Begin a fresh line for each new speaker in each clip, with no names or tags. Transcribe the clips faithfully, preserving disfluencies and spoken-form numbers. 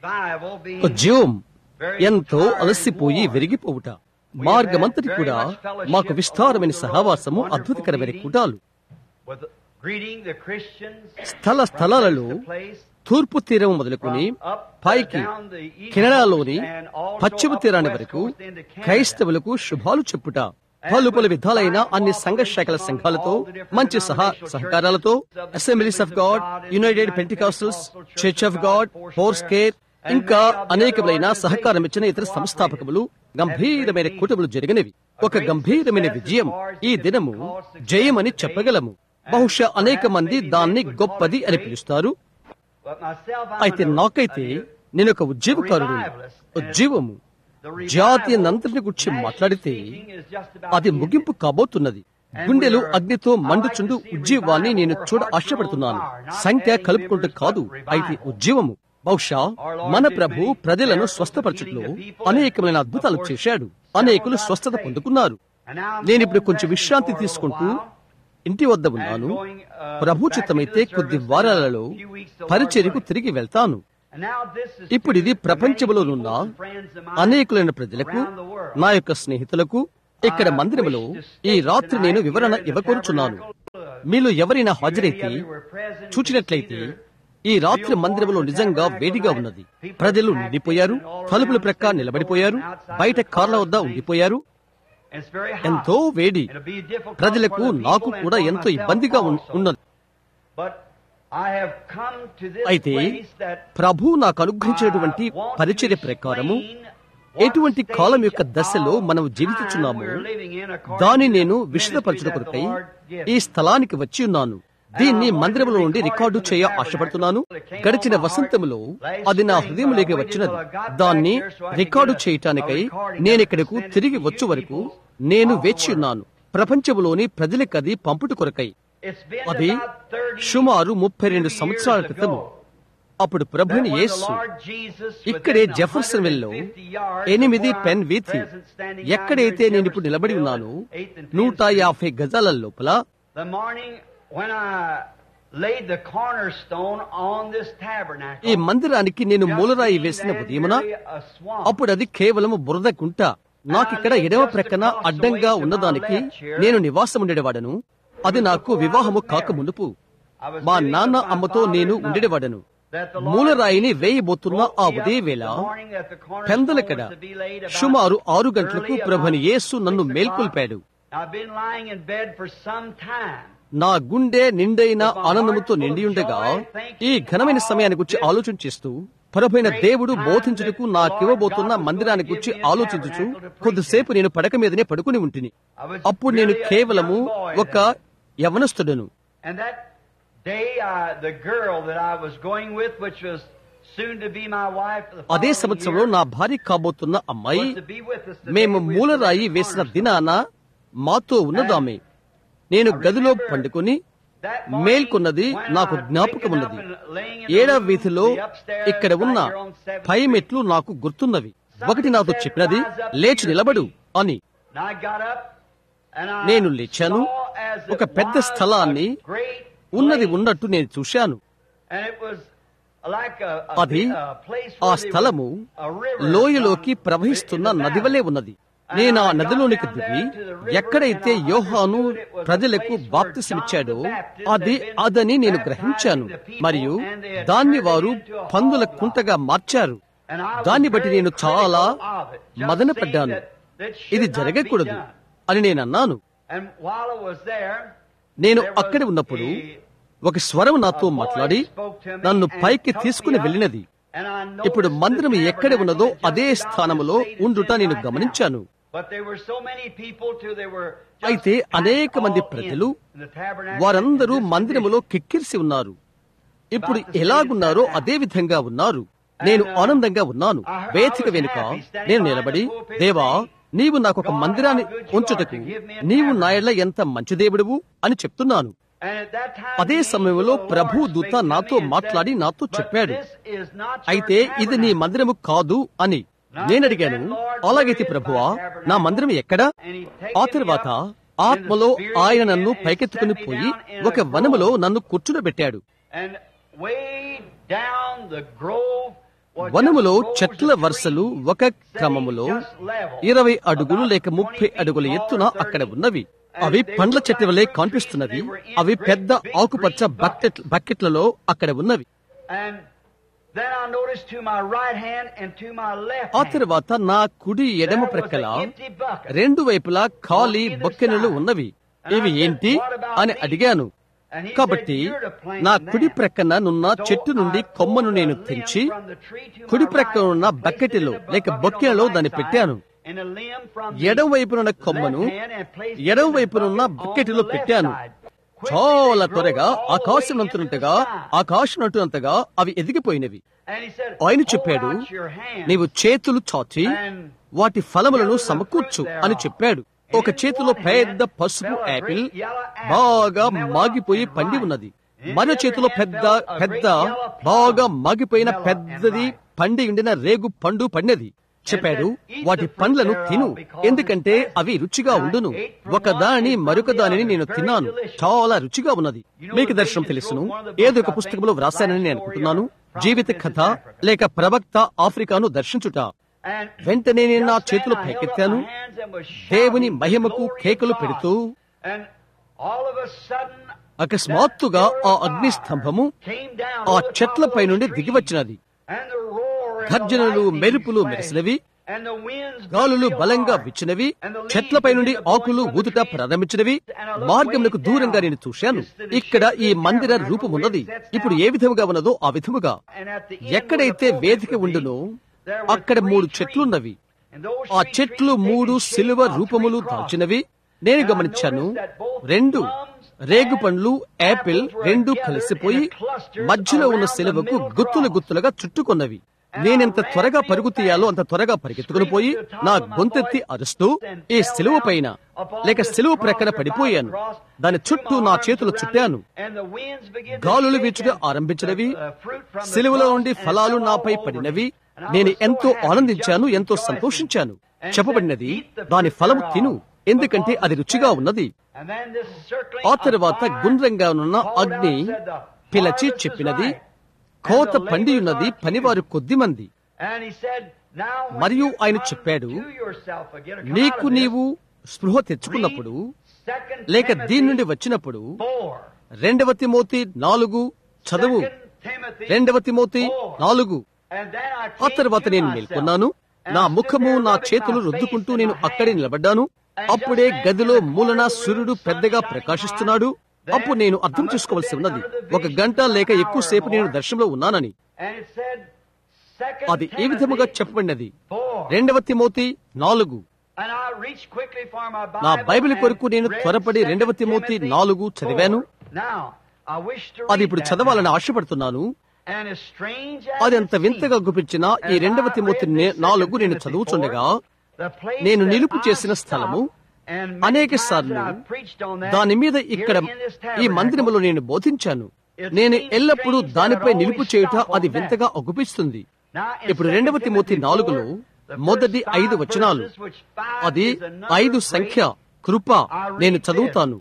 జీవం ఎంతో అలసిపోయి విరిగిపోవుట. మార్గమంతటి కూడా మాకు విస్తారమైన సహవాసము, అద్భుతకరమైన కూటాలు. స్థల స్థలాలలో తూర్పు తీరం మొదలుకొని పైకి కెనడాలోని పశ్చిమ తీరాన్ని వరకు క్రైస్తవులకు శుభాలు చెప్పుట, పలు పలు విధాలైన అన్ని సంఘ శాఖల సంఘాలతో, మంచి సహా సహకారాలతో, Assemblies of God, United Pentecostals, Church of God, Foursquare, ఇంకా అనేకమైన సహకారం ఇచ్చిన ఇతర సంస్థాపకములు, గంభీరమైన కూటములు జరిగినవి. ఒక గంభీరమైన విజయం. ఈ దినము జయమని చెప్పగలము. బహుశా అనేక మంది దాన్ని గొప్పది అని పిలుస్తారు. అయితే నాకైతే నేను ఒక ఉజ్జీవకారుడు. ఉజ్జీవము జాతీయనంతటిని గురించి మాట్లాడితే అది ముగింపు కాబోతున్నది. గుండెలు అగ్నితో మండుచుండు ఉజ్జీవాన్ని నేను చూడ ఆశపడుతున్నాను. సంఖ్య కలుపుకుంటూ కాదు, అయితే ఉజ్జీవము. బహుశా మన ప్రభు ప్రజలను స్వస్థపరచుటలో అనేకమైన అద్భుతాలు చేశాడు. అనేకులు స్వస్థత పొందుకున్నారు. నేనిప్పుడు కొంచెం విశ్రాంతి తీసుకుంటూ ఇంటి వద్ద ఉన్నాను. ప్రభు చిత్తమైతే కొద్ది వారాలలో పరిచర్యకు తిరిగి వెళ్తాను. ఇప్పుడు ఇది ప్రపంచంలోనున్న అనేకులైన ప్రజలకు, నా యొక్క స్నేహితులకు ఇక్కడ మందిరములో ఈ రాత్రి నేను వివరణ ఇవ్వకోరుచున్నాను. మీలో ఎవరైనా హాజరైతే చూచినట్లయితే ఈ రాత్రి మందిరములో నిజంగా వేడిగా ఉన్నది. ప్రజలు నిండిపోయారు. తలుపుల ప్రక్క నిలబడిపోయారు. బయట కార్ల వద్ద ఉండిపోయారు. ఎంతో వేడి. ప్రజలకు, నాకు కూడా ఎంతో ఇబ్బందిగా ఉన్నది. అయితే ప్రభు నాకు అనుగ్రహించినటువంటి పరిచర్య ప్రకారము ఎటువంటి కాలం యొక్క దశలో మనం జీవించుచున్నామో దాన్ని నేను విశదపరచుట కొరకై ఈ స్థలానికి వచ్చి ఉన్నాను. దీన్ని మందిరంలో నుండి రికార్డు చేయ ఆశపడుతున్నాను. గడిచిన వసంతములో అది నా హృదయంలోకి వచ్చినది. దాన్ని రికార్డు చేయటానికై నేనిక్కడకు తిరిగి వచ్చు వరకు నేను వేచి ఉన్నాను. ప్రపంచంలోని ప్రజలకది పంపుట కొరకై. అది సుమారు ముప్పై రెండు సంవత్సరాల క్రితము. అప్పుడు ప్రభుని యేసు ఇక్కడే జెఫర్సన్ విల్లో ఎనిమిది పెన్ వీథి, ఎక్కడైతే నేను ఇప్పుడు నిలబడి ఉన్నాను, నూట యాభై గజాల లోపల ఈ మందిరానికి నేను మూలరాయి వేసిన ఉదయమున, అప్పుడు అది కేవలం బురద గుంట. నాకిక్కడ ఎడమ ప్రక్కన అడ్డంగా ఉన్నదానికి నేను నివాసం ఉండేవాడను. అది నాకు వివాహము కాక మునుపు మా నాన్న అమ్మతో నేను ఉండేవాడను. మూలరాయిని వేయబోతున్న ఆ ఉదయ వేళ పెందలకడ సుమారు ఆరు గంటలకు ప్రభుని యేసు నన్ను మేల్కొల్పాడు. నా గుండె నిండైన ఆనందముతో నిండియుండగా ఈ ఘనమైన సమయాన్ని గురించి ఆలోచన చేస్తూ ప్రభువైన దేవుడు బోధించుటకు నాకివ్వబోతున్న మందిరాన్ని గురించి ఆలోచించుచు కొద్దిసేపు నేను పడక మీదనే పడుకుని ఉంటిని. అప్పుడు నేను కేవలము ఒక యవనస్తుడను. అదే సంవత్సరంలో నా భార్య కాబోతున్న అమ్మాయి మేము మూలరాయి వేసిన దినాన మాతో ఉన్నదామె. నేను గదిలో పండుకొని మేల్కొన్నది నాకు జ్ఞాపకమున్నది. ఏడవ వీధిలో ఇక్కడ ఉన్న పై మెట్లు నాకు గుర్తున్నవి. ఒకటి నాతో చెప్పినది, లేచి నిలబడు అని. నేను లేచాను. ఒక పెద్ద స్థలాన్ని ఉన్నది ఉన్నట్టు నేను చూశాను. అది ఆ స్థలము లోయలోకి ప్రవహిస్తున్న నది వలె ఉన్నది. నేను ఆ నదిలోనికి దిగి ఎక్కడైతే యోహాను ప్రజలకు బాప్తిసమిచ్చాడో అది అదని నేను గ్రహించాను. మరియు దాన్ని వారు పందుల కుంటగా మార్చారు. దాన్ని బట్టి నేను చాలా మదనపడ్డాను. ఇది జరగకూడదు అని నేను అన్నాను. నేను అక్కడ ఉన్నప్పుడు ఒక స్వరం నాతో మాట్లాడి నన్ను పైకి తీసుకుని వెళ్ళినది. ఇప్పుడు మందిరం ఎక్కడ ఉన్నదో అదే స్థానములో ఉండుట నేను గమనించాను. అయితే అనేక మంది ప్రజలు, వారందరూ మందిరములో కిక్కిరిసి ఉన్నారు. ఇప్పుడు ఎలాగున్నారో అదే విధంగా ఉన్నారు. నేను ఆనందంగా ఉన్నాను. వేదిక వెనుక నేను నిలబడి, దేవా, నీవు నాకు ఒక మందిరాన్ని ఉంచుటకు నీవు నా యెడల ఎంత మంచి దేవుడువు అని చెప్తున్నాను. అదే సమయంలో ప్రభు దూత నాతో మాట్లాడి నాతో చెప్పాడు, అయితే ఇది నీ మందిరము కాదు అని. నేను అడిగాను, అలాగైతే ప్రభువా, నా మందిరం ఎక్కడా? ఆ తర్వాత ఆత్మలో ఆయన నన్ను పైకెత్తుకుని పోయి ఒక వనములో నన్ను కూర్చునబెట్టాడు. వనములో చెట్ల వరుసలు ఒక క్రమములో ఇరవై అడుగులు లేక ముప్పై అడుగుల ఎత్తున అక్కడ ఉన్నవి. అవి పండ్ల చెట్ల వలె కనిపిస్తున్నవి. అవి పెద్ద ఆకుపచ్చ బకెట్ బకెట్లలో అక్కడ ఉన్నవి. ఆ తర్వాత నా కుడి ఎడమ ప్రక్కల రెండు వైపులా ఖాళీ బొక్కెనలు ఉన్నవి. ఇవి ఏంటి అని అడిగాను. కాబట్టి నా కుడి ప్రక్కన నున్న చెట్టు నుండి కొమ్మను నేను తెంచి కుడి ప్రక్కన ఉన్న బకెట్లో లేక బొక్కెలో దాన్ని పెట్టాను. ఎడమ వైపునున్న కొమ్మను ఎడమ వైపునున్న బకెట్లో పెట్టాను. చాలా త్వరగా ఆకాశం అంటున్నట్టుగా ఆకాశం అంటున్నంతగా అవి ఎదిగిపోయినవి. ఆయన చెప్పాడు, నీవు చేతులు చాచి వాటి ఫలములను సమకూర్చు అని చెప్పాడు. ఒక చేతిలో పెద్ద పసుపు యాపిల్ బాగా మాగిపోయి పండి ఉన్నది. మరో చేతిలో పెద్ద పెద్ద బాగా మాగిపోయిన పెద్దది పండి ఉండిన రేగు పండు పండినది. చెప్పాడు, వాటి పండ్లను తిను, ఎందుకంటే అవి రుచిగా ఉండును. ఒకదాని మరొక దానిని నేను తిన్నాను, చాలా రుచిగా ఉన్నది. మీకు దర్శనం తెలుసును, ఏదో ఒక పుస్తకంలో వ్రాసానని నేను అనుకుంటున్నాను. జీవిత కథ లేక ప్రవక్త ఆఫ్రికాను దర్శించుట. వెంటనే నేను నా చేతులు పైకెత్తాను, దేవుని మహిమకు కేకలు పెడుతూ అకస్మాత్తుగా ఆ అగ్ని స్తంభము ఆ చెట్లపై నుండి దిగివచ్చినది. గర్జనలు మెరుపులు మెరిసినవి, గాలులు బలంగా విచ్చినవి, చెట్లపై నుండి ఆకులు ఊదుట ప్రారంభించినవి. మార్గములకు దూరంగా నేను చూశాను. ఇక్కడ ఈ మందిర రూపమున్నది. ఇప్పుడు ఏ విధముగా ఉన్నదో ఆ విధముగా ఎక్కడైతే వేదిక ఉండునో అక్కడ మూడు చెట్లున్నవి. ఆ చెట్లు మూడు సిలువ రూపములు దాల్చినవి. నేను గమనించాను, రెండు రేగు పండ్లు యాపిల్ రెండు కలిసిపోయి మధ్యలో ఉన్న సిలువకు గుత్తులు గుత్తులుగా చుట్టుకొన్నవి. నేనెంత త్వరగా పరుగు తీయాలో అంత త్వరగా పరిగెత్తుకుని పోయి నా గొంతెత్తి అరుస్తూ ఈ సిలువ పైన లేక సిలువ ప్రక్కన పడిపోయాను. దాని చుట్టూ నా చేతులు చుట్టాను. గాలులు వీచుట ఆరంభించినవి. సిలువలో నుండి ఫలాలు నాపై పడినవి. నేను ఎంతో ఆనందించాను, ఎంతో సంతోషించాను. చెప్పబడినది, దాని ఫలము తిను, ఎందుకంటే అది రుచిగా ఉన్నది. ఆ తర్వాత గుండ్రంగా ఉన్న అగ్ని పిలచి చెప్పినది, కోత పండి ఉన్నది, పనివారు కొద్ది మంది. మరియు ఆయన చెప్పాడు, నీకు నీవు స్పృహ తెచ్చుకున్నప్పుడు లేక దీని నుండి వచ్చినప్పుడు రెండవ తిమోతి నాలుగు చదువు. రెండవ తిమోతి నాలుగు. ఆ తర్వాత నేను మేల్కొన్నాను. నా ముఖము నా చేతులు రుద్దుకుంటూ నేను అక్కడే నిలబడ్డాను. అప్పుడే గదిలో మూలన సూర్యుడు పెద్దగా ప్రకాశిస్తున్నాడు. అప్పుడు నేను అర్థం చేసుకోవలసి ఉన్నది, ఒక గంట లేక ఎక్కువసేపు నేను దర్శనంలో ఉన్నానని. అది ఈ విధముగా చెప్పబడినది, రెండవ తిమోతి నాలుగు. నా బైబిల్ కొరకు నేను త్వరపడి రెండవ తిమోతి నాలుగు చదివాను. అది ఇప్పుడు చదవాలని ఆశపడుతున్నాను. అది అంత వింతగా గుపించిన ఈ రెండవ తిమోతి నాలుగు నేను చదువుచుండగా నేను నిలుపు చేసిన స్థలము అనేక సార్లు దాని మీద ఇక్కడ ఈ మందిరములో నేను బోధించాను. నేను ఎల్లప్పుడూ దానిపై నిలుపు చేయుట అది వింతగా అగుపిస్తుంది. ఇప్పుడు రెండవ తిమోతి నాలుగులో మొదటి ఐదు వచనాలు, అది ఐదు సంఖ్య కృప నేను చదువుతాను.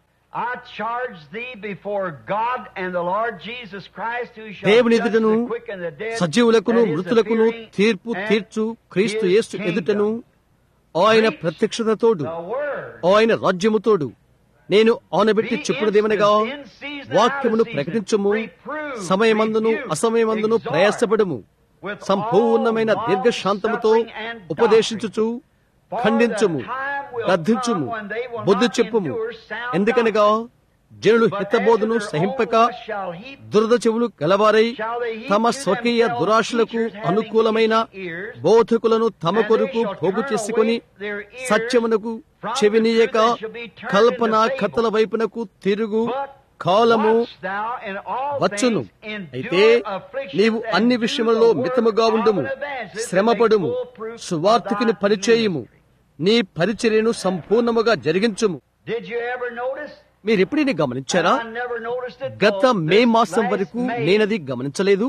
దేవుని ఎదుటను సజీవులకును మృతులకును తీర్పు తీర్చు క్రీస్తు యేసు ఎదుటను ఆయన ప్రత్యక్షతతోడు ఆయన రాజ్యముతోడు నేను ఆనబెట్టి చెప్పుడుదేమనగా, వాక్యమును ప్రకటించుము, సమయమందును అసమయమందును ప్రయాసపడము, సంపూర్ణమైన దీర్ఘశాంతముతో ఉపదేశించుచు ఖండించుము, గద్దించుము, బుద్ధి చెప్పుము. ఎందుకనగా జనులు హితబోధను సహింపక దురద చెవులు గలవారై తమ స్వకీయ దురాశలకు అనుకూలమైన బోధకులను తమ కొరకు పోగు చేసుకుని సత్యమునకు చెవినీయక కల్పన కథల వైపునకు తిరుగు కాలము వచ్చును. అయితే నీవు అన్ని విషయములలో మితముగా ఉండుము, శ్రమపడుము, సువార్తికుని పరిచయము, నీ పరిచర్యను సంపూర్ణముగా జరిగించుము. మీరెప్పుడైనా గమనించారా? గత మే మాసం వరకు నేనది గమనించలేదు.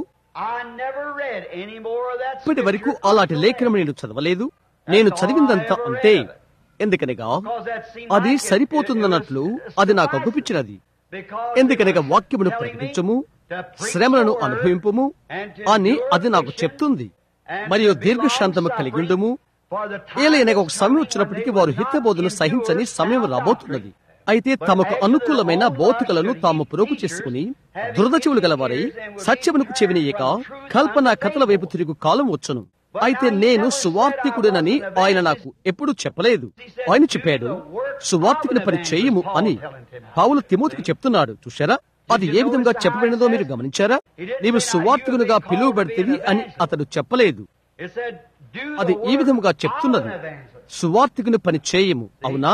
ఇప్పటి వరకు అలాంటి లేఖనం నేను చదవలేదు. నేను చదివిందంతా అంతే. ఎందుకనగా అది సరిపోతుందన్నట్లు అది నాకు అగుపించినది. ఎందుకనగా వాక్యమును ప్రకటించము, శ్రమలను అనుభవింపము అని అది నాకు చెప్తుంది. మరియు దీర్ఘశాంతము కలిగి ఉండుము. ఏలైనగా ఒక సమయం వచ్చినప్పటికీ వారు హితబోధను సహించని సమయం రాబోతున్నది. అయితే తమకు అనుకూలమైన బోధకులను తాము పొరుగు చేసుకుని దురద చెవులు గలవారై సత్యమునకు చెవినీయక కల్పన కథల వైపు తిరుగు కాలం వచ్చును. అయితే నేను సువార్తికుడినని ఆయన నాకు ఎప్పుడూ చెప్పలేదు. ఆయన చెప్పాడు, సువార్తికుని పని చేయము అని పౌలు తిమోతికి చెప్తున్నాడు. చూశారా, అది ఏ విధంగా చెప్పబడినదో మీరు గమనించారా? నీవు సువార్తికునిగా పిలువబడితివి అని అతడు చెప్పలేదు. అది ఈ విధముగా చెప్తున్నది, సువార్తికుని పని చేయము. అవునా?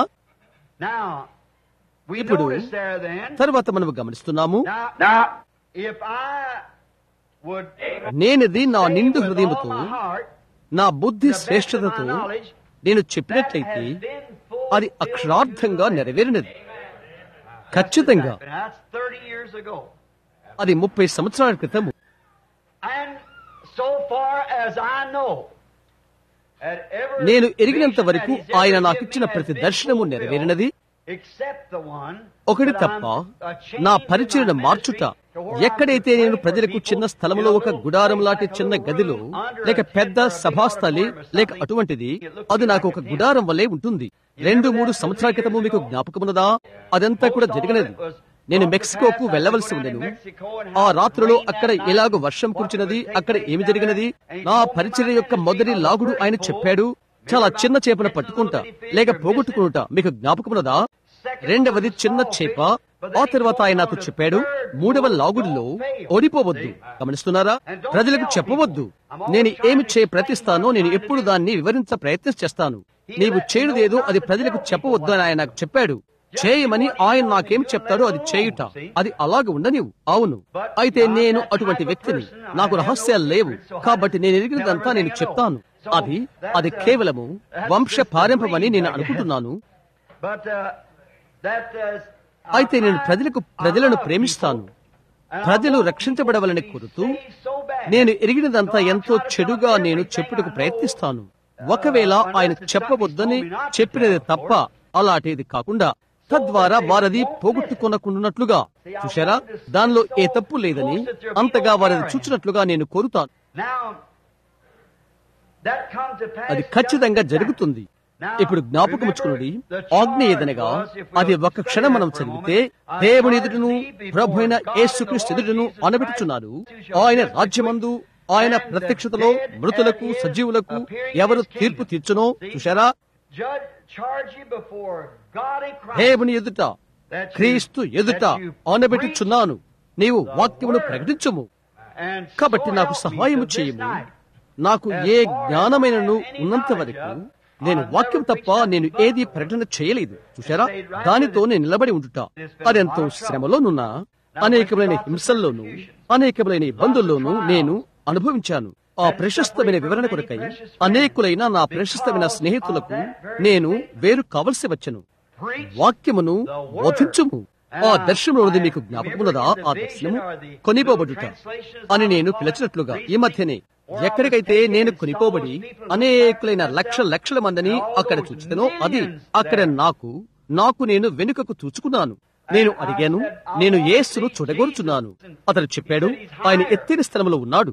ఇప్పుడు తర్వాత మనం గమనిస్తున్నాము, నేనిది నా నిండు హృదయముతో నా బుద్ధి శ్రేష్టతతో నేను చెప్పినట్లయితే అది అక్షరార్థంగా నెరవేరినది. ఖచ్చితంగా అది ముప్పై సంవత్సరాల క్రితము. నేను ఎరిగినంత వరకు ఆయన నాకిచ్చిన ప్రతి దర్శనము నెరవేరినది. ఒకటి తప్ప నా పరిచయను మార్చుట. ఎక్కడైతే నేను ప్రజలకు చిన్న స్థలంలో ఒక గుడారం లాంటి చిన్న గదిలో లేక పెద్ద సభాస్థలి లేక అటువంటిది, అది నాకు ఒక గుడారం వల్లే ఉంటుంది. రెండు మూడు సంవత్సరాల క్రితము మీకు జ్ఞాపకమున్నదా? అదంతా కూడా జరిగినది. నేను మెక్సికోకు వెళ్లవలసి ఉండేను. ఆ రాత్రిలో అక్కడ ఎలాగో వర్షం కురిచినది. అక్కడ ఏమి జరిగినది? నా పరిచర్య యొక్క మొదటి లాగుడు ఆయన చెప్పాడు, చాలా చిన్న చేపను పట్టుకుంటా లేక పోగొట్టుకుంటా. మీకు జ్ఞాపకమున్నదా? రెండవది చిన్న చేప. ఆ తర్వాత ఆయన నాకు చెప్పాడు, మూడవ లాగుడిలో ఓడిపోవద్దు. గమనిస్తున్నారా? ప్రజలకు చెప్పవద్దు. నేను ఏమి చేయ ప్రయత్నిస్తానో నేను ఎప్పుడు దాన్ని వివరించ ప్రయత్నం చేస్తాను. నీవు చేయలేదో అది ప్రజలకు చెప్పవద్దు అని ఆయన నాకు చెప్పాడు. చేయమని ఆయన నాకేం చెప్తాడో అది చేయుట. అది అలాగే ఉండనివ్వు. అవును, అయితే నేను అటువంటి వ్యక్తిని. నాకు రహస్యాలు లేవు కాబట్టి నేను ఎరిగినదంతా నేను చెప్తాను. అది అది కేవలము వంశ పారంపమని నేను అనుకుంటున్నాను. అయితే నేను ప్రజలకు ప్రజలను ప్రేమిస్తాను. ప్రజలు రక్షించబడవలని కోరుతూ నేను ఎరిగినదంతా ఎంతో చెడుగా నేను చెప్పుటకు ప్రయత్నిస్తాను. ఒకవేళ ఆయన చెప్పవద్దని చెప్పినది తప్ప అలాంటిది కాకుండా తద్వారా వారది పోగొట్టుకొనకుండానట్లుగా. చూశారా, దానిలో ఏ తప్పు లేదని అంతగా వారది చూచినట్లుగా నేను కోరుతాను. అది ఖచ్చితంగా జరుగుతుంది. ఇప్పుడు జ్ఞాపకం ఉంచుకున్నది ఆజ్ఞ ఏదనగా, అది ఒక క్షణం మనం చదివితే, దేవుని ఎదుటను ప్రభు అయిన యేసుక్రీస్తు ఎదుటను అనబెట్టుచున్నారు. ఆయన రాజ్యమందు ఆయన ప్రత్యక్షతలో మృతులకు సజీవులకు ఎవరు తీర్పు తీర్చునో. చూశారా, దేవుని ఎదుట క్రీస్తు ఎదుట ఆనబెట్టుచున్నాను. నీవు వాక్యమును ప్రకటించుము. కాబట్టి నాకు సహాయము చేయము. నాకు ఏ జ్ఞానమైనను ఉన్నంత వరకు నేను వాక్యం తప్ప నేను ఏది ప్రకటన చేయలేదు. చూశారా, దానితో నేను నిలబడి ఉంటుట. అదెంతో శ్రమలోనున్నా, అనేకమైన హింసల్లోనూ, అనేకమైన ఇబ్బందుల్లోనూ నేను అనుభవించాను. ఆ ప్రశస్తమైన వివరణ కొరకై అనేకులైన నా ప్రశస్తమైన స్నేహితులకు నేను వేరు కావలసి వచ్చను. వాక్యమును బోధించుము. ఆ దర్శనమున్నది మీకు జ్ఞాపకమున్నదా? ఆ దర్శనము కొనిపోబడుట అని నేను పిలిచినట్లుగా ఈ మధ్యనే ఎక్కడికైతే నేను కొనిపోబడి అనేకులైన లక్ష లక్షల మందిని అక్కడ చూచితేనో, అది అక్కడ నాకు నాకు నేను వెనుకకు చూచుకున్నాను. నేను అడిగాను, నేను యేసును చూడగోరుచున్నాను. అతడు చెప్పాడు, ఆయన ఎత్తైన స్థలంలో ఉన్నాడు.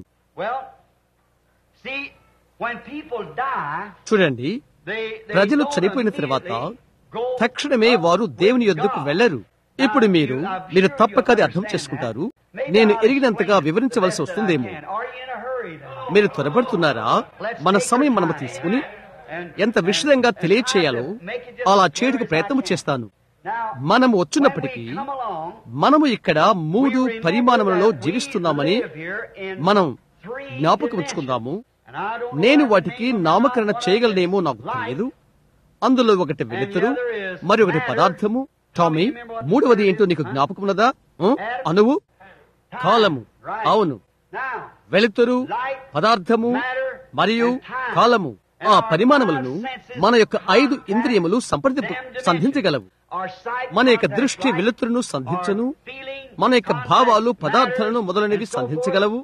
చూడండి, ప్రజలు చనిపోయిన తర్వాత తక్షణమే వారు దేవుని యొద్దకు వెళ్లరు. ఇప్పుడు మీరు మీరు తప్పకది అర్థం చేసుకుంటారు. నేను ఎరిగినంతగా వివరించవలసి వస్తుందేమో. మీరు త్వరపడుతున్నారా? మన సమయం మనము తీసుకుని ఎంత విషదంగా తెలియచేయాలో అలా చేయడానికి ప్రయత్నం చేస్తాను. మనము వచ్చినప్పటికీ మనము ఇక్కడ మూడు పరిమాణములలో జీవిస్తున్నామని మనం జ్ఞాపకం ఉంచుకుందాము. నేను వాటికి నామకరణ చేయగలనేమో నాకు తెలియదు. అందులో ఒకటి వెలుతురు, మరి ఒకటి పదార్థము. టామీ, మూడవది ఏంటో నీకు జ్ఞాపకం ఉన్నదా? అణువు, కాలము. అవును, వెలుతురు, పదార్థము మరియు కాలము. ఆ పరిమాణములను మన యొక్క ఐదు ఇంద్రియములు సంప్రదింపు సంధించగలవు. మన యొక్క దృష్టి వెలుతురును సంధించను. మన యొక్క భావాలు పదార్థాలను మొదలైనవి సంధించగలవు.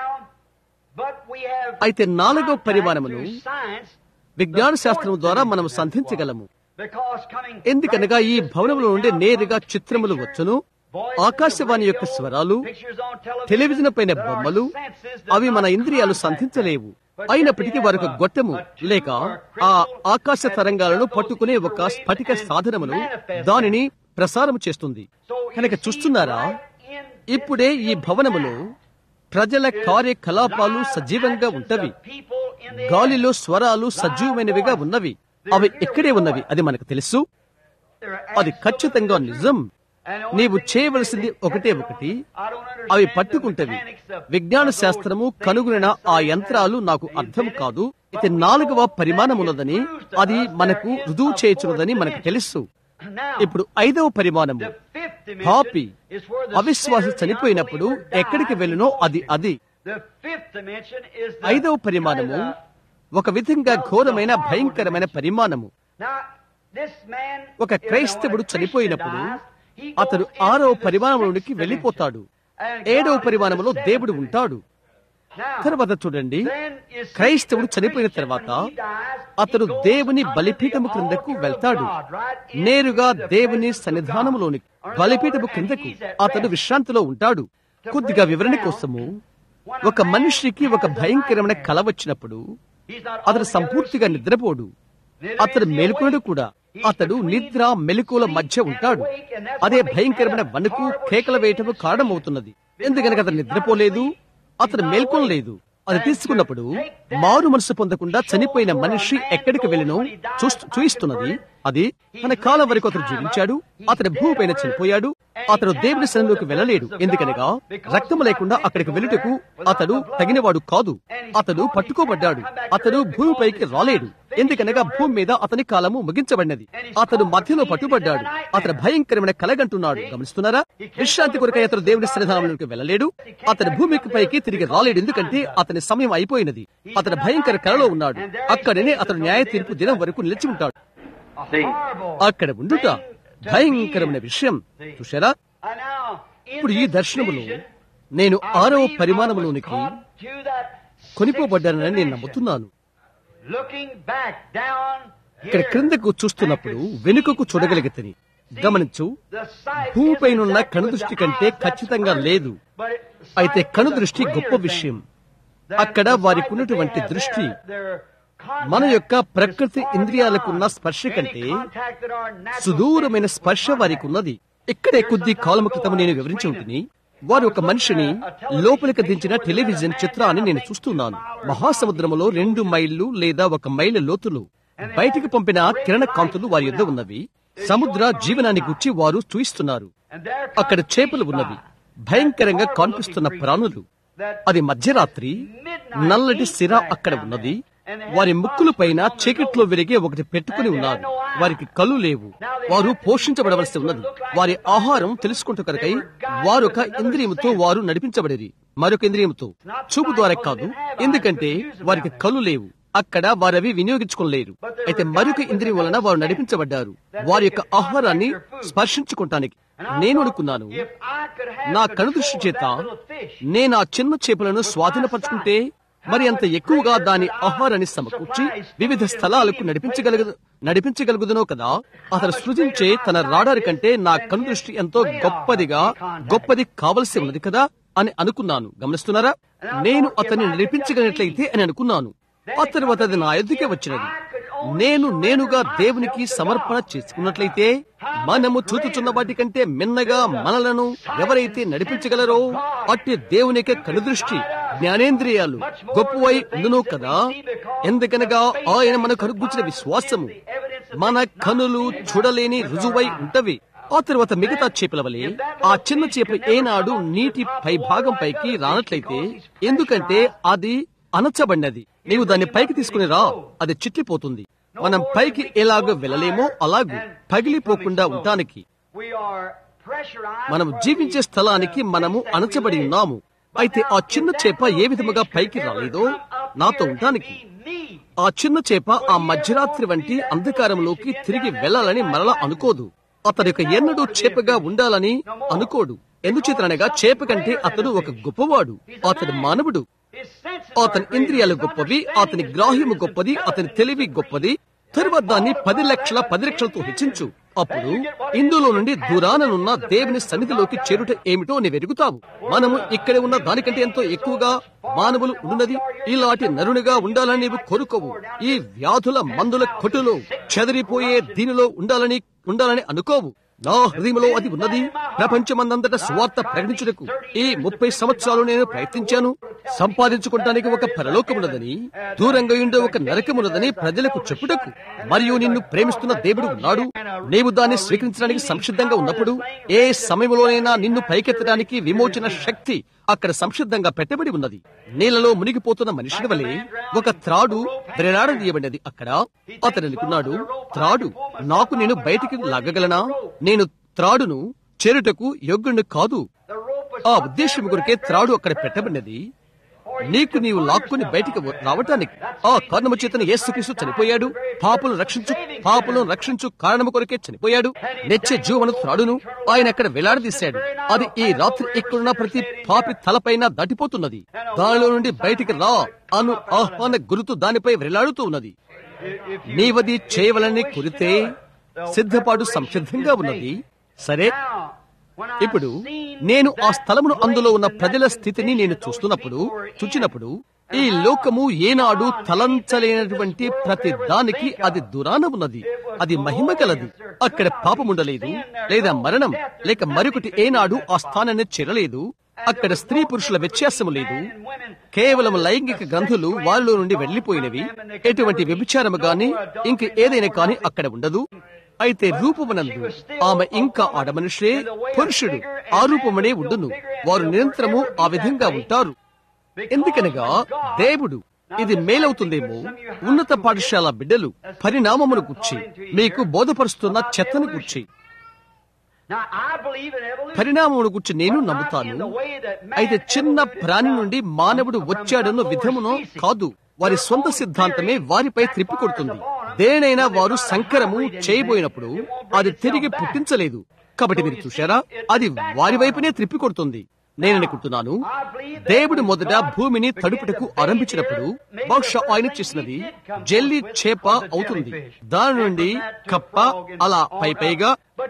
అయితే నాలుగో పరిమాణమును విజ్ఞాన శాస్త్రం ద్వారా మనం సంధించగలము. ఎందుకనగా ఈ భవనముల నుండి నేరుగా చిత్రములు వచ్చును. ఆకాశవాణి యొక్క స్వరాలు, టెలివిజన్ పైన బొమ్మలు, అవి మన ఇంద్రియాలు సంధించలేవు. అయినప్పటికీ వారి ఒక గొట్టము లేక ఆ ఆకాశ తరంగాలను పట్టుకునే ఒక స్ఫటిక సాధనమును దానిని ప్రసారం చేస్తుంది. కనుక చూస్తున్నారా, ఇప్పుడే ఈ భవనములో ప్రజల కార్యకలాపాలు సజీవంగా ఉంటవి. గాలిలో స్వరాలు సజీవమైనవిగా ఉన్నవి. అవి ఎక్కడే ఉన్నవి, అది మనకు తెలుసు. అది ఖచ్చితంగా నిజం. నీవు చేయవలసింది ఒకటే ఒకటి, అవి పట్టుకుంటవి. విజ్ఞాన శాస్త్రము కనుగొనిన ఆ యంత్రాలు నాకు అర్థం కాదు. ఇది నాలుగవ పరిమాణమున్నదని, అది మనకు రుజువు చేయుచున్నదని మనకు తెలుసు. ఇప్పుడు ఐదవ పరిమాణము పాపి అవిశ్వాసి చనిపోయినప్పుడు ఎక్కడికి వెళ్ళునో అది అది ఐదవ పరిమాణము ఒక విధంగా ఘోరమైన భయంకరమైన పరిమాణము. ఒక క్రైస్తవుడు చనిపోయినప్పుడు అతడు ఆరవ పరిమాణంలోనికి వెళ్ళిపోతాడు. ఏడవ పరిమాణంలో దేవుడు ఉంటాడు. తర్వాత చూడండి, క్రైస్తవుడు చనిపోయిన తర్వాత అతడు దేవుని బలిపీఠము క్రిందకు వెళ్తాడు. నేరుగా దేవుని సన్నిధానములోనికి బలిపీఠము క్రిందకు అతడు విశ్రాంతిలో ఉంటాడు. కొద్దిగా వివరణ కోసము, ఒక మనిషికి ఒక భయంకరమైన కల వచ్చినప్పుడు అతడు సంపూర్తిగా నిద్రపోడు, అతడు మేలుకునడు కూడా. అతడు నిద్ర మెలకువల మధ్య ఉంటాడు. అదే భయంకరమైన వణుకు కేకలు వేయటము కారణమవుతున్నది. ఎందుకనగా అతను నిద్రపోలేదు, అతను మేల్కొనలేదు. అది తీసుకున్నప్పుడు మారు మనసు పొందకుండా చనిపోయిన మనిషి ఎక్కడికి వెళ్ళినో చూయిస్తున్నది. అది తన కాలం వరకు అతను జీవించాడు, అతని భూమిపైన చనిపోయాడు. అతడు దేవుని సన్నిధిలోకి వెళ్ళలేడు, ఎందుకనగా రక్తము లేకుండా అక్కడికి వెళ్ళుటకు అతడు తగినవాడు కాదు. అతడు పట్టుకోబడ్డాడు, అతడు భూమిపైకి రాలేడు, ఎందుకనగా భూమి మీద అతని కాలము ముగించబడినది. అతడు మధ్యలో పట్టుబడ్డాడు, అతను భయంకరమైన కలగంటున్నాడు. గమనిస్తున్నారా? విశ్రాంతి కొరకై అతడు దేవుని సన్నిధానంలోకి వెళ్ళలేడు, అతని భూమికి పైకి తిరిగి రాలేడు, ఎందుకంటే అతని సమయం అయిపోయినది. అతను భయంకర కలలో ఉన్నాడు. అక్కడనే అతడు న్యాయ తీర్పు దినం వరకు నిలిచి ఉంటాడు. అక్కడ ఉండుట భయంకరమైన విషయం. చూశారా? ఇప్పుడు ఈ దర్శనములో నేను ఆరవ పరిమాణంలోనికి కొనిపోబడ్డానని నేను నమ్ముతున్నాను. ఇక్కడ క్రిందకు చూస్తున్నప్పుడు వెనుకకు చూడగలిగితని గమనించు. భూమిపైనున్న కనుదృష్టి కంటే ఖచ్చితంగా లేదు. అయితే కనుదృష్టి గొప్ప విషయం. అక్కడ వారికి ఉన్నటువంటి దృష్టి మన యొక్క ప్రకృతి ఇంద్రియాలకున్న స్పర్శ కంటే సుదూరమైన స్పర్శ వారికి ఉన్నది. ఇక్కడే కొద్ది కాలము క్రితం నేను వివరించి ఉంటుంది. వారు ఒక మనిషిని లోపలికి దించిన టెలివిజన్ చిత్రాన్ని నేను చూస్తున్నాను. మహాసముద్రములో రెండు మైళ్ళు లేదా ఒక మైళ్ళ లోతులు బయటికి పంపిన కిరణ కాంతులు వారి యొద్ద ఉన్నవి. సముద్ర జీవనాన్ని గురించి వారు చూయిస్తున్నారు. అక్కడ చేపలు ఉన్నవి, భయంకరంగా కనిపిస్తున్న ప్రాణులు. అది మధ్యరాత్రి, నల్లటి సిర అక్కడ ఉన్నది. వారి ముక్కుల పైన చీకట్లో విరిగే ఒకటి పెట్టుకుని ఉన్నారు. వారికి కళ్ళు లేవు. వారు పోషించబడవలసి ఉన్నది. వారి ఆహారం తెలుసుకుంటూ కనుకై వారొక ఇంద్రియముతో వారు నడిపించబడేది, మరొక ఇంద్రియముతో, చూపు ద్వారా కాదు, ఎందుకంటే వారికి కళ్ళు లేవు. అక్కడ వారవి వినియోగించుకోలేరు. అయితే మరొక ఇంద్రియం వలన వారు నడిపించబడ్డారు, వారి యొక్క ఆహారాన్ని స్పర్శించుకుంటానికి. నేను అనుకున్నాను, నా కనుదృష్టి చేత నేను ఆ చిన్న చేపలను స్వాధీనపరచుకుంటే మరి అంత ఎక్కువగా దాని ఆహారాన్ని సమకూర్చి వివిధ స్థలాలకు నడిపించగలగదు నడిపించగలుగుదునో కదా. అతను సృజించే తన రాడారి కంటే నా కనుదృష్టి ఎంతో గొప్పదిగా గొప్పది కావలసి ఉన్నది కదా అని అనుకున్నాను. గమనిస్తున్నారా? నేను అతన్ని నడిపించగలిగినట్లయితే అని అనుకున్నాను. ఆ తర్వాత అది నా ఎదుకే వచ్చినది. నేను నేనుగా దేవునికి సమర్పణ చేసుకున్నట్లయితే మనము చూచుచున్న వాటి కంటే మిన్నగా మనలను ఎవరైతే నడిపించగలరో అట్టి దేవునికి కనుదృష్టి, జ్ఞానేంద్రియాలు గొప్పవై ఉండును కదా. ఎందుకనగా ఆయన మనకు కనుగూర్చిన విశ్వాసము మన కనులు చూడలేని రుజువై ఉంటవి. ఆ తర్వాత మిగతా చేపల వలె ఆ చిన్న చేప ఏనాడు నీటి పై భాగం పైకి రానట్లయితే, ఎందుకంటే అది అనచబడినది. నీవు దాన్ని పైకి తీసుకుని రా, అది చిట్లిపోతుంది. మనం పైకి ఎలాగో వెళ్ళలేమో అలాగూ పగిలిపోకుండా ఉండటానికి మనం జీవించే స్థలానికి మనము అణచబడి ఉన్నాము. అయితే ఆ చిన్న చేప ఏ విధముగా పైకి రాలేదో నాతో ఉండటానికి, ఆ చిన్న చేప ఆ మధ్యరాత్రి వంటి అంధకారంలోకి తిరిగి వెళ్లాలని మరలా అనుకోదు. అతడు యొక్క ఎన్నడూ చేపగా ఉండాలని అనుకోడు. ఎందుచేతనగా చేప కంటే అతడు ఒక గొప్పవాడు. అతడు మానవుడు. అతని ఇంద్రియాలు గొప్పవి, అతని గ్రాహ్యము గొప్పది, అతని తెలివి గొప్పది, తరువాత దాన్ని పది లక్షల పది లక్షలతో హెచ్చించు. అప్పుడు ఇందులో నుండి దూరాననున్న దేవుని సన్నిధిలోకి చేరుట ఏమిటో నీ వెరుగుతావు. మనము ఇక్కడ ఉన్న దానికంటే ఎంతో ఎక్కువగా మానవులు ఉన్నది. ఇలాంటి నరునిగా ఉండాలని నీవు కోరుకోవు. ఈ వ్యాధుల మందుల కొట్టులో చెదిరిపోయే దీనిలో ఉండాలని ఉండాలని అనుకోవు. నా హృదయంలో అది ఉన్నది. ప్రపంచమందంతటా సువార్త ప్రకటించుటకు ఈ ముప్పై సంవత్సరాలు నేను ప్రయత్నించాను. సంపాదించుకోవడానికి ఒక పరలోకమున్నదని, దూరంగా ఉండే ఒక నరకమున్నదని ప్రజలకు చెప్పుటకు. మరియు నిన్ను ప్రేమిస్తున్న దేవుడు ఉన్నాడు. నీవు దాన్ని స్వీకరించడానికి సంసిద్ధంగా ఉన్నప్పుడు ఏ సమయంలోనైనా నిన్ను పైకెత్తడానికి విమోచన శక్తి అక్కడ సంసిద్ధంగా పెట్టబడి ఉన్నది. నీళ్లలో మునిగిపోతున్న మనిషిని వలె ఒక త్రాడు వేలాడదీయబడినది అక్కడ. అతను అనుకున్నాడు, త్రాడు నాకు నేను బయటికి లాగగలనా? నేను త్రాడును చేరుటకు యోగ్యుడు కాదు. ఆ ఉద్దేశం కొరకే త్రాడు అక్కడ పెట్టబడినది, నీకు నీవు లాక్కుని బయటికి రావటానికి. ఆ కారణము చేతను యేసుక్రీస్తు చనిపోయాడు. పాపులను రక్షించు పాపులను రక్షించు కారణము కొరకే చనిపోయాడు. నెచ్చే జీవన త్రాడును ఆయన అక్కడ వేలాడదీశాడు. అది ఈ రాత్రి ఇక్కడున్న ప్రతి పాపి తలపైన దాటిపోతున్నది. దానిలో నుండి బయటికి రా అను ఆహ్వాన గురుతు దానిపై వేలాడుతూ ఉన్నది. నీవది చేయవలని కోరితే సిద్ధపాటు సంసిద్ధంగా ఉన్నది. సరే, ఇప్పుడు నేను ఆ స్థలమును అందులో ఉన్న ప్రజల స్థితిని నేను చూస్తున్నప్పుడు చూచినప్పుడు ఈ లోకము ఏనాడు తలంచలేనటువంటి ప్రతి దానికి అది దూరాన ఉన్నది. అది మహిమ గలది. అక్కడ పాపముండలేదు, లేదా మరణం, లేక మరొకటి ఏనాడు ఆ స్థానాన్ని చేరలేదు. అక్కడ స్త్రీ పురుషుల వ్యత్యాసము లేదు. కేవలం లైంగిక గ్రంథులు వారిలో నుండి వెళ్లిపోయినవి. ఎటువంటి వ్యభిచారము గాని ఇంక ఏదైనా కాని అక్కడ ఉండదు. అయితే రూపమునందు ఆమె ఇంకా ఆడమనుషే, పురుషుడు ఆ రూపమనే ఉండును. వారు నిరంతరము ఆ విధంగా ఉంటారు. ఎందుకనగా దేవుడు ఇది మేలవుతుందేమో ఉన్నత పాఠశాల బిడ్డలు పరిణామమును గుర్చి మీకు బోధపరుస్తున్న చెత్తను గుర్చి పరిణామమును గుర్చి నేను నమ్ముతాను. అయితే చిన్న ప్రాణి నుండి మానవుడు వచ్చాడన్న విధమును కాదు, వారి సొంత సిద్ధాంతమే వారిపై త్రిప్పికొడుతుంది. దేనైనా వారు సంకరము చేయబోయినప్పుడు అది తిరిగి పుట్టించలేదు. కాబట్టి మీరు చూశారా, అది వారి వైపునే త్రిప్పికొడుతుంది. నేననుకుంటున్నాను, దేవుడు మొదట భూమిని తడుపుటకు ఆరంభించినప్పుడు బహుశా ఆయన చేసినది జెల్లీ చేప అవుతుంది. దాని నుండి కప్ప, అలా పై పైగా.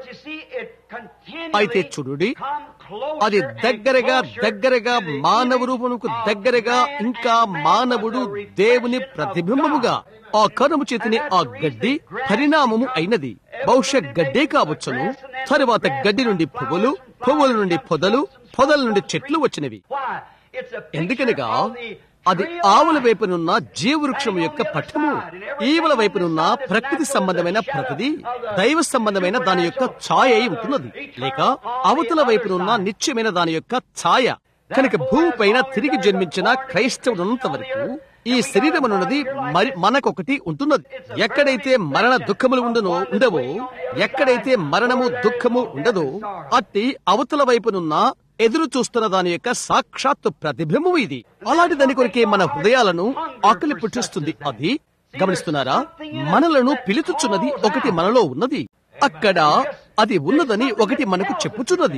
అయితే చూడుడి, అది దగ్గరగా దగ్గరగా మానవ రూపమునకు దగ్గరగా, ఇంకా మానవుడు దేవుని ప్రతిబింబముగా ఆ కనుము చేతిని ఆ గడ్డి పరిణామము అయినది. బహుశా గడ్డే కావచ్చును. తరువాత గడ్డి నుండి పువ్వులు, పువ్వుల నుండి పొదలు, పొదల నుండి చెట్లు వచ్చినవి. ఎందుకనగా అది ఆవుల వైపునున్న జీవవృక్షం యొక్క పట్టము, ఈవుల వైపునున్న ప్రకృతి సంబంధమైన ప్రతిది దైవ సంబంధమైన దాని యొక్క ఛాయ అయి ఉంటున్నది, లేక అవతల వైపునున్న నిత్యమైన దాని యొక్క ఛాయ. కనుక భూమి పైన తిరిగి జన్మించిన క్రైస్తవునంత వరకు ఈ శరీరమునున్నది మరి మనకొకటి ఉంటున్నది. ఎక్కడైతే మరణ దుఃఖములు ఉండనో ఉండవో, ఎక్కడైతే మరణము దుఃఖము ఉండదో, అట్టి అవతల వైపునున్న ఎదురు చూస్తున్న దాని యొక్క సాక్షాత్తు ప్రతిబింబము ఇది. అలాంటి దాని కొరకే మన హృదయాలను ఆకలి పుట్టిస్తుంది. అది గమనిస్తున్నారా? మనలను పిలుచుచున్నది ఒకటి మనలో ఉన్నది. అక్కడ అది ఉన్నదని ఒకటి మనకు చెప్పుచున్నది.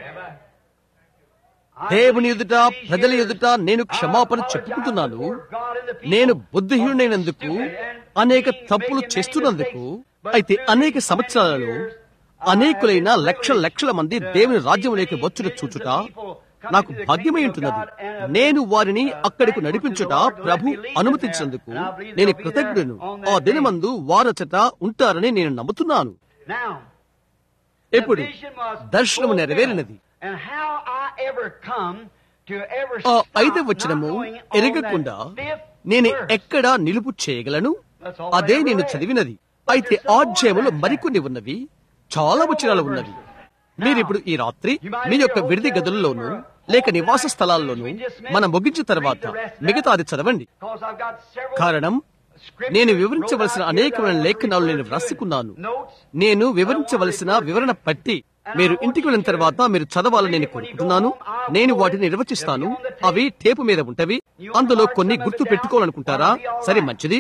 దేవుని ఎదుట, ప్రజల ఎదుట నేను క్షమాపణ చెప్పుకుంటున్నాను. నేను బుద్ధిహీనుడైనందుకు, అనేక తప్పులు చేస్తున్నందుకు. అయితే అనేక సంవత్సరాలలో అనేకులైన లక్షల లక్షల మంది దేవుని రాజ్యంలోకి వచ్చుట చూచుట నాకు భాగ్యమై ఉంటున్నది. నేను వారిని అక్కడికి నడిపించుట ప్రభు అనుమతించినందుకు నేను కృతజ్ఞుడను. ఆ దినమందు వారచట ఉంటారని నేను నమ్ముతున్నాను. ఇప్పుడు దర్శనము నెరవేరినది. ఆ ఐదవ వచనము ఎరగకుండా నేను ఎక్కడ నిలుపు చేయగలను? అదే నేను చదివినది. అయితే అధ్యాయములు మరికొన్ని ఉన్నవి, చాలా వచనాలు ఉన్నవి. మీరిప్పుడు ఈ రాత్రి మీ యొక్క విడిది గదుల్లోనూ లేక నివాస స్థలాల్లోనూ మనం ముగించిన తర్వాత మిగతాది చదవండి. కారణం, నేను వివరించవలసిన అనేకమైన లేఖనాలు నేను వ్రాసుకున్నాను. నేను వివరించవలసిన వివరణ పట్టి మీరు ఇంటికి వెళ్ళిన తర్వాత మీరు చదవాలని నేను కోరుకుంటున్నాను. నేను వాటిని నిర్వచిస్తాను. అవి టేపు మీద ఉంటవి. అందులో కొన్ని గుర్తు పెట్టుకోవాలనుకుంటారా? సరే, మంచిది.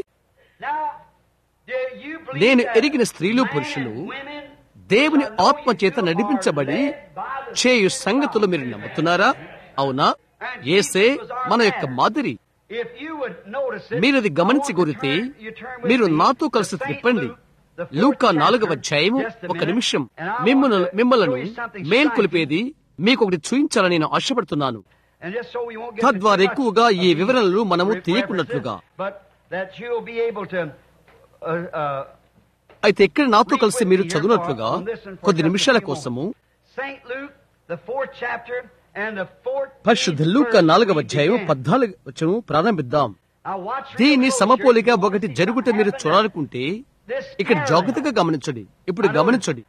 నేను ఎరిగిన స్త్రీలు, పురుషులు దేవుని ఆత్మ చేత నడిపించబడి చేయు సంగతులు మీరు నమ్ముతున్నారా? అవునా? యేసే మన యొక్క మాదిరి. మీరు అది గమనించి కోరితే మీరు నాతో కలిసి తిప్పండి. లూకా నాలుగవ అధ్యాయము ఒక నిమిషం. మిమ్మల్ని మిమ్మలను మేల్కొలిపేది మీకు ఒకటి చూయించాలని నేను ఆశపడుతున్నాను. తద్వారా ఎక్కువగా ఈ వివరణలు మనము తీయకున్నట్లుగా. అయితే ఇక్కడ నాతో కలిసి మీరు చదువునట్లుగా కొద్ది నిమిషాల కోసము పరిశుద్ధ లూకా నాలుగవ అధ్యాయం పద్నాలుగు వచనం ప్రారంభిద్దాం. దీన్ని సమపోలిక ఒకటి జరుగుట మీరు చూడాలనుకుంటే ఇక్కడ జాగ్రత్తగా గమనించండి. ఇప్పుడు గమనించండి.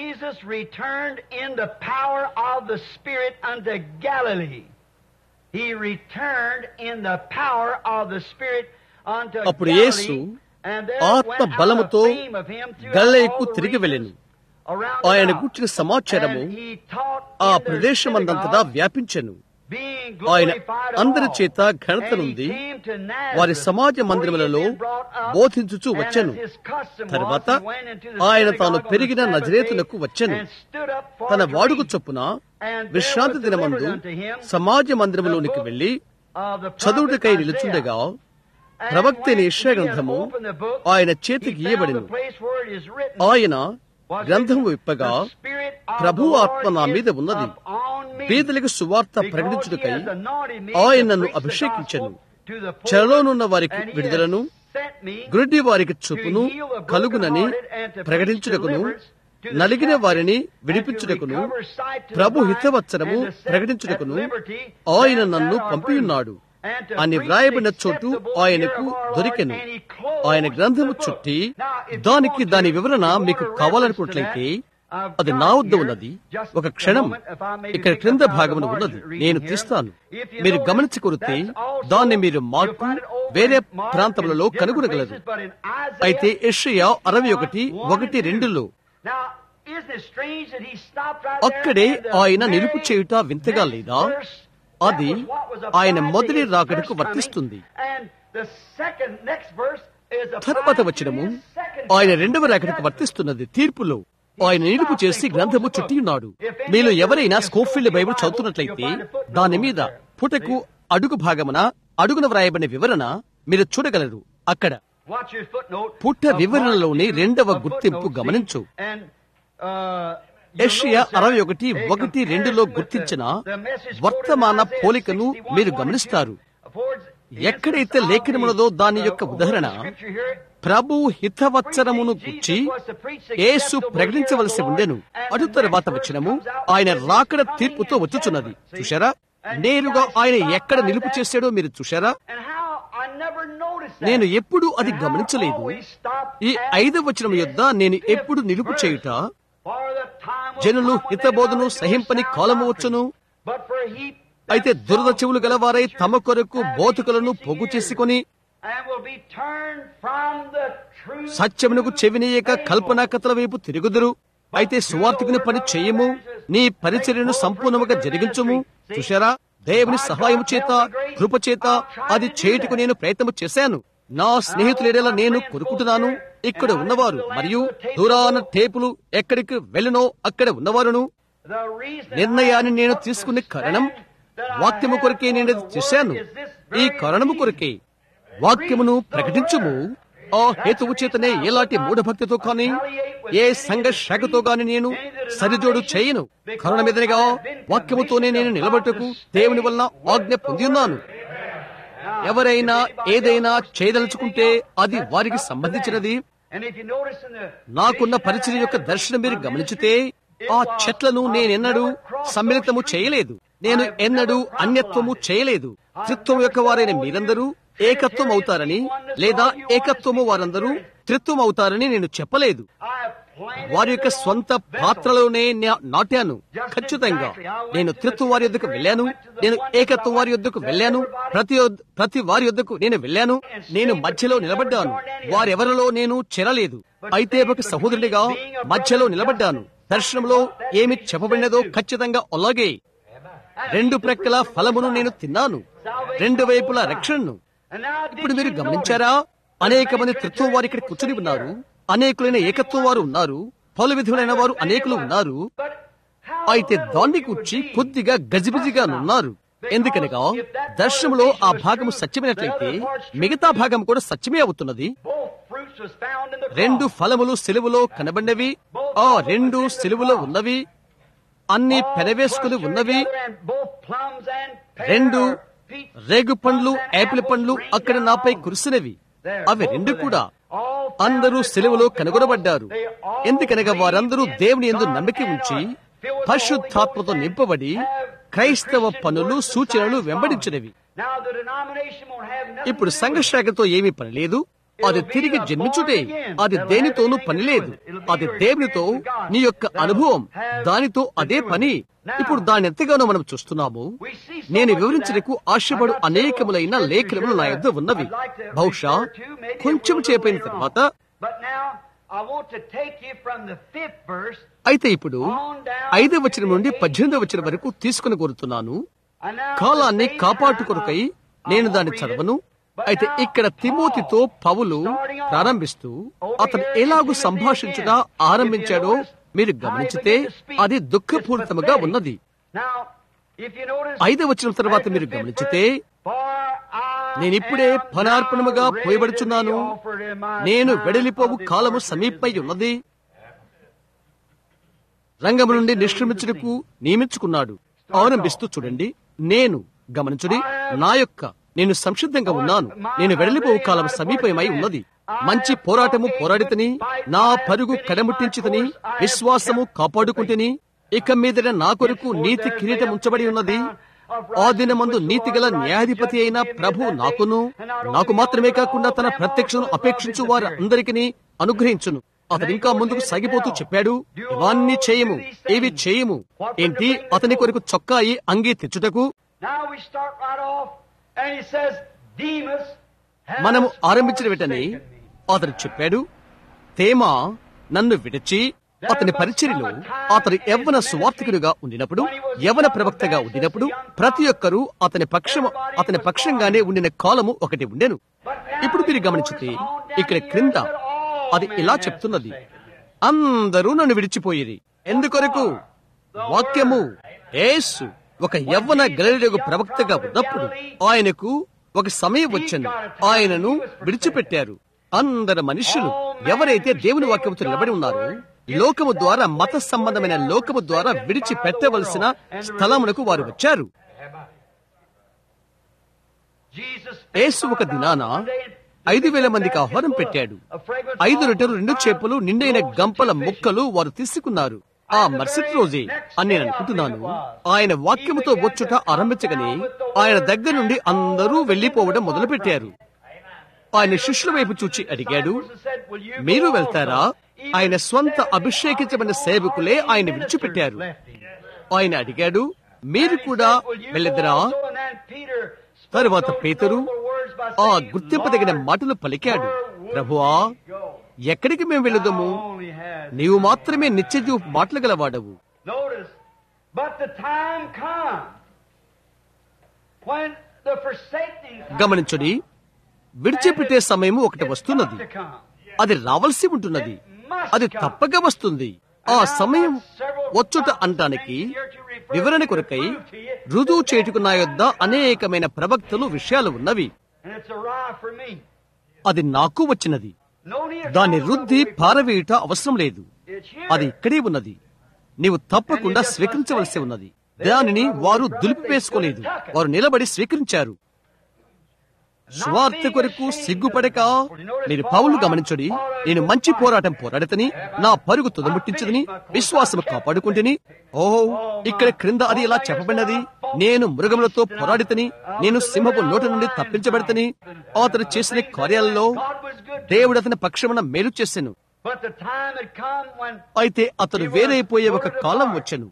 అప్పుడు యేసు ఆత్మ బలముతో గలిలయకు తిరిగి వెళ్ళెను. ఆయన గూర్చిన సమాచారము ఆ ప్రదేశమందంతటా వ్యాపించెను. ఆయన అందరి చేత ఘనత నుండి వారి సమాజ మందిరములలో బోధించుచూ వచ్చెను. తర్వాత ఆయన తాను పెరిగిన నజరేతునకు వచ్చెను. తన వాడుక చొప్పున విశ్రాంతి దినమందు సమాజ మందిరములోనికి వెళ్లి చదువుటకై నిలుచుండగా ప్రవక్త యెషయా గ్రంథము ఆయన చేతికి ఇయ్యబడిను. ఆయన గ్రంథము విప్పగా ప్రభు ఆత్మ నా మీద ఉన్నది, పేదలకు సువార్త ప్రకటించుటకై ఆయన నన్ను అభిషేకించెను. చెరలోనున్న వారికి విడుదలను, గుడ్డి వారికి చూపును కలుగునని ప్రకటించుటకును, నలిగిన వారిని విడిపించుటకును, ప్రభు హితవత్సరము ప్రకటించుటకును ఆయన నన్ను పంపియున్నాడు అని వ్రాయబడిన చోటు ఆయనకు దొరికెను. ఆయన గ్రంథము చుట్టి దానికి దాని వివరణ మీకు కావాలనుకున్నట్లయితే అది నా వద్ద ఉన్నది. ఒక క్షణం ఇక్కడ క్రింద భాగమున ఉన్నది, నేను తీస్తాను. మీరు గమనించి కొరితే దాన్ని మీరు మార్పు వేరే ప్రాంతములలో కనుగొనగలరు. అయితే యెషయా అరవై ఒకటి ఒకటి రెండులో అక్కడే ఆయన నిలుపు చేయుట వింతగా లేదా? అది ఆయన మొదటి రాకడకు వర్తిస్తుంది. తరువాత వచనము ఆయన రెండవ రాకడకు వర్తిస్తున్నది. తీర్పులో ఆయన నిలుపు చేసి గ్రంథము చుట్టి ఉన్నాడు. మీలో ఎవరైనా స్కోఫీల్డ్ బైబిల్ చదువుతున్నట్లయితే దాని మీద పుటకు అడుగు భాగమున అడుగున వ్రాయబడిన వివరణ మీరు చూడగలరు. అక్కడ పుట్ట వివరణలోని రెండవ గుర్తింపు గమనించు. యెషయా అరవై ఒకటి ఒకటి రెండులో గుర్తించిన వర్తమాన పోలికను మీరు గమనిస్తారు. ఎక్కడైతే లేఖనమున్నదో దాని యొక్క ఉదాహరణ ప్రభు హితవత్సరమును గురించి యేసు ప్రకటించవలసి ఉండెను. అటు తరువాత వచ్చినము ఆయన రాకడ తీర్పుతో వచ్చుచున్నది. చూశారా? నేరుగా ఆయన ఎక్కడ నిలుపు చేశాడో మీరు చూశారా? నేను ఎప్పుడు అది గమనించలేదు. ఈ ఐదవ వచనం యొద్ద నేను ఎప్పుడు నిలుపు చేయుట, జనులు హితబోధను సహింపని కాలము వచ్చును. అయితే దురద చెవులు గలవారై తమ కొరకు బోధకులను పోగు చేసుకొని సత్యమునకు చెవినీయక కల్పనా కథల వైపు తిరుగుదురు. అయితే సువార్తికుని పని చేయము, నీ పరిచర్యను సంపూర్ణముగా జరిగించుము. చూశారా? దేవుని సహాయము చేత కృప చేత అది చేయుటకు నేను ప్రయత్నం చేశాను. నా స్నేహితులేడలా నేను కొరుకుంటున్నాను. ఇక్కడ ఉన్నవారు మరియు దూరాన టేపులు ఎక్కడికి వెళ్ళనో అక్కడ ఉన్నవారును నిర్ణయాన్ని నేను తీసుకునే కారణం వాక్యము కొరకే నేను చేశాను. ఈ కారణము కొరకే వాక్యమును ప్రకటించుము. ఆ హేతువు చేతనే ఎలాంటి మూఢభక్తితో కానీ ఏ సంఘ శాఖతో గాని నేను సరిజోడు చేయను. కారణమేదనగా వాక్యముతోనే నేను నిలబట్టుకు దేవుని వలన ఆజ్ఞ పొంది ఉన్నాను. ఎవరైనా ఏదైనా చేయదలుచుకుంటే అది వారికి సంబంధించినది. నాకున్న పరిచయం యొక్క దర్శనం మీరు గమనించితే ఆ చెట్లను నేనెన్నడూ సమ్మిళితము చేయలేదు. నేను ఎన్నడూ అన్యత్వము చేయలేదు. త్రిత్వం యొక్క వారైన మీరందరూ ఏకత్వం అవుతారని లేదా ఏకత్వము వారందరూ త్రిత్వం అవుతారని నేను చెప్పలేదు. వారి యొక్క స్వంత పాత్రలోనే నాటాను. ఖచ్చితంగా నేను త్రిత్వం వారి యొద్దకు వెళ్ళాను. నేను ఏకత్వం వారి యొద్దకు వెళ్ళాను. ప్రతి ప్రతి వారి యొద్దకు నేను వెళ్ళాను. నేను మధ్యలో నిలబడ్డాను. వారెవరిలో నేను చేరలేదు. అయితే ఒక సహోదరుడిగా మధ్యలో నిలబడ్డాను. దర్శనంలో ఏమి చెప్పబడినదో ఖచ్చితంగా అలాగే రెండు ప్రక్కల ఫలమును నేను తిన్నాను, రెండు వైపుల రక్షణను. ఇప్పుడు మీరు గమనించారా? అనేక మంది త్రిత్వం వారు ఇక్కడ కూర్చుని ఉన్నారు. అనేకులైన ఏకత్వం వారు ఉన్నారు. పలు విధులైన వారు అనేకులు ఉన్నారు. అయితే దాన్ని కూర్చి కొద్దిగా గజిబిజిగా ఉన్నారు. ఎందుకనగా దర్శనంలో ఆ భాగము సత్యమైనట్లయితే మిగతా భాగం కూడా సత్యమే అవుతున్నది. రెండు ఫలములు సిలువలో కనబడినవి, ఆ రెండు సిలువలో ఉన్నవి, అన్ని పెనవేసుకుని ఉన్నవి. రెండు రేగు పండ్లు, యాపిల్ పండ్లు అక్కడ నాపై కురిసినవి. అవి రెండు కూడా అందరూ సిలువలో కనుగొనబడ్డారు. ఎందుకనగా వారందరూ దేవుని యందు నమ్మిక ఉంచి పరిశుద్ధాత్మతో నింపబడి క్రైస్తవ పనులు, సూచనలు వెంబడించినవి. ఇప్పుడు సంఘశాఖతో ఏమీ పని లేదు. అది తిరిగి జన్మించుటే. అది దేనితోనూ పని లేదు. అది దేవునితో నీ యొక్క అనుభవం, దానితో అదే పని. ఇప్పుడు దాని ఎంతగానో మనం చూస్తున్నాము. నేను వివరించడానికి ఆశపడు అనేకములైన లేఖనములు నా యొద్ద ఉన్నవి. బహుశా కొంచెం చేపైన తర్వాత అయితే ఇప్పుడు ఐదవ వచనం నుండి పద్దెనిమిదవ వచనం వరకు తీసుకుని కోరుతున్నాను. కాలాన్ని కాపాడుకొరకై నేను దాన్ని చదవను. అయితే ఇక్కడ తిమోతితో పౌలు ప్రారంభిస్తూ అతను ఎలాగూ సంభాషించగా ఆరంభించాడో మీరు గమనించితే అది దుఃఖపూరితముగా ఉన్నది. ఐదవ వచనం తర్వాత మీరు గమనించితే, నేనిప్పుడే ఫలార్పణముగా పోయబడుచున్నాను, నేను వెడలిపోవు కాలము సమీపమై ఉన్నది, రంగము నుండి నిష్క్రమించుటకు నియమించుకున్నాడు. ఆరంభిస్తూ చూడండి, నేను గమనించుడి, నా యొక్క నేను సంసిద్ధంగా ఉన్నాను, నేను వెడలిపోవు కాలం సమీపమై ఉన్నది. మంచి పోరాటము పోరాడితని, నా పరుగు కడముట్టించితని, విశ్వాసము కాపాడుకుంటేని, ఇక మీదట నా కొరకు నీతి కిరీటం ఉంచబడి ఉన్నది. ఆ దినమందు నీతి గల న్యాయాధిపతి అయిన ప్రభు నాకును, నాకు మాత్రమే కాకుండా తన ప్రత్యక్షను అపేక్షించు వారు అందరికీ అనుగ్రహించును. అతను ఇంకా ముందుకు సాగిపోతూ చెప్పాడు, ఇవన్నీ చేయము, ఇవి చేయము. ఏంటి? అతని కొరకు చొక్కాయి అంగీ తెచ్చుటకు. మనము ఆరంభించిన వెంటనే అతను చెప్పాడు, తేమా నన్ను విడిచి అతని పరిచర్యలో అతని యవ్వన సువార్థికుడిగా ఉండినప్పుడు, యవ్వన ప్రవక్తగా ఉండినప్పుడు ప్రతి ఒక్కరూ అతని పక్షము అతని పక్షంగానే ఉండిన కాలము ఒకటి ఉండెను. ఇప్పుడు మీరు గమనించితే ఇక్కడ క్రింద అది ఇలా చెప్తున్నది, అందరూ నన్ను విడిచిపోయిరి. ఎందుకొరకు? వాక్యము యేసు ఒక యవ్వన గలిలయగు ప్రవక్తగా ఉన్నప్పుడు ఆయనకు ఒక సమయం వచ్చెను, ఆయనను విడిచిపెట్టారు. అందరు మనుషులు ఎవరైతే దేవుని వాక్యముతో నిలబడి ఉన్నారో, లోకము ద్వారా, మత సంబంధమైన లోకము ద్వారా విడిచి పెట్టవలసిన స్థలమునకు వారు వచ్చారు. యేసు ఒక దినాన ఐదు వేల మందికి ఆహారం పెట్టాడు. ఐదు రొట్టెలు, రెండు చేపలు, నిండైన గంపల ముక్కలు వారు తీసుకున్నారు. ఆ మరుసటి రోజే అని నేను అనుకుంటున్నాను, ఆయన వాక్యముతో వచ్చుట ఆరంభించగానే ఆయన దగ్గర నుండి అందరూ వెళ్లిపోవడం మొదలుపెట్టారు. ఆయన శిష్యుల వైపు చూచి అడిగాడు, మీరు వెళ్తారా? ఆయన స్వంత అభిషేకించబడిన సేవకులే ఆయన విడిచిపెట్టారు. ఆయన అడిగాడు, మీరు కూడా వెళ్ళెదరా? తరువాత పేతురు ఆ గుర్తింపదగిన మాటలు పలికాడు, ప్రభువా, ఎక్కడికి మేము వెళ్ళదము? నీవు మాత్రమే నిత్యజీవ మాటలు గలవాడవు. గమనించుడి, విడిచిపెట్టే సమయము ఒకటి వస్తున్నది. అది రావాల్సి ఉంటున్నది. అది తప్పక వస్తుంది. ఆ సమయం వచ్చుట అంటానికి వివరణ కొరకై రుజువు చేటుకు నా యొద్ద అనేకమైన ప్రవక్తలు విషయాలు ఉన్నవి. అది నాకు వచ్చినది. దాన్ని రుద్ది పారవేయుట అవసరం లేదు. అది ఇక్కడే ఉన్నది. నీవు తప్పకుండా స్వీకరించవలసి ఉన్నది. దానిని వారు దులిపివేసుకోలేదు, వారు నిలబడి స్వీకరించారు. స్వార్థ కొరకు సిగ్గుపడక మీరు పౌలు గమనించుడి, నేను మంచి పోరాటం పోరాడతని, నా పరుగు తుదముట్టించదని, విశ్వాసం కాపాడుకుంటుని. ఓహో, ఇక్కడ క్రింద అది ఇలా చెప్పబడినది, నేను మృగములతో పోరాడితని, నేను సింహపు నోట నుండి తప్పించబడతని. అతను చేసిన కార్యాలలో దేవుడు అతని పక్షమున మేలు చేసెను. అయితే అతను వేరైపోయే ఒక కాలం వచ్చెను.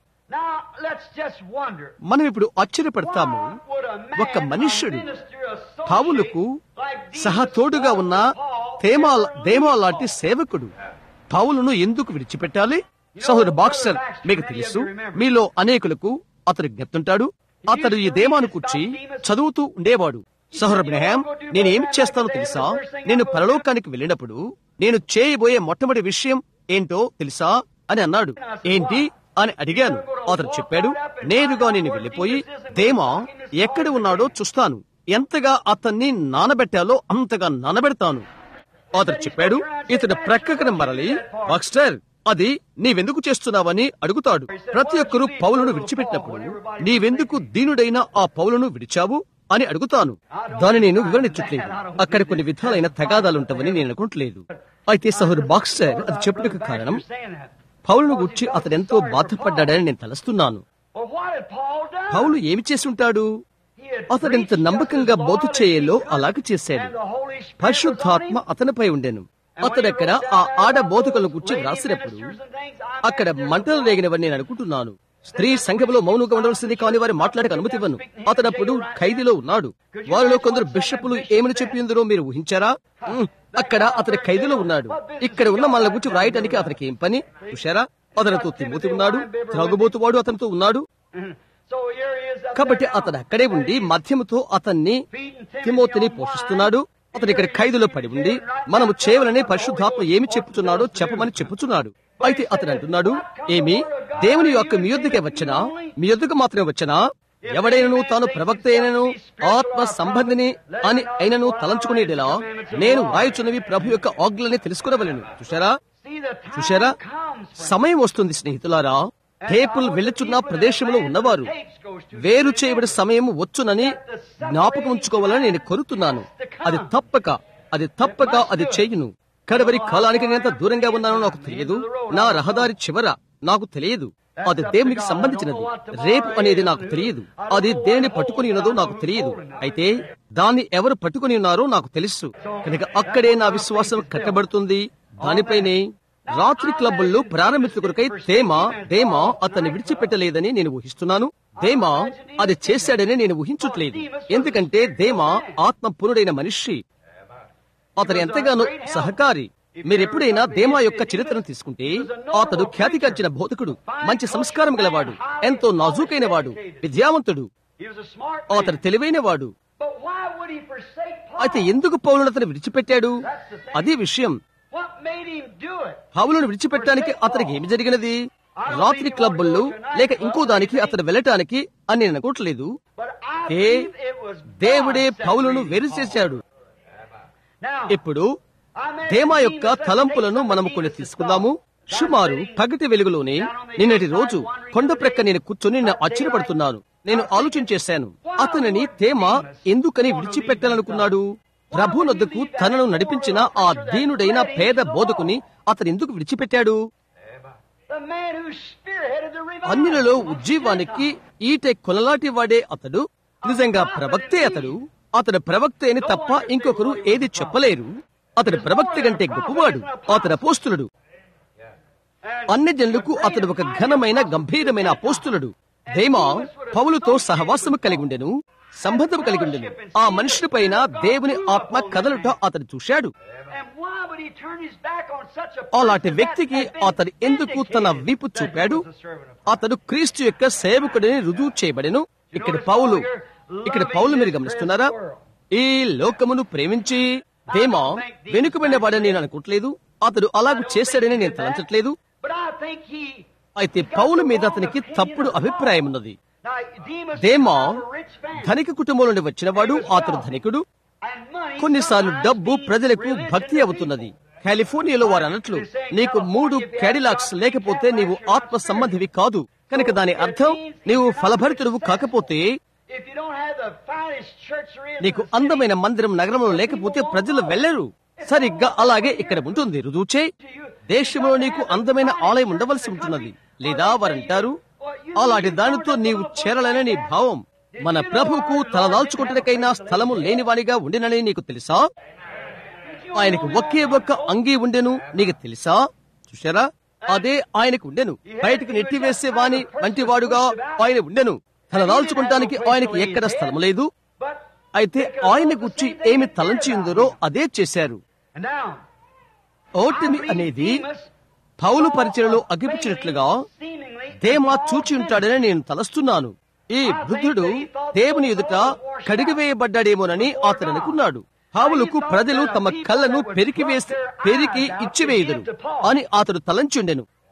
మనం ఇప్పుడు ఆశ్చర్యపడతాము, ఒక మనుష్యుడు పౌలుకు సహతోడుగా ఉన్న తేమా దేమా లాంటి సేవకుడు పౌలును ఎందుకు విడిచిపెట్టాలి? సహోదరు బాక్సర్, మీకు తెలుసు, మీలో అనేకులకు అతడు జ్ఞప్తుంటాడు. అతడు ఈ దేమాను కూర్చి చదువుతూ ఉండేవాడు. సహోదరు బ్రహాం, నేనేమి చేస్తానో తెలుసా? నేను పరలోకానికి వెళ్ళినప్పుడు నేను చేయబోయే మొట్టమొదటి విషయం ఏంటో తెలుసా అని అన్నాడు. ఏంటి? అని అడిగాను. అతను చెప్పాడు, నేరుగా నేను వెళ్లిపోయి దేమా ఎక్కడ ఉన్నాడో చూస్తాను, ఎంతగా అతన్ని నానబెట్టాలో అంతగా నానబెడతాను. అతను చెప్పాడు, ఇతడు ప్రక్కన మరలి, బాక్స్టర్ అది నీవెందుకు చేస్తున్నావని అడుగుతాడు. ప్రతి ఒక్కరూ పౌలును విడిచిపెట్టినప్పుడు నీవెందుకు దీనుడైన ఆ పౌలును విడిచావు అని అడుగుతాను. దాన్ని నేను వివరించట్లేదు, అక్కడ కొన్ని విధాలైన తగాదాలుంటావని నేను అనుకుంటలేదు. అయితే సహోదరు బాక్స్టర్ అది చెప్పుటకు కారణం పౌలును గురించి అతడెంతో బాధపడ్డాడని నేను తలస్తున్నాను. పౌలు ఏమి చేసి ఉంటాడు? అతడెంత నమ్మకంగా బోధ చేయేలో అలాగే చేశాడు. పరిశుద్ధాత్మ అతనిపై ఉండెను. అతడక్కడ ఆ ఆడ బోధకులను గురించి వ్రాసినప్పుడు అక్కడ మంటలు రేగినవని నేను అనుకుంటున్నాను. స్త్రీ సంఘములో మౌనంగా ఉండవలసింది కానీ వారు మాట్లాడక అనుమతి ఇవ్వను. అతడప్పుడు ఖైదీలో ఉన్నాడు. వారిలో కొందరు బిషపులు ఏమని చెప్పిందరో మీరు ఊహించారా? అక్కడ అతడి ఖైదీలో ఉన్నాడు. ఇక్కడ ఉన్న మన గురించి వ్రాయటానికి అతనికి ఏం పని? చూశారా? అతనితో తిమోతి ఉన్నాడు, త్రాగుబోతువాడు అతనితో ఉన్నాడు. కాబట్టి అతడు అక్కడే ఉండి మధ్యముతో అతన్ని తిమోతిని పోషిస్తున్నాడు. అతడు ఇక్కడ ఖైదులో పడి ఉండి మనము చేయవలని పరిశుద్ధాత్మ ఏమి చెప్పుతున్నాడో చెప్పమని చెప్పుచున్నాడు. అయితే అతడు అంటున్నాడు, ఏమి దేవుని యొక్క మీ యొద్దకే వచ్చనా? మీ యొద్దకు మాత్రమే వచ్చనా? ఎవడైనను తాను ప్రవక్త అయినను ఆత్మ సంబంధిని అని అయినను తలంచుకునేలా నేను వాయుచున్నవి ప్రభు యొక్క ఆజ్ఞలని తెలుసుకునవలెను. చూశారా చూశారా సమయం వస్తుంది స్నేహితులారా, టేపులు వెళ్ళుచున్న ప్రదేశంలో ఉన్నవారు వేరు చేయబడి సమయం వచ్చునని జ్ఞాపకం ఉంచుకోవాలని నేను కోరుతున్నాను. అది తప్పక అది తప్పక అది చేయును. కడవరి కాలానికి నేను ఎంత దూరంగా ఉన్నానో నాకు తెలియదు. నా రహదారి చివర నాకు తెలియదు. అది దేవునికి సంబంధించినది. రేపు అనేది నాకు తెలియదు. అది దేనిని పట్టుకుని ఉన్నదో నాకు తెలియదు. అయితే దాన్ని ఎవరు పట్టుకుని ఉన్నారో నాకు తెలుసు. కనుక అక్కడే నా విశ్వాసం కట్టబడుతుంది. దానిపైనే రాత్రి క్లబ్బుల్లో ప్రారంభించుకొరకై దేమా దేమా అతన్ని విడిచిపెట్టలేదని నేను ఊహిస్తున్నాను. దేమా అది చేశాడని నేను ఊహించట్లేదు. ఎందుకంటే దేమా ఆత్మపూర్ణుడైన మనిషి. అతను ఎంతగానో సహకారి. మీరెప్పుడైనా దేమా యొక్క చరిత్రను తీసుకుంటే అతడు ఖ్యాతిగాంచిన బోధకుడు, మంచి సంస్కారం గలవాడు, ఎంతో నాజూకైన వాడు, విద్యావంతుడు, అతడు తెలివైన వాడు. అయితే ఎందుకు పౌలును అతను విడిచిపెట్టాడు? అదే విషయం. పౌలును విడిచిపెట్టడానికి అతనికి ఏమి జరిగినది? రాత్రి క్లబ్బుల్లో లేక ఇంకో దానికి అతను వెళ్ళటానికి అని నేను అనుకోవట్లేదు. దేవుడే పౌలును వేరు చేశాడు. ఇప్పుడు దేమా యొక్క తలంపులను మనము కొన్ని తీసుకుందాము. సుమారు పగటి వెలుగులోనే నిన్నటి రోజు కొండ ప్రక్క నేను కూర్చొని నేను ఆశ్చర్యపడుతున్నాను. నేను ఆలోచన చేశాను, అతనిని దేమా ఎందుకని విడిచిపెట్టాలనుకున్నాడు? ప్రభునొద్దకు తనను నడిపించిన ఆ దీనుడైన పేద బోధకుని అతను ఎందుకు విడిచిపెట్టాడు? అన్యులలో ఉజ్జీవానికి ఈటె కొలలాటి వాడే అతడు. నిజంగా ప్రవక్తే అతడు. అతడు ప్రవక్తే అని తప్ప ఇంకొకరు ఏది చెప్పలేరు. అతడు ప్రవక్త కంటే గొప్పవాడు. అతడు అపోస్తులుడు. అన్ని జనులకు అతడు ఒక ఘనమైన గంభీరమైన అపోస్తులుడు. దేమా పౌలుతో సహవాసము కలిగి ఉండెను, సంబంధం కలిగి ఉండెను. ఆ మనుషుని పైన దేవుని ఆత్మ కదలుట అతడు చూశాడు. అలాంటి వ్యక్తికి అతడు ఎందుకు తన వీపు చూపాడు? అతడు క్రీస్తు యొక్క సేవకుడిని రుజువు చేయబడెను. ఇక్కడ పౌలు ఇక్కడ పౌలు మీరు గమనిస్తున్నారా? ఈ లోకమును ప్రేమించి దేమా వెనుకబడిన వాడని నేను అనుకోవట్లేదు. అతడు అలాగూ చేశాడని నేను తలంచట్లేదు. అయితే పౌలు మీద అతనికి తప్పుడు అభిప్రాయం ఉన్నది. దేమా ధనిక కుటుంబం నుండి వచ్చినవాడు. అతడు ధనికుడు. కొన్నిసార్లు డబ్బు ప్రజలకు భక్తి అవుతున్నది. కాలిఫోర్నియాలో వారు అన్నట్లు, నీకు మూడు క్యాడిలాక్స్ లేకపోతే నీవు ఆత్మ సంబంధివి కాదు. కనుక దాని అర్థం నీవు ఫలభరితుడు కాకపోతే, నీకు అందమైన మందిరం నగరంలో లేకపోతే ప్రజలు వెళ్లరు. సరిగ్గా అలాగే ఇక్కడ ఉంటుంది. రుజువుచే దేశంలో నీకు అందమైన ఆలయం ఉండవలసి ఉంటున్నది. లేదా వారంటారు, అలాంటి దానితో నీవు చేరాలని నీ భావం. మన ప్రభువుకు తలదాల్చుకుంటున్నకైనా స్థలము లేనివాడిగా ఉండినని నీకు తెలుసా? ఆయనకు ఒకే ఒక్క అంగీ ఉండెను, నీకు తెలుసా? చూశారా? అదే ఆయనకు ఉండెను. బయటకు నెట్టివేసే వాని వంటి వాడుగా ఆయన ఉండెను. తలదాల్చుకుంటానికి ఆయనకి ఎక్కడ స్థలము లేదు. అయితే ఆయన గురించి ఏమి తలంచి ఉందరో అదే చేశారు. ఓటమి అనేది పౌలు పరిచయలో అగిపించినట్లుగా దేమా చూచి ఉంటాడని నేను తలస్తున్నాను. ఈ వృద్ధుడు దేవుని ఎదుట కడిగివేయబడ్డాడేమోనని అతను అనుకున్నాడు. పౌలుకు ప్రజలు తమ కళ్ళను పెరికి వేసి పెరికి ఇచ్చివేయుదురు అని అతడు తలంచుండెను.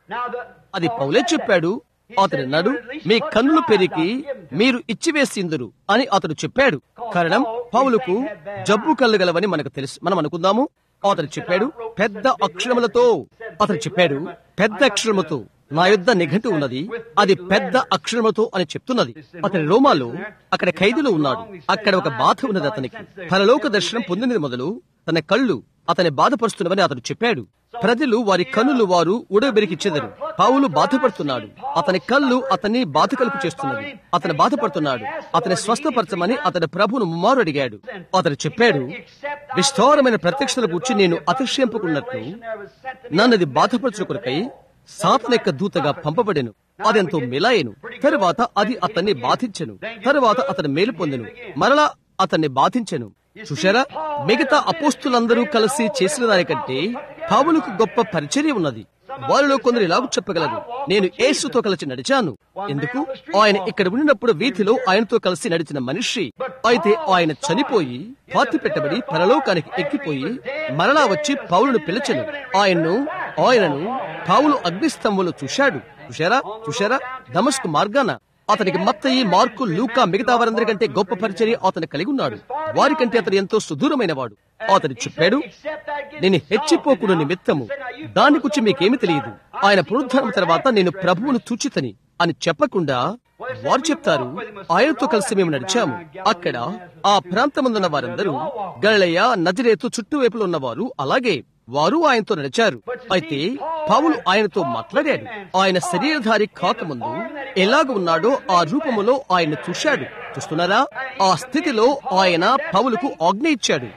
అది పౌలే చెప్పాడు. అతడు అన్నాడు, మీ కన్నులు పెరిగి మీరు ఇచ్చివేసిందురు అని అతడు చెప్పాడు. కారణం పౌలుకు జబ్బు కళ్ళు గలవని మనకు తెలుసు. మనం అనుకుందాము. అతడు చెప్పాడు పెద్ద అక్షరములతో. అతడు చెప్పాడు పెద్ద అక్షరముతో నా యొద్ద నిఘంటు ఉన్నది, అది పెద్ద అక్షరముతో అని చెప్తున్నది. అతని రోమాలో అక్కడ ఖైదులో ఉన్నాడు. అక్కడ ఒక బాధ ఉన్నది అతనికి. పరలోక దర్శనం పొందినది మొదలు తన కళ్ళు అతని బాధపరుస్తున్నవని అతడు చెప్పాడు. ప్రజలు వారి కన్నులు వారు ఉడబెరికిచ్చెదరు. పౌలు బాధపడుతున్నాడు. అతని కళ్ళు అతన్ని బాధ కలుపు చేస్తున్నది. అతను బాధపడుతున్నాడు. అతని స్వస్థపరచమని అతని ప్రభువును ముమ్మారు అడిగాడు. అతడు చెప్పాడు, విస్తారమైన ప్రత్యక్షతల గురించి నేను అతిశయింపుకున్నట్లు నన్నది బాధపరచుట కొరకై సాతాను యొక్క దూతగా పంపబడెను. అదెంతో మేలాయెను. తరువాత అది అతన్ని బాధించెను. తరువాత అతను మేలు పొందెను. మరలా అతన్ని బాధించెను. చూశారా, మిగతా అపోస్తులందరూ కలిసి చేసిన దానికంటే పౌలుకు గొప్ప పరిచర్య ఉన్నది. వారిలో కొందరు ఇలాగూ చెప్పగలరు, నేను యేసుతో కలిసి నడిచాను. ఎందుకు? ఆయన ఇక్కడ ఉన్నప్పుడు వీధిలో ఆయనతో కలిసి నడిచిన మనిషి. అయితే ఆయన చనిపోయి పాతి పెట్టబడి పరలోకానికి ఎక్కిపోయి మరలా వచ్చి పౌలును పిలిచెను. ఆయన్ను ఆయనను పౌలు అగ్నిస్తంభంలో చూశాడు. చూశారా చూశారా దమస్కు మార్గాన అతనికి మత్తయి, మార్కు, లూకా మిగతా వారందరికంటే గొప్ప పరిచర్య అతను కలిగి ఉన్నాడు. వారికంటే అతను ఎంతో సుదూరమైన వాడు. అతను చెప్పాడు, నేను హెచ్చిపోకుడు నిమిత్తము దాని గురించి మీకేమి తెలియదు. ఆయన పునరుద్ధానం తర్వాత నేను ప్రభువును చూచితని అని చెప్పకుండా వారు చెప్తారు, ఆయనతో కలిసి మేము నడిచాము. అక్కడ ఆ ప్రాంతమందున్న వారందరూ గలిలయ, నజరేతు చుట్టువైపులో ఉన్నవారు అలాగే వారు ఆయనతో నడిచారు. అయితే పౌలు ఆయనతో మాట్లాడాడు. ఆయన శరీరధారి కాకముందు ఎలాగ ఉన్నాడో ఆ రూపములో ఆయన చూశాడు. చూస్తున్నారా? ఆ స్థితిలో ఆయన పౌలుకు ఆజ్ఞ ఇచ్చాడు.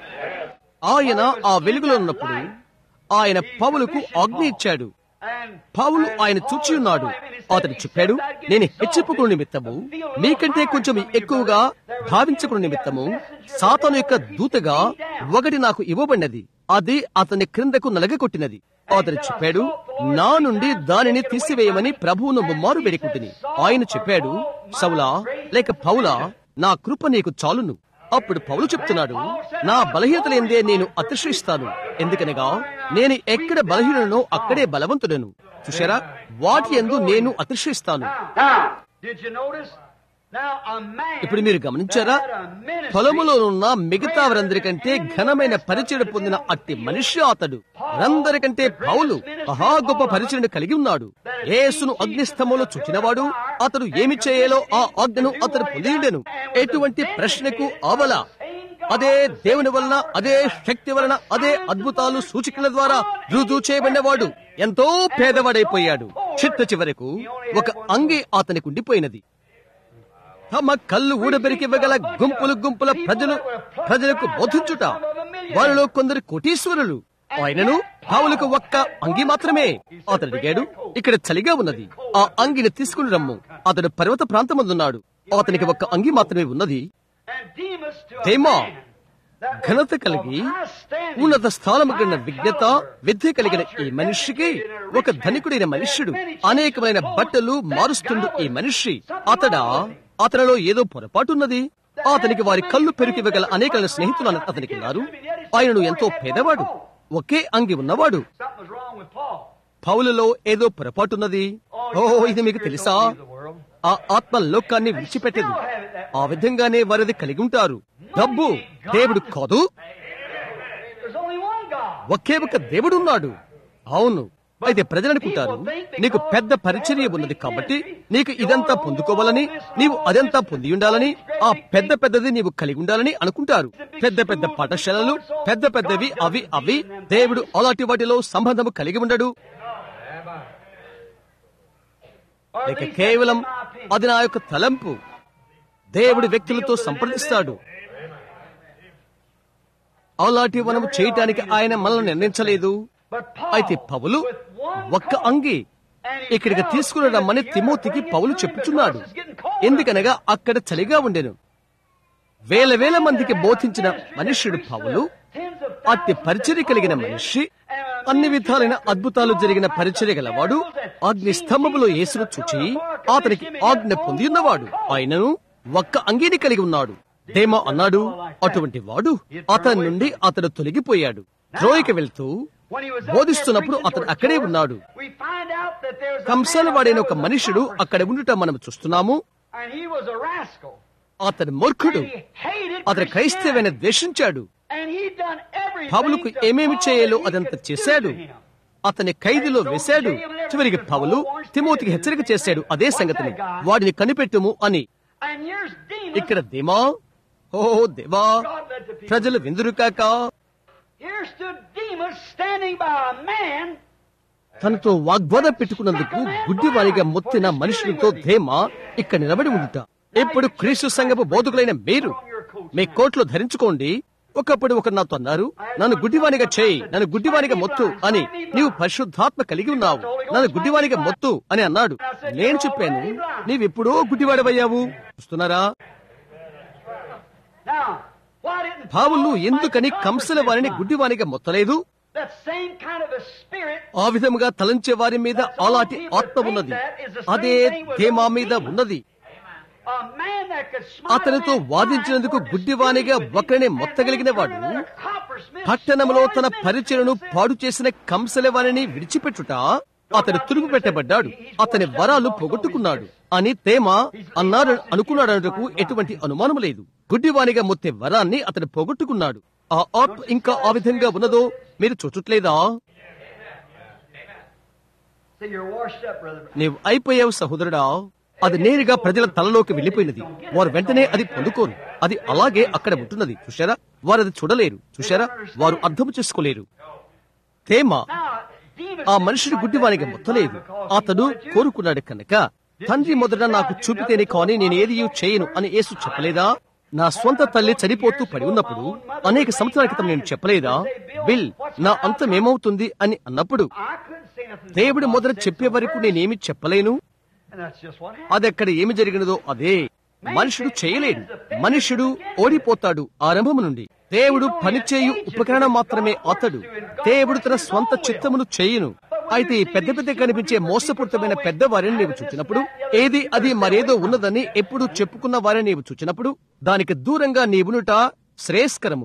ఆయన ఆ వెలుగులో ఉన్నప్పుడు ఆయన పౌలుకు ఆజ్ఞ ఇచ్చాడు. పౌలు ఆయన చూచి ఉన్నాడు. అతడు చెప్పాడు, నేను హెచ్చిపోకుడు నిమిత్తము మీకంటే కొంచెం ఎక్కువగా భావించకుడు నిమిత్తము సాతాను యొక్క దూతగా ఒకటి నాకు ఇవ్వబడినది. అది అతని క్రిందకు నలగకొట్టినది. అతడు చెప్పాడు, నా నుండి దానిని తీసివేయమని ప్రభువును ముమ్మారు వేడుకుంటుని. ఆయన చెప్పాడు, సౌలా లేక పౌలా, నా కృప నీకు చాలును. అప్పుడు పౌలు చెప్తున్నాడు, నా బలహీనతలేందే నేను అతిశయిస్తాను. ఎందుకనగా నేను ఎక్కడ బలహీననో అక్కడే బలవంతుడను. చూశారా? వాటి యందు నేను అతిశయిస్తాను. ఇప్పుడు మీరు గమనించారా? పొలములో ఉన్న మిగతా వారందరికంటే ఘనమైన పరిచయం పొందిన అట్టి మనిషి అతడు. వారందరికంటే పౌలు మహా గొప్ప పరిచయం కలిగి ఉన్నాడు. యేసును అగ్నిస్తంభంలో చుట్టినవాడు. అతడు ఏమి చేయాలో ఆ ఆజ్ఞను అతడు పొందిండెను. ఎటువంటి ప్రశ్నకు అవల అదే దేవుని వలన, అదే శక్తి వలన, అదే అద్భుతాలు సూచికల ద్వారా రుజువు చేయబడినవాడు. ఎంతో పేదవాడైపోయాడు. చిట్ట చివరకు ఒక అంగి అతనికి ఉండిపోయినది. తమ కళ్ళు ఊడబెరికివ్వగల గుంపులు గుంపుల ప్రజలు ప్రజలకు బోధించుట. వారిలో కొందరు కోటీశ్వరులు. ఆయనను పౌలుకు ఒక్క అంగి మాత్రమే. అతడు అడిగాడు, ఇక్కడ చలిగా ఉన్నది, ఆ అంగిని తీసుకుని రమ్ము. అతడు పర్వత ప్రాంతమందున్నాడు. అతనికి ఒక్క అంగి మాత్రమే ఉన్నది. దేమా ఘనత కలిగి ఉన్నత స్థానము కలిగిన విజ్ఞత, విద్య కలిగిన ఈ మనిషికి, ఒక ధనికుడైన మనుష్యుడు, అనేకమైన బట్టలు మారుస్తుండు ఈ మనిషి. అతడా అతనిలో ఏదో పొరపాటున్నది. అతనికి వారి కళ్ళు పెరిగివ్వగల అనేక స్నేహితులు అతనికి ఉన్నారు. ఆయనను ఎంతో పేదవాడు, ఒకే అంగి ఉన్నవాడు. పౌలులో ఏదో పొరపాటున్నది. ఓ, ఇది మీకు తెలుసా? ఆ ఆత్మ లోకాన్ని విడిచిపెట్టదు. ఆ విధంగానే వారిది కలిగి ఉంటారు. డబ్బు దేవుడు కాదు, ఒకే ఒక దేవుడున్నాడు. అవును. అయితే ప్రజలు అనుకుంటారు, నీకు పెద్ద పరిచర్య ఉన్నది కాబట్టి నీకు ఇదంతా పొందుకోవాలని, నీవు అదంతా పొంది ఉండాలని, ఆ పెద్ద పెద్దది నీవు కలిగి ఉండాలని అనుకుంటారు. పెద్ద పెద్ద పాఠశాలలు, పెద్ద పెద్దవి అవి అవి దేవుడు అలాంటి వాటిలో సంబంధము కలిగి ఉండడు. లేక కేవలం అది నా యొక్క తలంపు. దేవుడి వ్యక్తులతో సంప్రదిస్తాడు. అలాంటి మనము చేయటానికి ఆయన మనల్ని నిర్ణయించలేదు. అయితే పౌలు ఒక్క అంగి ఇక్కడికి తీసుకుని రమ్మని తిమోతికి పౌలు చెప్పుచున్నాడు. ఎందుకనగా అక్కడ చలిగా ఉండెను. వేల వేల మందికి బోధించిన మనుష్యుడు పౌలు. అట్టి పరిచర్య కలిగిన మనిషి, అన్ని విధాలైన అద్భుతాలు జరిగిన పరిచర్య గలవాడు. అగ్ని స్తంభములో యేసును చూచి అతనికి ఆజ్ఞ పొంది ఉన్నవాడు. ఆయనను ఒక్క అంగీని కలిగి ఉన్నాడు. దేమా అన్నాడు, అటువంటి వాడు అతని నుండి అతడు తొలగిపోయాడు. ట్రోయికి వెళ్తూ బోధిస్తున్నప్పుడు అతను అక్కడే ఉన్నాడు. కంసాలవాడైన ఒక మనుషుడు అక్కడ ఉండటం మనం చూస్తున్నాము. అతను మూర్ఖుడు. అతను క్రైస్తవుని ద్వేషించాడు. పౌలుకు ఏమేమి చేయాలో అదంతా చేశాడు. అతని ఖైదులో వేశాడు. చివరికి పౌలు తిమోతికి హెచ్చరిక చేశాడు అదే సంగతిని, వాడిని కనిపెట్టుము అని. ఇక్కడ దేమా, ఓ దేవా, ప్రజలు విందురు కాక తనతో వాగ్వాదం పెట్టుకున్నందుకు గుడ్డివారిగా మొత్తిన మనుషులతో ధేమా ఇక్కడ నిలబడి ఉండుట. ఇప్పుడు క్రీస్తు సంఘపు బోధకులైన మీరు మీ కోట్లు ధరించుకోండి. ఒకప్పుడు ఒకరు నాతో అన్నారు, నన్ను గుడ్డివానిగా చేయి, నన్ను గుడ్డివానిగా మొత్తు అని. నీవు పరిశుద్ధాత్మ కలిగి ఉన్నావు, నన్ను గుడ్డివానిగా మొత్తు అని అన్నాడు. నేను చెప్పాను, నీవెప్పుడో గుడ్డివాడవయ్యావు. చూస్తున్నారా? పౌలు ఎందుకని కంసల వారిని గుడ్డివానిగా మొత్తలేదు? ఆ విధముగా తలంచే వారి మీద అలాంటి ఆత్మ ఉన్నది. అదే దేమా మీద ఉన్నది. అతనితో వాదించినందుకు గుడ్డివానిగా ఒకరిని మొత్తగలిగిన వాడు పట్టణంలో తన పరిచయను పాడు చేసిన కంసలవాణిని విడిచిపెట్టుట అతను తిరుగు పెట్టబడ్డాడు. అతని వరాలు పోగొట్టుకున్నాడు అని తేమా అన్నాడు అనుకున్నాడనకు ఎటువంటి అనుమానం లేదు. గుడ్డివానిగా మొత్తే వరాన్ని అతను పోగొట్టుకున్నాడు. ఆ ఆత్మ ఇంకా ఆ విధంగా ఉన్నదో మీరు చూచట్లేదా? నీవు అయిపోయావు సహోదరుడా. అది నేరుగా ప్రజల తలలోకి వెళ్లిపోయినది. వారు వెంటనే అది పొందుకోరు. అది అలాగే అక్కడ ఉంటున్నది. చూశారా? వారు అది చూడలేరు. చూశారా? వారు అర్థం చేసుకోలేరు. తేమా ఆ మనుషుడి గుడ్డివానిగా మొత్తలేదు. అతడు కోరుకున్నాడు కనుక, తండ్రి మొదట నాకు చూపితేనే కానీ నేను ఏది చేయను అని యేసు చెప్పలేదా? నా స్వంత తల్లి చనిపోతూ పడి ఉన్నప్పుడు అనేక సంవత్సరాల క్రితం నేను చెప్పలేదా, బిల్ నా అంతం ఏమవుతుంది అని అన్నప్పుడు దేవుడు మొదట చెప్పే వరకు నేనేమి చెప్పలేను. అదెక్కడ ఏమి జరిగినదో అదే. మనుషుడు చేయలేడు. మనుషుడు ఓడిపోతాడు ఆరంభము నుండి. దేవుడు పనిచేయు ఉపకరణం మాత్రమే అతడు. దేవుడు తన స్వంత చిత్తమును చేయును. అయితే ఈ పెద్ద పెద్ద కనిపించే మోసపూరితమైన పెద్దవారిని నీవు చూచినప్పుడు, ఏది అది మరేదో ఉన్నదని ఎప్పుడు చెప్పుకున్న వారిని నీవు చూచినప్పుడు, దానికి దూరంగా నీవునుట శ్రేయస్కరము.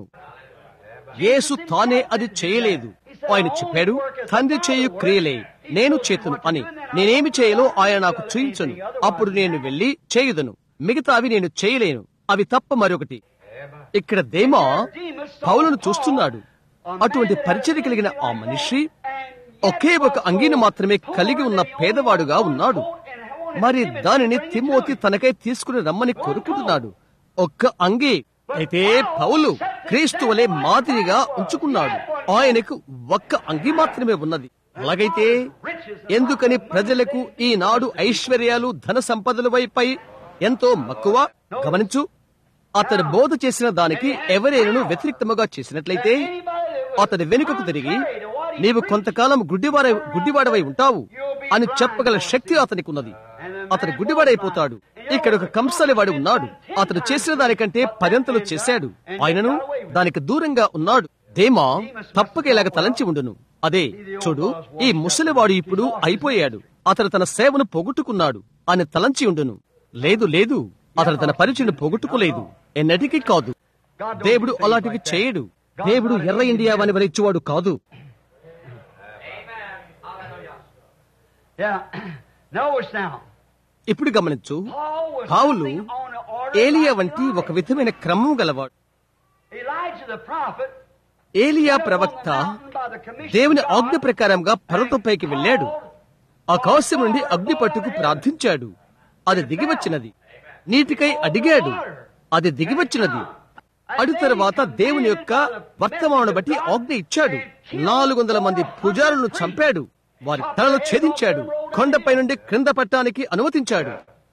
యేసు తానే అది చేయలేదు. ఆయన చెప్పాడు, తండ్రి చేయు క్రియలే నేను చేతును అని. నేనేమి చేయాలో ఆయన నాకు చూయించను. అప్పుడు నేను వెళ్లి చేయుదను. మిగతావి నేను చేయలేను. అవి తప్ప మరొకటి. ఇక్కడ దేమా పౌలును చూస్తున్నాడు. అటువంటి పరిచర్య కలిగిన ఆ మనిషి ఒకే ఒక అంగీని మాత్రమే కలిగి ఉన్న పేదవాడుగా ఉన్నాడు. మరి దానిని తిమోతి తనకై తీసుకుని రమ్మని కోరుకుంటున్నాడు. ఒక్క అంగీ. అయితే పౌలు క్రీస్తు వలె మాదిరిగా ఉంచుకున్నాడు. ఆయనకు ఒక్క అంగీ మాత్రమే ఉన్నది. అలాగైతే ఎందుకని ప్రజలకు ఈనాడు ఐశ్వర్యాలు ధన సంపదల వైపై ఎంతో మక్కువ? గమనించు, అతడు బోధ చేసిన దానికి ఎవరైనా వ్యతిరేక్తముగా చేసినట్లయితే అతడి వెనుకకు తిరిగి నీవు కొంతకాలం గుడ్డివాడ గుడ్డివాడవై ఉంటావు అని చెప్పగల శక్తి అతనికి ఉన్నది. అతడు గుడ్డివాడైపోతాడు. ఇక్కడ ఒక కంసలివాడు ఉన్నాడు. అతడు చేసిన దానికంటే పదంతలు చేశాడు. ఆయనను దానికి దూరంగా ఉన్నాడు. దేమా తప్పక ఇలాగ తలంచి ఉండును. అదే చూడు, ఈ ముసలివాడు ఇప్పుడు అయిపోయాడు. అతడు తన సేవను పోగొట్టుకున్నాడు అని తలంచి ఉండును. లేదు లేదు, అతడు తన పరిచయను పోగొట్టుకోలేదు. ఎన్నటికీ కాదు. దేవుడు అలాంటివి చేయడు. దేవుడు ఎర్ర ఇండియా అని వరిచ్చేవాడు కాదు. ఇప్పుడు గమనించు, పౌలు ఏలియా వంటి ఒక విధమైన క్రమం గలవాడు. ఏలియా ప్రవక్త దేవుని ఆజ్ఞ ప్రకారంగా పర్వతంపైకి వెళ్ళాడు. ఆకాశం నుండి అగ్ని పట్టుకు ప్రార్థించాడు. అది దిగివచ్చినది. నీటికై అడిగాడు. అది దిగివచ్చినది. అటు తర్వాత దేవుని యొక్క వర్తమానం బట్టి ఆజ్ఞ ఇచ్చాడు. నాలుగు వందల మంది పూజారులను చంపాడు. వారి తలను ఛేదించాడు. కొండపై నుండి క్రింద పట్టడానికి అనుమతించాడు.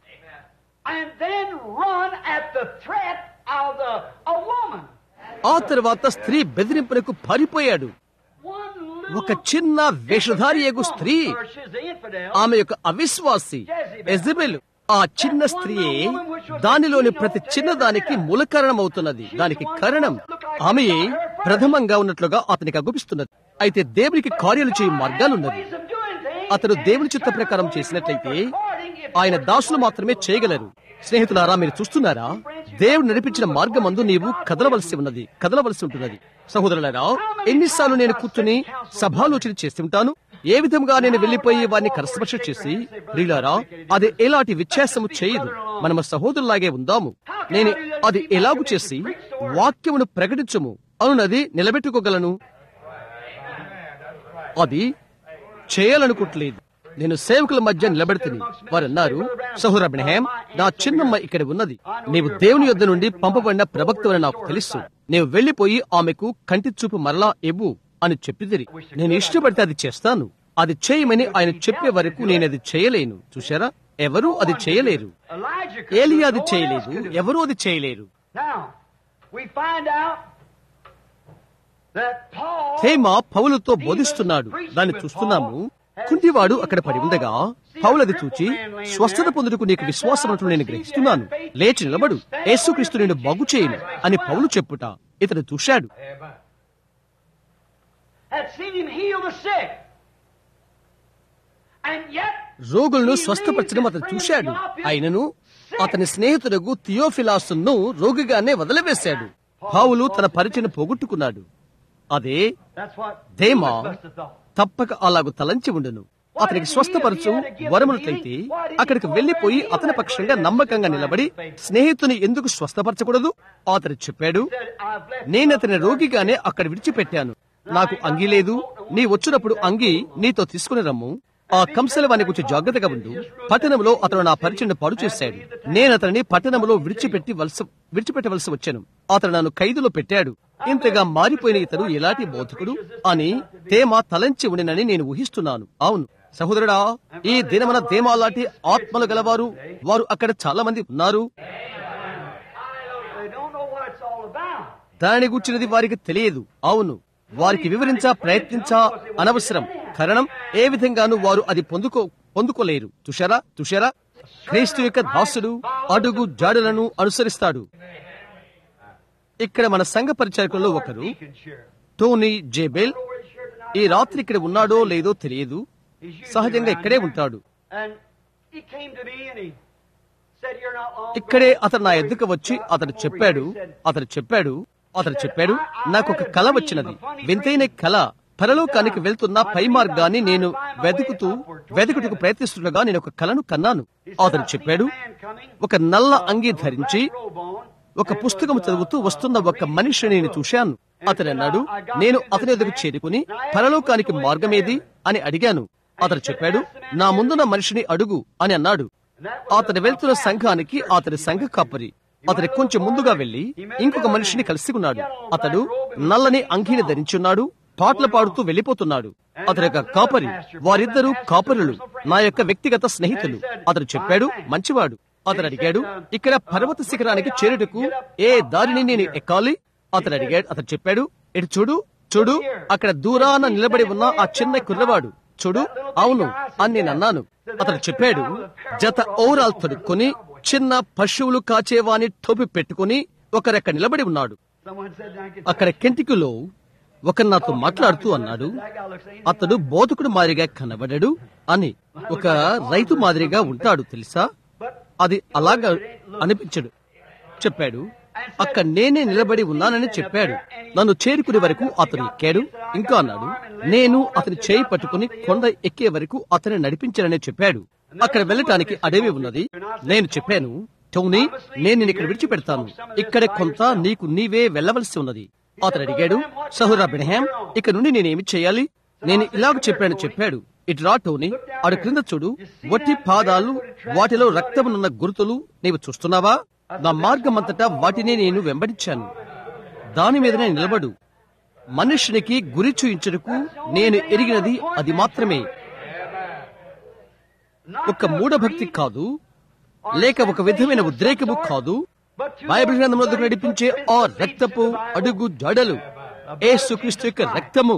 ఆ తర్వాత స్త్రీ బెదిరింపునకు పారిపోయాడు. ఒక చిన్న వేషధారియగు స్త్రీ, ఆమె యొక్క అవిశ్వాసి యెజబెలు, ఆ చిన్న స్త్రీయే దానిలోని ప్రతి చిన్నదానికి మూల కారణమవుతున్నది. దానికి కారణం ఆమెయే ప్రథమంగా ఉన్నట్లుగా అతనికి అగుపిస్తున్నది. అయితే దేవునికి కార్యాలు చేయు మార్గాలున్నవి. అతడు దేవుని చిత్త ప్రకారం చేసినట్లయితే ఆయన దాసులు మాత్రమే చేయగలరు. స్నేహితులారా, మీరు చూస్తున్నారా? దేవుడు నడిపించిన మార్గమందు నీవు కదలవలసి ఉన్నది, కదలవలసి ఉంటున్నది. సహోదరులారా, ఎన్నిసార్లు నేను కూర్చుని సభాలోచన చేస్తుంటాను, ఏ విధంగా నేను వెళ్లిపోయి వారిని కరస్పర్శ చేసి, ప్రియులారా, అది ఎలాంటి వ్యత్యాసము చేయదు. మనము సహోదరులాగే ఉందాము. నేను అది ఎలాగు చేసి వాక్యమును ప్రకటించము అనున్నది నిలబెట్టుకోగలను. అది చేయాలనుకోవట్లేదు. నేను సేవకుల మధ్య నిలబెడుతుంది. వారు అన్నారు, సహోదర అబ్రహాం, నా చిన్నమ్మ ఇక్కడ ఉన్నది. నీవు దేవుని యొద్ద నుండి పంపబడిన ప్రవక్తవని నాకు తెలుసు. నీవు వెళ్లిపోయి ఆమెకు కంటి చూపు మరలా ఇవ్వు అని చెప్పిదిరి. నేను ఇష్టపడితే అది చేస్తాను. అది చేయమని ఆయన చెప్పే వరకు నేను అది చేయలేను. చూశారా, ఎవరూ అది చేయలేరు. ఏలియా అది చేయలేదు, ఎవరూ అది చేయలేరు. హేమ పౌలుతో బోధిస్తున్నాడు. దాన్ని చూస్తున్నాము. కుంటివాడు అక్కడ పడి ఉండగా పౌలది చూచి, స్వస్థత పొందుటకు నీకు విశ్వాసం అంటూ నేను గ్రహిస్తున్నాను, లేచి నిలబడు, యేసుక్రీస్తు నిన్ను బాగు చేయను అని పౌలు చెప్పుట ఇతడు చూశాడు. రోగులను స్వస్థపరచడం అతను చూశాడు. ఆయనను అతని స్నేహితుడు థియోఫిలాసును రోగిగానే వదిలివేశాడు. పౌలు తన పరిచయను పోగొట్టుకున్నాడు. అదే దేమా తప్పక అలాగు తలంచి ఉండును. అతనికి స్వస్థపరచు వరములకైతే అక్కడికి వెళ్లిపోయి అతని పక్షంగా నమ్మకంగా నిలబడి స్నేహితుని ఎందుకు స్వస్థపరచకూడదు? అతను చెప్పాడు, నేనతని రోగిగానే అక్కడ విడిచిపెట్టాను. నాకు అంగీ లేదు. నీ వచ్చినప్పుడు అంగీ నీతో తీసుకుని రమ్ము. ఆ కంసల వాని గురించి జాగ్రత్తగా ఉండు. పట్టణంలో అతను నా పరిచయను పాడు చేశాడు. నేను అతనిని పట్టణంలో విడిచిపెట్టి వలస విడిచిపెట్టవలసి వచ్చాను. అతను నన్ను ఖైదులో పెట్టాడు. ఇంతగా మారిపోయిన ఇతడు ఎలాంటి బోధకుడు అని తేమ తలంచి ఉండినని నేను ఊహిస్తున్నాను. అవును సహోదరుడా, ఈ దినమన తేమ లాంటి ఆత్మలు గలవారు వారు అక్కడ చాలా మంది ఉన్నారు. దాని గురించినది వారికి తెలియదు. అవును, వారికి వివరించా ప్రయత్నించా అనవసరం. కారణం ఏ విధంగానూ వారు అది పొందుకో పొందుకోలేరు. తుషారా తుషారా క్రీస్తు యొక్క దాసుడు అడుగు జాడలను అనుసరిస్తాడు. ఇక్కడ మన సంఘ పరిచారకుల్లో ఒకరు టోనీ జేబెల్ ఈ రాత్రి ఇక్కడ ఉన్నాడో లేదో తెలియదు. సహజంగా ఇక్కడే ఉంటాడు. ఇక్కడే అతను నా ఎద్దుకు వచ్చి అతను చెప్పాడు అతను చెప్పాడు అతను చెప్పాడు నాకు ఒక కల వచ్చినది. వింతైన కల. పరలోకానికి వెళ్తున్న పై మార్గాన్ని నేను వెతుకుతూ వెతుకుటకు ప్రయత్నిస్తుండగా నేను ఒక కలను కన్నాను. అతను చెప్పాడు, ఒక నల్ల అంగీ ధరించి ఒక పుస్తకం చదువుతూ వస్తున్న ఒక మనిషిని నేను చూశాను. అతను అన్నాడు, నేను అతని ఎదుగు చేరుకుని పరలోకానికి మార్గమేది అని అడిగాను. అతను చెప్పాడు, నా ముందున్న మనిషిని అడుగు అని అన్నాడు. అతను వెళ్తున్న సంఘానికి అతని సంఘ కాపరి. అతని కొంచెం ముందుగా వెళ్లి ఇంకొక మనిషిని కలిసి ఉన్నాడు. అతడు నల్లని అంగీని ధరించున్నాడు. పాటలు పాడుతూ వెళ్లిపోతున్నాడు. అతని యొక్క కాపరి. వారిద్దరూ కాపరులు, నా యొక్క వ్యక్తిగత స్నేహితులు. అతను చెప్పాడు, మంచివాడు. అతను అడిగాడు, ఇక్కడ పర్వత శిఖరానికి చేరుటకు ఏ దారిని నేను ఎక్కాలి? అతను అడిగాడు. అతను చెప్పాడు, ఇటు చూడు చూడు అక్కడ దూరాన నిలబడి ఉన్న ఆ చిన్న కుర్రవాడు చూడు. అవును అని నేను అన్నాను. అతను చెప్పాడు, జత ఓవరాల్ తొడుక్కొని చిన్న పశువులు కాచేవాని టోపి పెట్టుకుని ఒకరెక్క నిలబడి ఉన్నాడు. అక్కడ కెంటికులో ఒకరు నాతో మాట్లాడుతూ అన్నాడు, అతడు బోధకుడు మాదిరిగా కనబడడు అని. ఒక రైతు మాదిరిగా ఉంటాడు తెలుసా. అది అలాగా అనిపించడు. చెప్పాడు, అక్కడ నేనే నిలబడి ఉన్నానని చెప్పాడు. నన్ను చేరుకునే వరకు అతను ఎక్కాడు. ఇంకా అన్నాడు, నేను అతని చేయి పట్టుకుని కొండ ఎక్కే వరకు అతని నడిపించానని చెప్పాడు. అక్కడ వెళ్ళటానికి అడవి ఉన్నది. నేను చెప్పాను, టోనీ, నేను నేను ఇక్కడ విడిచిపెడతాను. ఇక్కడ కొంత నీకు నీవే వెళ్ళవలసి ఉన్నది. అతను అడిగాడు, సహోదర అబ్రహాం, ఇక్కడ నుండి నేనేమి చేయాలి? నేను ఇలాగ చెప్పాను చెప్పాడు. ఇటు రా టోనీ, అడు క్రింద చూడు. వట్టి పాదాలు, వాటిలో రక్తమునున్న గుర్తులు నీవు చూస్తున్నావా? నా మార్గం అంతటా వాటిని నేను వెంబడించాను. దాని మీదనే నిలబడు. మనుష్యునికి గురి చూయించుటకు నేను ఎరిగినది అది మాత్రమే. ఒక మూఢభక్తి కాదు, లేక ఒక విధమైన ఉద్రేకము కాదు. బైబిల్ గ్రంథంలో నడిపించే ఆ రక్తపు అడుగు జాడలు, యేసుక్రీస్తు యొక్క రక్తము.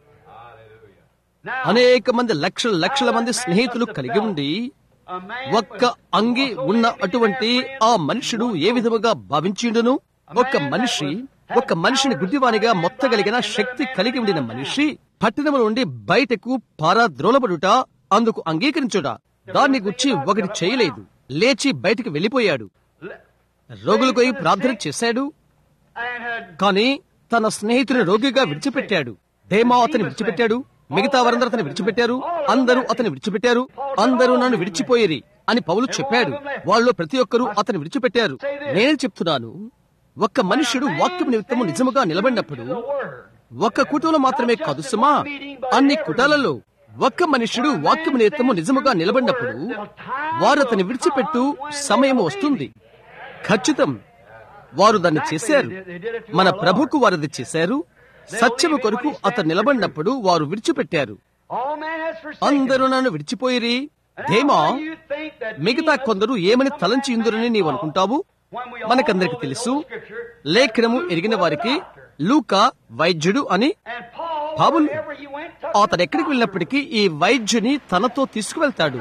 అనేక మంది లక్షల లక్షల మంది స్నేహితులు కలిగి ఉండి ఒక్క అంగి ఉన్న అటువంటి ఆ మనుషుడు ఏ విధముగా భావించిండును? ఒక మనిషి ఒక మనిషిని గుడ్డివానిగా మొత్తగలిగిన శక్తి కలిగి ఉండిన మనిషి పట్టణముల నుండి బయటకు పారాద్రోలబడుట, అందుకు అంగీకరించుట, దాన్ని గుర్చి ఒకటి చేయలేదు. లేచి బయటికి వెళ్లిపోయాడు. రోగులకై ప్రార్థన చేశాడు, కానీ తన స్నేహితుని రోగిగా విడిచిపెట్టాడు. దేమా అతని విడిచిపెట్టాడు, మిగతా వారందరూ అతని విడిచిపెట్టారు, అందరూ అతని విడిచిపెట్టారు. అందరూ నన్ను విడిచిపోయేరి అని పౌలు చెప్పాడు. వాళ్ళు ప్రతి ఒక్కరూ అతని విడిచిపెట్టారు. నేను చెప్తున్నాను, ఒక్క మనుష్యుడు వాక్యం నిమిత్తము నిజముగా నిలబడినప్పుడు, ఒక్క కుటుంలో మాత్రమే కాదు సుమా, అన్ని కుటాలలో ఒక్క మనుష్యుడు వాక్యం నిమిత్తము నిజముగా నిలబడినప్పుడు వారు అతని విడిచిపెట్టు సమయం వస్తుంది. ఖచ్చితం, వారు దాన్ని చేశారు. మన ప్రభుకు వారది చేశారు. సత్యము కొరకు అతను నిలబడినప్పుడు వారు విడిచిపెట్టారు. అందరూ నన్ను విడిచిపోయిరి. దేమా మిగతా కొందరు ఏమని తలంచి ఇందురని నీవు అనుకుంటావు? మనకందరికి తెలుసు, లేఖనము ఎరిగిన వారికి లూకా వైద్యుడు అని. పౌలు అతను ఎక్కడికి వెళ్ళినప్పటికీ ఈ వైద్యుని తనతో తీసుకువెళ్తాడు.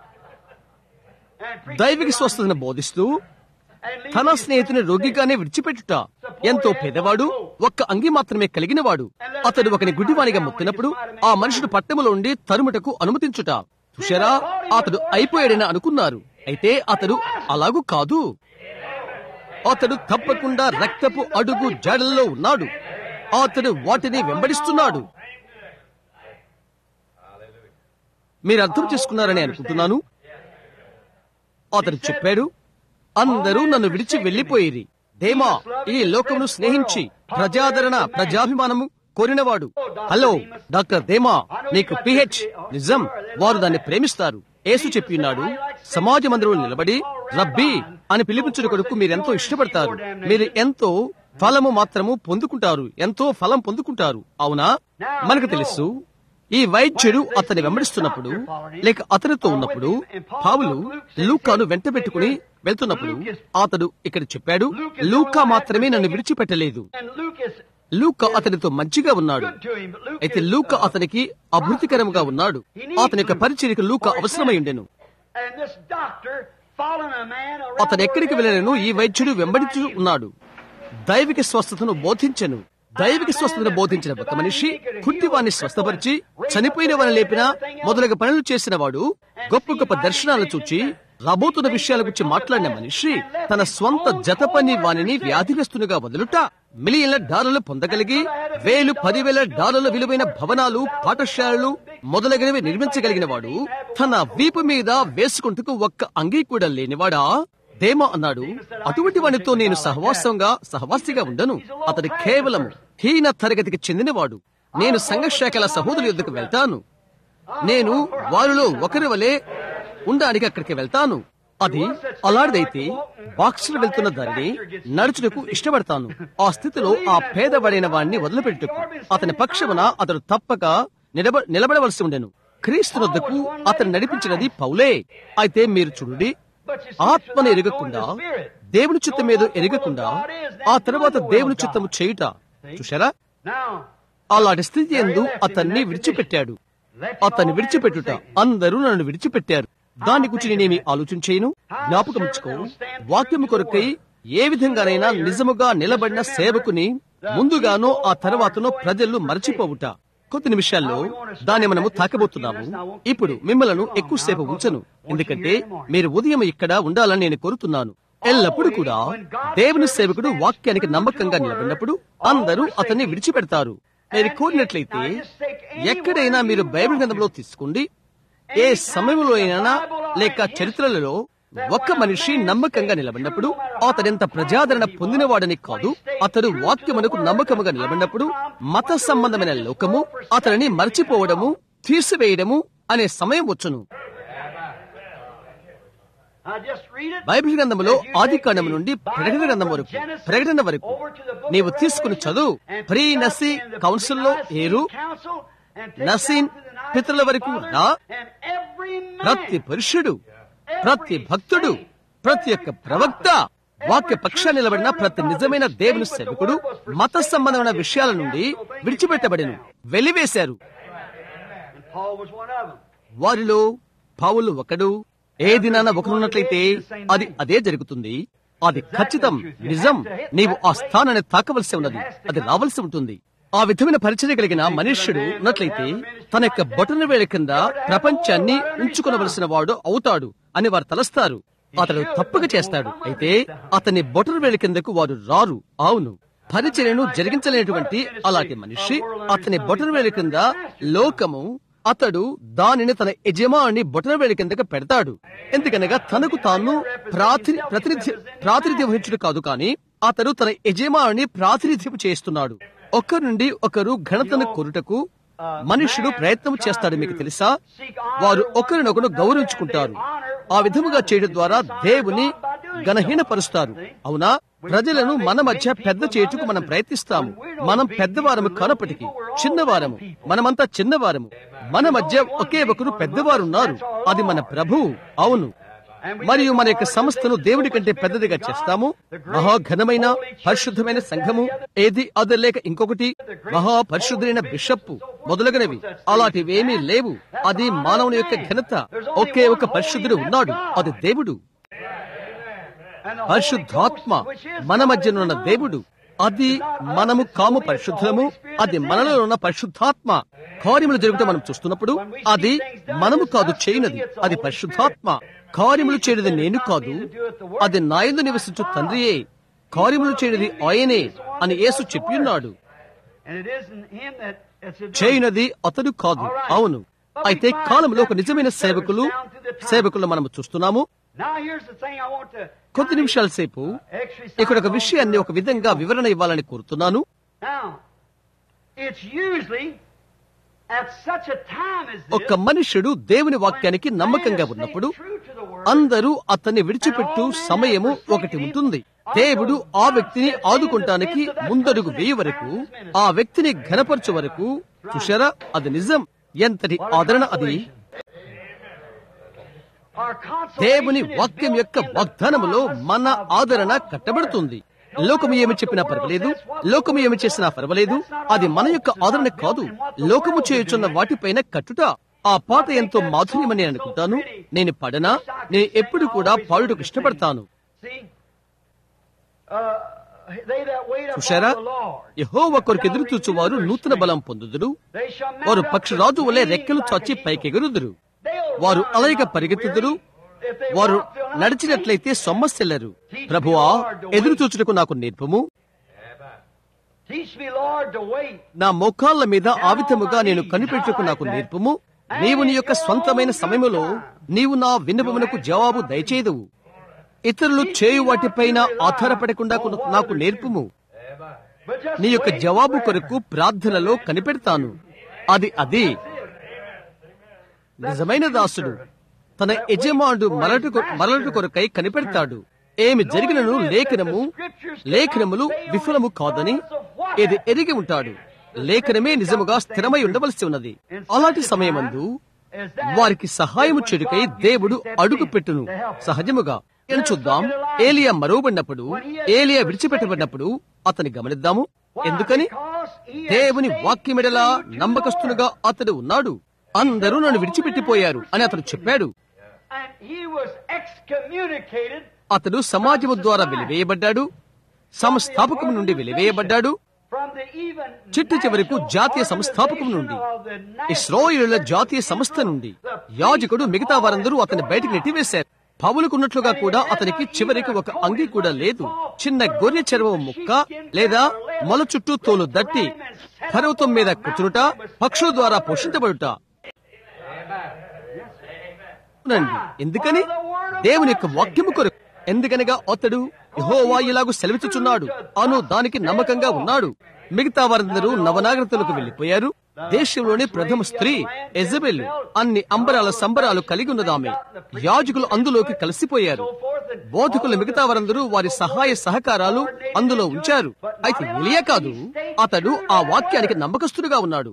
దైవిక స్వస్థతను బోధిస్తూ తన స్నేహితుని రోగిగానే విడిచిపెట్టుట. ఎంతో పేదవాడు, ఒక్క అంగి మాత్రమే కలిగినవాడు. అతడు ఒకని గుడ్డివానిగా మొత్తినప్పుడు ఆ మనుషుడు పట్టణములో ఉండి తరుముటకు అనుమతించుట. చూశారా, అతడు అయిపోయాడని అనుకున్నారు. అయితే అతడు అలాగూ కాదు. అతడు తప్పకుండా రక్తపు అడుగు జాడల్లో ఉన్నాడు. అతడు వాటిని వెంబడిస్తున్నాడు. మీరు అర్థం చేసుకున్నారని అనుకుంటున్నాను. అతడు చెప్పాడు, అందరూ నన్ను విడిచి వెళ్లిపోయిరి. దేమా ఈ లోకమును స్నేహించి ప్రజాదరణ, ప్రజాభిమానము కోరినవాడు. హలో డాక్టర్ దేమా, నీకు పిహెచ్ నిజం, వారు దాన్ని ప్రేమిస్తారు. యేసు చెప్పినాడు, సమాజ మందిరంలో నిలబడి రబ్బీ అని పిలిపించుట కొరకు మీరెంతో ఇష్టపడతారు. మీరు ఎంతో ఫలము మాత్రము పొందుకుంటారు, ఎంతో ఫలం పొందుకుంటారు. అవునా? మనకు తెలుసు, ఈ వైద్యుడు అతన్ని వెంబడిస్తున్నప్పుడు లేక అతనితో ఉన్నప్పుడు పౌలు లూకాను వెంట పెట్టుకుని వెళ్తున్నప్పుడు అతడు ఇక్కడ చెప్పాడు, లూకా మాత్రమే నన్ను విడిచిపెట్టలేదు. లూకా అతనితో మంచిగా ఉన్నాడు. అయితే లూకా అతనికి అభివృద్ధికరంగా ఉన్నాడు. అతని యొక్క పరిచర్యకు లూకా అవసరమై ఉండెను. అతను ఎక్కడికి వెళ్ళను, ఈ వైద్యుడు వెంబడించు ఉన్నాడు. దైవిక స్వస్థతను బోధించెను. దైవిక స్వస్థతను బోధించిన ఒక మనిషి కుంటివాణ్ణి స్వస్థపరిచి, చనిపోయిన వారిని లేపిన మొదలగు పనులు చేసిన వాడు, గొప్ప గొప్ప దర్శనాలు చూచి రాబోతున్న విషయాల గురించి మాట్లాడిన మనిషి తన స్వంత జత పని వాణిని వ్యాధిగ్రస్తునిగా వదులుట, మిలియన్ల డాలర్లు పొందగలిగి వేలు పదివేల డాలర్ల విలువైన భవనాలు, పాఠశాలలు మొదలగినవి నిర్మించగలిగిన వాడు తన వీపు మీద వేసుకుంటూ ఒక్క అంగీ కూడా లేనివాడా? దేమా అన్నాడు, అటువంటి వానితో నేను సహవాసంగా సహవాసిగా ఉండను. అతడు కేవలం హీన తరగతికి చెందినవాడు. నేను సంఘశాఖల సహోదరుల యొద్దకు వెళ్తాను. నేను వారిలో ఒకరి వలె ఉండడానికి అక్కడికి వెళ్తాను. అది అలాంటిదైతే బాక్సులు వెళ్తున్న దారిని నడుచుటకు ఇష్టపడతాను. ఆ స్థితిలో ఆ పేదబడిన వాడిని వదిలిపెట్టుటకు అతని పక్షమున అతడు తప్పక నిలబ నిలబడవలసి ఉండెను. క్రీస్తునొద్దకు అతను నడిపించినది పౌలే. అయితే మీరు చూడండి, ఆత్మను ఎరగకుండా, దేవుని చిత్తం మీద ఎరగకుండా ఆ తర్వాత దేవుని చిత్తము చేయుట. చూశారా? అలాంటి స్థితి యందు అతన్ని విడిచిపెట్టాడు. అతన్ని విడిచిపెట్టుట, అందరూ నన్ను విడిచిపెట్టారు. దాని గురించి నేనేమి ఆలోచించేయను. జ్ఞాపకం ఉంచుకో, వాక్యము కొరకై ఏ విధంగానైనా నిజముగా నిలబడిన సేవకుని ముందుగానో ఆ తర్వాతనో ప్రజలు మరచిపోవుట. కొద్ది నిమిషాల్లో దాన్ని మనము తాకబోతున్నాము. ఇప్పుడు మిమ్మలను ఎక్కువసేపు ఉంచను, ఎందుకంటే మీరు ఉదయం ఇక్కడ ఉండాలని నేను కోరుతున్నాను. ఎల్లప్పుడూ కూడా దేవుని సేవకుడు వాక్యానికి నమ్మకంగా నిలబడినప్పుడు అందరూ అతన్ని విడిచిపెడతారు. మీరు కోరినట్లయితే ఎక్కడైనా మీరు బైబిల్ గ్రంథంలో తీసుకోండి. ఏ సమయంలో అయినా లేక చరిత్రలలో ఒక్క మనిషి నమ్మకంగా నిలబడినప్పుడు అతడెంత ప్రజాదరణ పొందినవాడని కాదు, అతడు వాక్యమునకు నమ్మకముగా నిలబడినప్పుడు మత సంబంధమైన లోకము అతనిని మర్చిపోవడము, తీసివేయడము అనే సమయం వచ్చును. బైబిల్ గ్రంథములో ఆది కాండము నుండి ప్రకటన గ్రంథం వరకు ప్రకటన వరకు నీవు తీసుకుని చదువు. ప్రీ నసీ కౌన్సిల్లో ఏరు, నసీన్ పితరుల వరకు రా. ప్రతి పురుషుడు, ప్రతి భక్తుడు, ప్రతి ఒక్క ప్రవక్త, వాక్య పక్షాన్ని నిలబడిన ప్రతి నిజమైన దేవుని సేవకుడు మత సంబంధమైన విషయాల నుండి విడిచిపెట్టబడిను, వెలివేశారు. వారిలో పౌలు ఒకడు. ఏ దినాన ఒకరున్నట్లయితే అది అదే జరుగుతుంది. అది ఖచ్చితం, నిజం. నీవు ఆ స్థానాన్ని తాకవలసి ఉన్నది, అది రావలసి ఉంటుంది. ఆ విధమైన పరిచర్య కలిగిన మనుష్యుడు ఉన్నట్లయితే తన యొక్క బొటన వేళ కింద ప్రపంచాన్ని ఉంచుకొనవలసిన వాడు అవుతాడు అని వారు తలస్తారు. అతడు తప్పక చేస్తాడు. అయితే అతని బొటరు వేలి కిందకు వారు రారు. అవును, పరిచర్యను జరిగించలేనటువంటి అలాంటి మనిషి అతని బొటరు వేలి కింద లోకము అతడు దానిని తన యజమాని బొటన వేలి కిందకు పెడతాడు. ఎందుకనగా తనకు తాను ప్రాతి ప్రతినిధి ప్రాతినిధ్యం వహించుడు కాదు, కానీ అతడు తన యజమాని ప్రాతినిధ్యం చేస్తున్నాడు. ఒకరి నుండి ఒకరు ఘనతను కొరుటకు మనుషుడు ప్రయత్నం చేస్తాడు. మీకు తెలుసా, వారు ఒకరినొకరు గౌరవించుకుంటారు. ఆ విధముగా చేయడం ద్వారా దేవుని గణహీనపరుస్తారు. అవునా, ప్రజలను మన మధ్య పెద్ద చేయుటకు మనం ప్రయత్నిస్తాము. మనం పెద్దవారము కానప్పటికీ చిన్నవారము, మనమంతా చిన్నవారము. మన మధ్య ఒకే ఒకరు పెద్దవారున్నారు, అది మన ప్రభువు. అవును, మరియు మన యొక్క సంస్థను దేవుడి కంటే పెద్దదిగా చేస్తాము. మహాఘనమైన పరిశుద్ధమైన సంఘము ఏది అది లేక ఇంకొకటి, మహా పరిశుద్ధమైన బిషప్పు మొదలగునవి అలాంటివేమీ లేవు. అది మానవుని యొక్క ఘనత. ఒకే ఒక పరిశుద్ధుడు ఉన్నాడు, అది దేవుడు. పరిశుద్ధాత్మ మన మధ్యనున్న దేవుడు. అది మనము కాము పరిశుద్ధులము, అది మనలో ఉన్న పరిశుద్ధాత్మ. కార్యములు జరుగుతూ మనం చూస్తున్నప్పుడు అది మనము కాదు చేయనది, అది పరిశుద్ధాత్మ. కార్యములు చేయనిది నేను కాదు, అది నా యందు నివసించు తండ్రియే కార్యములు చేయనిది ఆయనే అని యేసు చెప్పి ఉన్నాడు. చేయనది అతడు కాదు. అవును, అయితే కాలంలో ఒక నిజమైన సేవకులు సేవకులు మనము చూస్తున్నాము. కొద్ది నిమిషాల సేపు ఇక్కడ ఒక విషయాన్ని ఒక విధంగా వివరణ ఇవ్వాలని కోరుతున్నాను. ఒక మనుష్యుడు దేవుని వాక్యానికి నమ్మకంగా ఉన్నప్పుడు అందరూ అతన్ని విడిచిపెట్టు సమయము ఒకటి ఉంటుంది. దేవుడు ఆ వ్యక్తిని ఆదుకుంటానికి ముందడుగు వేయ వరకు, ఆ వ్యక్తిని ఘనపరచు వరకు. చూశారా, అది నిజం. ఎంతటి ఆదరణ అది! దేవుని వాక్యం యొక్క వాగ్దానములో మన ఆదరణ కట్టబడుతుంది. లోకము ఏమి చెప్పినా పర్వాలేదు, లోకము ఏమి చేసినా పర్వాలేదు, అది మన యొక్క ఆదరణ కాదు. లోకము చేయుచున్న వాటిపైన కట్టుట. ఆ పాట ఎంతో మాధుర్యమని నేను అనుకుంటాను. నేను పడనా, నేను ఎప్పుడు కూడా పాడుటకు ఇష్టపడతాను. చూశారా, యెహోవా కొరకు ఎదురు చూచువారు నూతన బలం పొందుదురు. వారు పక్షిరాజు వలె రెక్కలు చాచి పైకెగురుదురు. వారు అలయక పరిగెత్తుదురు. వారు నడిచినట్లయితే సొమ్మసిల్లరు. ప్రభువా, ఎదురు చూచుటకు నాకు నేర్పము. నా మోకాళ్ళ మీద ఆవిధముగా నేను కనిపెట్టుకు నాకు నేర్పము. నీవు నీ యొక్క స్వంతమైన సమయములో నీవు నా విన్నపమునకు జవాబు దయచేయదువు. ఇతరులు చేయు వాటిపైన ఆధారపడకుండా నాకు నేర్పుము. నీ యొక్క జవాబు కొరకు ప్రార్థనలో కనిపెడతాను. అది అది నిజమైన దాసుడు తన యజమానుడు మరటు మరలటు కొరకై కనిపెడతాడు. ఏమి జరిగినను లేఖనము లేఖనములు విఫలము కాదని ఇది ఎరిగి ఉంటాడు. లేఖనమే నిజముగా స్థిరమై ఉండవలసి ఉన్నది. అలాంటి సమయమందు వారికి సహాయము చెడుకై దేవుడు అడుగు పెట్టును. సహజముగా నేను చూద్దాం. ఏలియా మరువబడినప్పుడు, ఏలియా విడిచిపెట్టబడినప్పుడు అతని గమనిద్దాము. ఎందుకని? దేవుని వాక్యమెడలా నమ్మకస్తునుగా అతడు ఉన్నాడు. అందరూ నన్ను విడిచిపెట్టిపోయారు అని అతడు చెప్పాడు. అతడు సమాజము ద్వారా వెలివేయబడ్డాడు. సంస్థాపకం నుండి వెలివేయబడ్డాడు. చిట్టు చివరకు జాతీయ సంస్థాపకం నుండి, ఇశ్రాయేలుల జాతీయ సంస్థ నుండి యాజకుడు మిగతా వారందరూ అతన్ని బయటికి నెట్టివేశారు. పౌలుకున్నట్లుగా కూడా అతనికి చివరికి ఒక అంగి కూడా లేదు. చిన్న గొర్రె చర్మం ముక్క లేదా మొల చుట్టూ తోలు దట్టి పర్వతం మీద కూర్చునుట, పక్షుల ద్వారా పోషించబడుట. ఎందుకని? దేవుని యొక్క వాక్యము కొరకు. ఎందుకనగా అతడు యెహోవా ఇలాగు సెలవిచ్చుచున్నాడు అను దానికి నమ్మకంగా ఉన్నాడు. మిగతా వారందరూ నవనాగరికతలకు వెళ్లిపోయారు. దేశంలోని ప్రథమ స్త్రీ యెజబెల్ అన్ని అంబరాల సంబరాలు కలిగి ఉన్నదామె. యాజకులు అందులోకి కలిసిపోయారు. బోధకులు మిగతా వారందరూ వారి సహాయ సహకారాలు అందులో ఉంచారు. అయితే ఎలియా కాదు, అతడు ఆ వాక్యానికి నమ్మకస్తుడుగా ఉన్నాడు.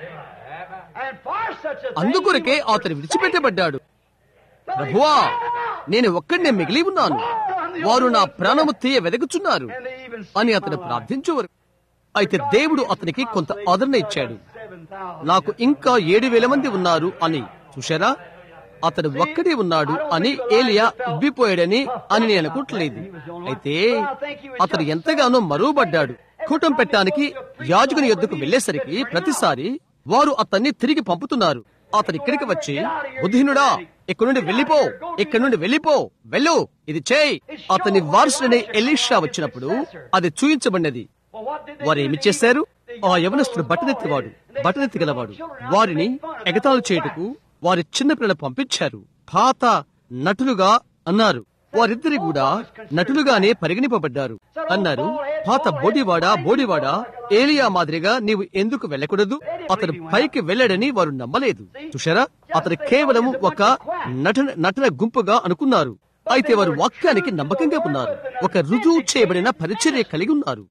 అందుకొరకే అతడు విడిచిపెట్టబడ్డాడు. ప్రభువా, నేను ఒక్కడినే మిగిలి ఉన్నాను, వారు నా ప్రాణము తీయ వెదకుచున్నారు అని అతను ప్రార్థించేవారు. అయితే దేవుడు అతనికి కొంత ఆదరణ ఇచ్చాడు. నాకు ఇంకా ఏడు వేల మంది ఉన్నారు అని. చూశారా, అతడు ఒక్కడే ఉన్నాడు అని ఏలియా ఉబ్బిపోయాడని అని నేను అనుకోవట్లేదు. అయితే అతడు ఎంతగానో మరువబడ్డాడు. కూటం పెట్టడానికి యాజకుని యొద్దకు వెళ్లేసరికి ప్రతిసారి వారు అతన్ని తిరిగి పంపుతున్నారు. అతను ఇక్కడికి వచ్చి, బుద్ధిహీనుడా, ఇక్కడ నుండి వెళ్ళిపో, ఇక్కడ నుండి వెళ్ళిపో, వెళ్ళు, ఇది చేయి. అతని వారసుడనే ఎలీషా వచ్చినప్పుడు అది చూయించబడినది. వారు ఏమి చేశారు? ఆ యవనస్తుడు బట్టనెత్తివాడు, బట్టనెత్తి గలవాడు, వారిని ఎగతాళి చేయుటకు వారి చిన్నపిల్లలు పంపించారు. పాత నటులుగా అన్నారు. వారిద్దరి కూడా నటులుగానే పరిగణింపబడ్డారు. అన్నారు, పాత బోడివాడా బోడివాడా ఏలియా మాదిరిగా నీవు ఎందుకు వెళ్ళకూడదు? అతడు పైకి వెళ్ళాడని వారు నమ్మలేదు. చూశారా, అతడు కేవలం ఒక నటన నటన గుంపుగా అనుకున్నారు. అయితే వారు వాక్యానికి నమ్మకంగా ఉన్నారు. ఒక రుజువు చేయబడిన పరిచర్య కలిగి ఉన్నారు.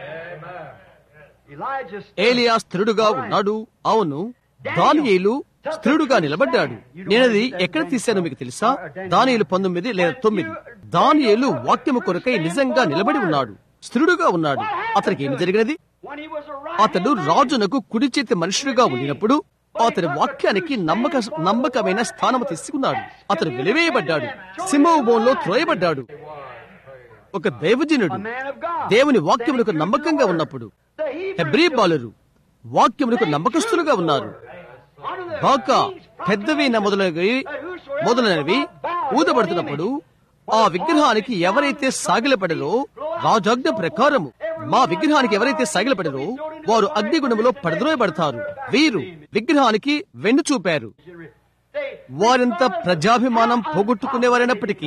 ఏలియా స్థిరుడుగా ఉన్నాడు. అవును, దానియేలు స్థిరుడుగా నిలబడ్డాడు. నేనది ఎక్కడ తీశానో మీకు తెలుసా? దానియేలు పంతొమ్మిది లేదా తొమ్మిది. దానియేలు వాక్యము కొరకై నిజంగా నిలబడి ఉన్నాడు, స్థిరుడుగా ఉన్నాడు. అతనికి ఏమి జరిగినది? అతడు రాజునకు కుడి చేతి మనుషుడిగా ఉండినప్పుడు అతని వాక్యానికి నమ్మక నమ్మకమైన స్థానము తీసుకున్నాడు. అతడు వెలివేయబడ్డాడు, సింహపు బోన్లో త్రోయబడ్డాడు. ఒక దైవజనుడు దేవుని వాక్యములకు నమ్మకంగా ఉన్నప్పుడు హెబ్రీ బాలురు వాక్యములకు నమ్మకస్తులుగా ఉన్నారు. బాకా పెద్దవైన మొదలైనవి మొదలైనవి ఊదబడుతున్నప్పుడు ఆ విగ్రహానికి ఎవరైతే సాగిలపడరో, రాజాజ్ఞ ప్రకారము మా విగ్రహానికి ఎవరైతే సాగిలపడరో వారు అగ్నిగుణములో పడద్రోయబడతారు. వీరు విగ్రహానికి వెన్ను చూపారు. వారింత ప్రజాభిమానం పోగొట్టుకునేవారైనప్పటికీ,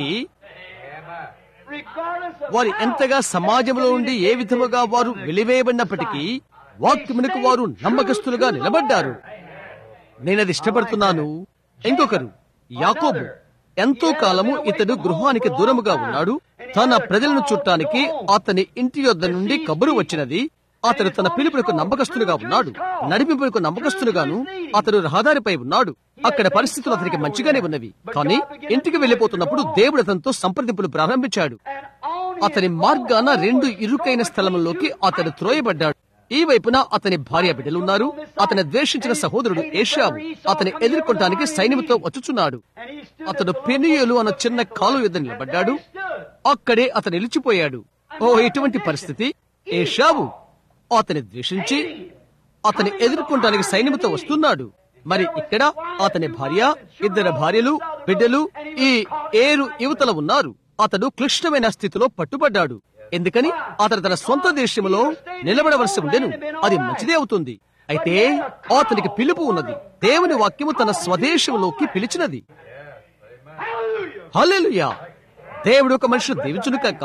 వారు ఎంతగా సమాజంలో ఉండి ఏ విధముగా వారు వెలివేయబడినప్పటికీ వాక్యమునకు వారు నమ్మకస్తులుగా నిలబడ్డారు. నేనది ఇష్టపడుతున్నాను. ఇంకొకరు యాకోబు. ఎంతో కాలము ఇతడు గృహానికి దూరముగా ఉన్నాడు. తన ప్రజలను చుట్టానికి అతని ఇంటి యొద్ద నుండి కబురు వచ్చినది. అతడు తన పిలుపులకు నమ్మకస్తులుగా ఉన్నాడు, నడిపింపులకు నమ్మకస్తులుగాను అతడు రహదారిపై ఉన్నాడు. అక్కడ పరిస్థితులు అతనికి మంచిగానే ఉన్నవి. కానీ ఇంటికి వెళ్లిపోతున్నప్పుడు దేవుడు అతనితో సంప్రదింపులు ప్రారంభించాడు. అతని మార్గాన రెండు ఇరుకైన స్థలంలోకి అతడు త్రోయబడ్డాడు. ఈ వైపున అతని భార్య బిడ్డలు ఉన్నారు. అతని ద్వేషించిన సహోదరుడు ఏషావు అతని ఎదుర్కొనడానికి సైన్యంతో వచ్చుచున్నాడు. అతడు పెనియేలు అన్న చిన్న కాలు యొద్ద నిలబడ్డాడు. అక్కడే అతను నిలిచిపోయాడు. ఓ, ఇటువంటి పరిస్థితి! ఏషావు అతని ద్వేషించి అతని ఎదుర్కొనడానికి సైన్యంతో వస్తున్నాడు. మరి ఇక్కడ అతని భార్య, ఇద్దరు భార్యలు, బిడ్డలు ఈ ఏరు యువతల ఉన్నారు. అతడు క్లిష్టమైన స్థితిలో పట్టుబడ్డాడు. ఎందుకని? అతను తన సొంత దేశంలో నిలబడవలసి ఉండెను. అది మంచిదే అవుతుంది. అయితే అతనికి పిలుపు ఉన్నది. దేవుని వాక్యము తన స్వదేశంలోకి పిలిచినది. హల్లెలూయా! దేవుడు ఒక మనిషిని దీవించును కాక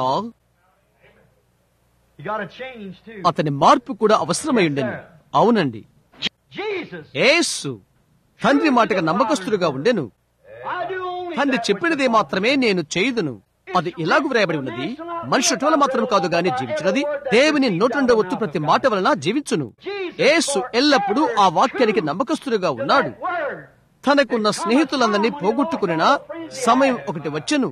అతని మార్పు కూడా అవసరమై ఉండెను. అవునండి, యేసు తండ్రి మాటగా నమ్మకస్తులుగా ఉండెను. తండ్రి చెప్పినదే మాత్రమే నేను చేయుదును. అది ఇలాగూ వ్రాయబడి ఉన్నది, మనిషి టోల మాత్రం కాదు గాని జీవించినది దేవుని నోటుండ వచ్చు ప్రతి మాట వలన జీవించును. యేసు ఎల్లప్పుడూ ఆ వాక్యానికి నమ్మకస్తులుగా ఉన్నాడు. తనకున్న స్నేహితులందరినీ పోగొట్టుకున్న సమయం ఒకటి వచ్చెను.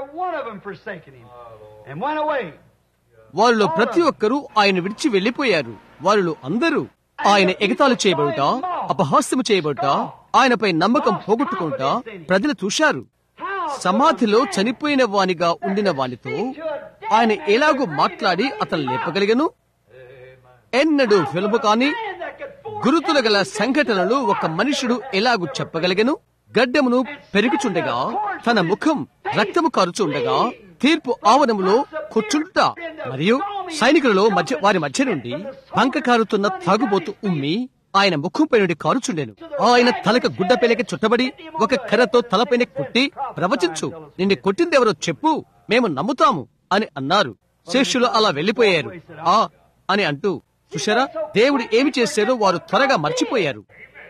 వారిలో ప్రతి ఒక్కరూ ఆయన విడిచి వెళ్లిపోయారు. వారిలో అందరూ ఆయన ఎగతాళి చేయబడుట, అపహాస్యము చేయబడుట, ఆయనపై నమ్మకం పోగొట్టుకుంటా ప్రజలు చూశారు. సమాధిలో చనిపోయిన వానిగా ఉండిన వానితో ఆయన ఎలాగూ మాట్లాడి అతను లేపగలిగను. ఎన్నడూ ఫిల్ము కాని గురుతుల గల సంఘటనలు ఒక మనుషుడు ఎలాగూ చెప్పగలిగను. గడ్డమును పెరుగుచుండగా, తన ముఖం రక్తము కారుచుండగా తీర్పు ఆవరణములో కూర్చుంట, మరియు సైనికులలో మధ్య వారి మధ్య నుండి పంక కారుతున్న తాగుబోతు ఉమ్మి ఆయన ముఖంపై నుండి కారుచుండెను. ఆయన తలకు గుడ్డ పెలకి చుట్టబడి ఒక కర్రతో తలపైన కొట్టి, ప్రవచించు, నిన్ను కొట్టిందెవరో చెప్పు, మేము నమ్ముతాము అని అన్నారు. శిష్యులు అలా వెళ్లిపోయారు. ఆ అని అంటూ చూశారా, దేవుడు ఏమి చేశారో వారు త్వరగా మర్చిపోయారు.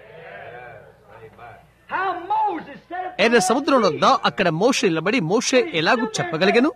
ఎర్ర సముద్రం వద్ద అక్కడ మోషే నిలబడి మోషే ఎలాగూ చెప్పగలిగను.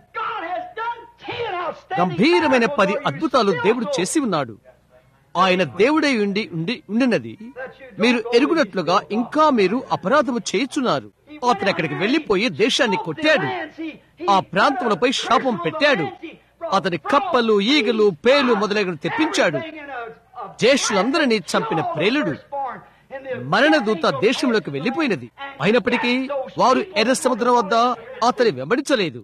గంభీరమైన పది అద్భుతాలు దేవుడు చేసి ఉన్నాడు. ఆయన దేవుడై ఉండి ఉండి ఉండినది మీరు ఎరుగునట్లుగా ఇంకా మీరు అపరాధము చేయుచున్నారు. అతను అక్కడికి వెళ్లిపోయి దేశాన్ని కొట్టాడు, ఆ ప్రాంతములపై శాపం పెట్టాడు. అతని కప్పలు, ఈగలు, పేలు మొదలైన తెప్పించాడు. జ్యేష్ఠులందరినీ చంపిన ప్రేలుడు మరణదూత దేశంలోకి వెళ్లిపోయినది. అయినప్పటికీ వారు ఎర్ర సముద్రం వద్ద అతని వెంబడించలేదు.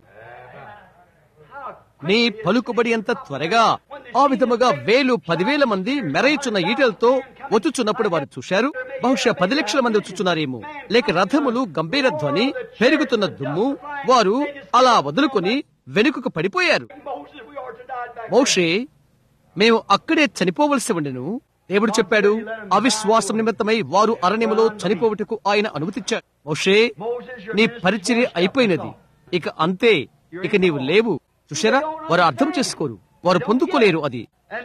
నీ పలుకుబడి అంత త్వరగా ఆ విధముగా వేలు పదివేల మంది మెరయిచున్న ఈటలతో వచ్చుచున్నప్పుడు వారు చూశారు. బహుశా పది లక్షల మంది వచ్చుచున్నారేమో, లేక రథములు గంభీర ధ్వని, పెరుగుతున్న దుమ్ము, వారు అలా వదులుకొని వెనుకకు పడిపోయారు. మోషే, మేము అక్కడే చనిపోవలసి ఉండెను. దేవుడు చెప్పాడు, అవిశ్వాసం నిమిత్తమై వారు అరణ్యములో చనిపోవటకు ఆయన అనుమతిచ్చాడు. మోషే, నీ పరిచర్య అయిపోయినది, ఇక అంతే, ఇక నీవు లేవు. చూశారా, వారు అర్థం చేసుకోరు, వారు పొందుకోలేరు. అది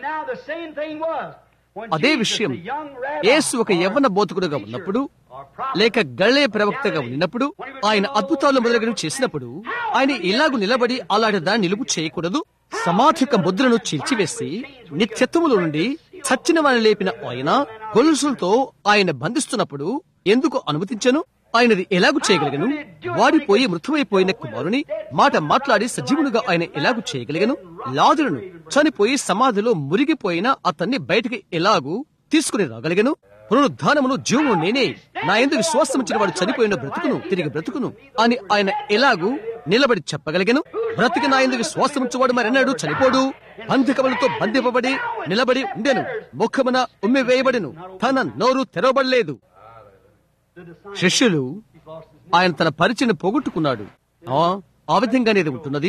అదే విషయం యేసు ఒక యవ్వన బోధకుడుగా ఉన్నప్పుడు, లేక గళ్ళే ప్రవక్తగా ఉన్నప్పుడు, ఆయన అద్భుతాలు మొదలగునవి చేసినప్పుడు, ఆయన ఇలాగు నిలబడి అలాంటి దాన్ని నిలుపు చేయకూడదు. సమాధిక ముద్రను చీల్చివేసి నిత్యత్వములో నుండి చచ్చిన వారిని లేపిన ఆయన గొలుసులతో ఆయన బంధిస్తున్నప్పుడు ఎందుకు అనుమతించను? ఆయనది ఎలాగు చేయగలిగను? వాడిపోయి మృతువైపోయిన కుమారుని మాట మాట్లాడి సజీవునిగా ఆయన ఎలాగు చేయగలిగను? లాజరును చనిపోయి సమాధిలో మురిగిపోయిన అతన్ని బయటికి ఎలాగూ తీసుకుని రాగలిగను? పునరుద్ధానమును జీవము నేనే, నా యందు విశ్వాసం ఉంచిన వాడు చనిపోయిన బ్రతుకును తిరిగి బ్రతుకును అని ఆయన ఎలాగూ నిలబడి చెప్పగలిగను? బ్రతికి నా యందు విశ్వాసం ఉంచువాడు మరెన్నడూ చనిపోడు. బంధికములతో బంధింపబడి నిలబడి ఉండెను, ముఖమున ఉమ్మి వేయబడిను, తన నోరు తెరవబడలేదు. శిష్యులు, ఆయన తన పరిచయను పోగొట్టుకున్నాడు. ఆ విధంగానే ఉంటున్నది.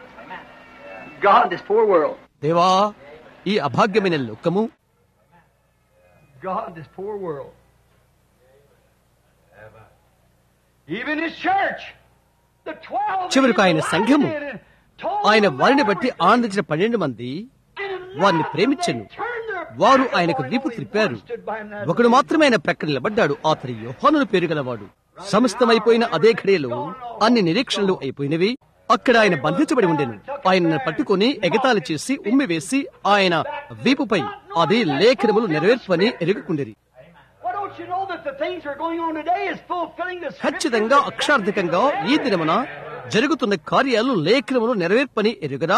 దేవా, ఈ అభాగ్యమైన లోకము, చివరికి ఆయన సంఘము, ఆయన వారిని బట్టి ఆనందించిన పన్నెండు మంది వారిని ప్రేమించెను. వారు ఆయనకు వీపు త్రిప్పారు. ఒకడు మాత్రమే ఆయన ప్రక్కన నిలబడ్డాడు. అతని యోహాను పేరు గలవాడు. సమస్తమైపోయిన అదే ఘడియలో అన్ని నిరీక్షణలు అయిపోయినవి. అక్కడ ఆయన బంధించబడి ఉండెను. ఆయనను పట్టుకుని ఎగతాళి చేసి ఉమ్మి వేసి ఆయన వీపుపై అది లేఖనములు నెరవేర్పని ఎరుగుకుండేది. ఖచ్చితంగా అక్షార్థకంగా ఈ దినమున జరుగుతున్న కార్యాలు లేఖనములు నెరవేర్పని ఎరుగరా?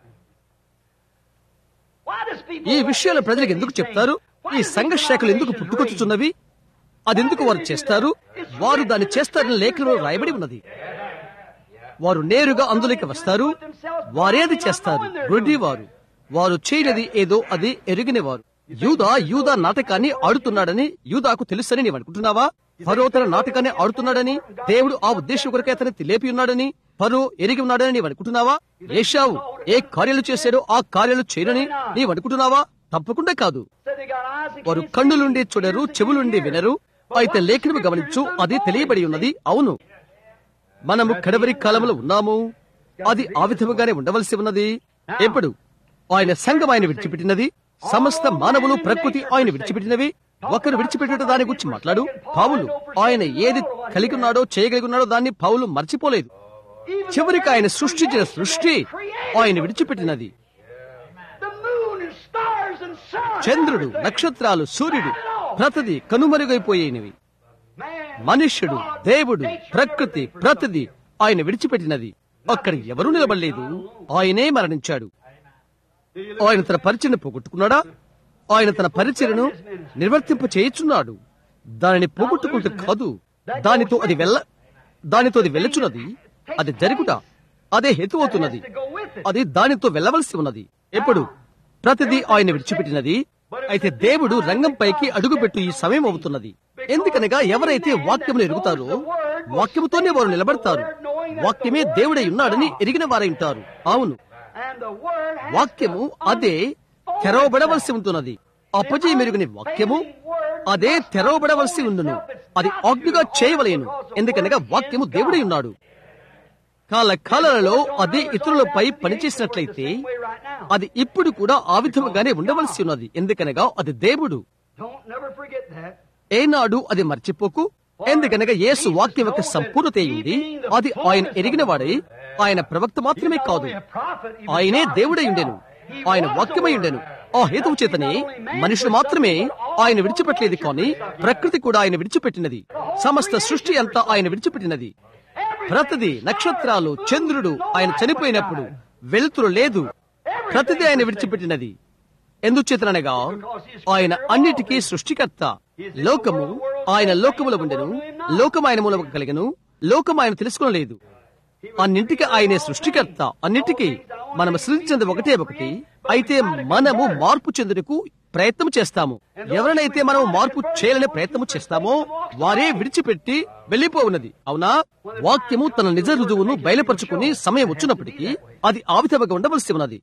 ఈ విషయాలు ప్రజలకు ఎందుకు చెప్తారు? ఈ సంఘ శాఖలు ఎందుకు పుట్టుకొచ్చుచున్నవి? అదెందుకు వారు చేస్తారు? వారు దాన్ని చేస్తారని లేఖనంలో రాయబడి ఉన్నది. వారు నేరుగా అందులోకి వస్తారు. వారేది చేస్తారు? గుడ్డి వారు. వారు చేయనిది ఏదో అది ఎరిగినవారు. యూదా యూదా నాటకాన్ని ఆడుతున్నాడని యూదాకు తెలుసని నీవు అనుకుంటున్నావా? ఫరో తన నాటకాన్ని ఆడుతున్నాడని, దేవుడు ఆ ఉద్దేశం కొరకే అతన్ని లేపి ఉన్నాడని ఫరో ఎరిగి ఉన్నాడని నీవు అనుకుంటున్నావా? ఏశావు ఏ కార్యాలు చేశాడో ఆ కార్యాలు చేయనని నీవు అనుకుంటున్నావా? తప్పకుండా కాదు. వారు కన్నులుండి చూడరు, చెవులుండి వినరు. అయితే లేఖనము గమనించు, అది తెలియబడి ఉన్నది. అవును, మనము కడవరి కాలంలో ఉన్నాము. అది ఆ విధముగానే ఉండవలసి ఉన్నది. ఎప్పుడు ఆయన సంఘం ఆయన విడిచిపెట్టినది, సమస్త మానవులు ప్రకృతి ఆయన విడిచిపెట్టినవి. ఒకరు విడిచిపెట్టిన దాని గురించి మాట్లాడు. పౌలు ఆయన ఏది కలిగి ఉన్నాడో చేయగలిగి ఉన్నాడో దాన్ని పౌలు మర్చిపోలేదు. చివరికి ఆయన సృష్టించిన సృష్టి ఆయన విడిచిపెట్టినది. చంద్రుడు, నక్షత్రాలు, సూర్యుడు ప్రతిది కనుమరుగైపోయినవి. మనుష్యుడు, దేవుడు, ప్రకృతి ప్రతిది ఆయన విడిచిపెట్టినది. అక్కడ ఎవరూ నిలబడలేదు. ఆయనే మరణించాడు. ఆయన తన పరిచయను పోగొట్టుకున్నాడా? ఆయన తన పరిచయను నిర్వర్తింప చేయుచున్నాడు. దానిని పోగొట్టుకుంటూ కాదు, దానితో అది వెళ్ళ దానితో అది వెళ్ళుచున్నది. అది జరుగుట అదే హేతు అవుతున్నది. అది దానితో వెళ్ళవలసి ఉన్నది. ఎప్పుడు ప్రతిదీ ఆయన విడిచిపెట్టినది. అయితే దేవుడు రంగంపైకి అడుగుపెట్టు ఈ సమయం అవుతున్నది. ఎందుకనగా ఎవరైతే వాక్యమును ఎరుగుతారో వాక్యముతోనే వారు నిలబడతారు. వాక్యమే దేవుడై ఉన్నాడని ఎరిగిన వారై ఉంటారు. అవును, వాక్యము అదే తెరవబడవలసి ఉంటున్నది. అపజయ మెరుగుని వాక్యము అదే తెరవబడవలసి ఉండును. అది ఆజ్ఞగా చేయవలేను. ఎందుకనగా వాక్యము దేవుడై ఉన్నాడు. కాల కాలాలలో అదే ఇతరులపై పనిచేసినట్లయితే అది ఇప్పుడు కూడా ఆ విధముగానే ఉండవలసి ఉన్నది. ఎందుకనగా అది దేవుడు. ఏనాడు అది మర్చిపోకు. ఎందుకనగా యేసు వాక్యం యొక్క సంపూర్ణత ఉంది. అది ఆయన ఎరిగిన వాడై, ఆయన ప్రవక్త మాత్రమే కాదు, ఆయనే దేవుడై ఉండెను. ఆయన వాక్యమై ఉండెను. ఆ హేతువు చేతనే మనుషులు మాత్రమే ఆయన విడిచిపెట్టలేదు, కానీ ప్రకృతి కూడా ఆయన విడిచిపెట్టినది. సమస్త సృష్టి అంతా ఆయన విడిచిపెట్టినది. ప్రతిది, నక్షత్రాలు, చంద్రుడు ఆయన చనిపోయినప్పుడు వెలుతురు లేదు. ప్రతిదీ ఆయన విడిచిపెట్టినది. ఎందుచేతనగా ఆయన అన్నిటికీ సృష్టికర్త. లోకము ఆయన లోకములో ఉండెను, లోకం ఆయన మూలము కలిగెను, లోకం ఆయన తెలుసుకోలేదు. అన్నింటికి ఆయనే సృష్టికర్త. అన్నింటికీ మనము సృష్టించింది ఒకటే ఒకటి. అయితే మనము మార్పు చెందుటకు ప్రయత్నం చేస్తాము. ఎవరినైతే మనం మార్పు చేయాలనే ప్రయత్నం చేస్తామో వారే విడిచిపెట్టి వెళ్లిపోవున్నది. అవునా? వాక్యము తన నిజ రుజువును బయలుపరుచుకుని సమయం వచ్చినప్పటికీ అది ఆ విధంగా ఉండవలసి ఉన్నది.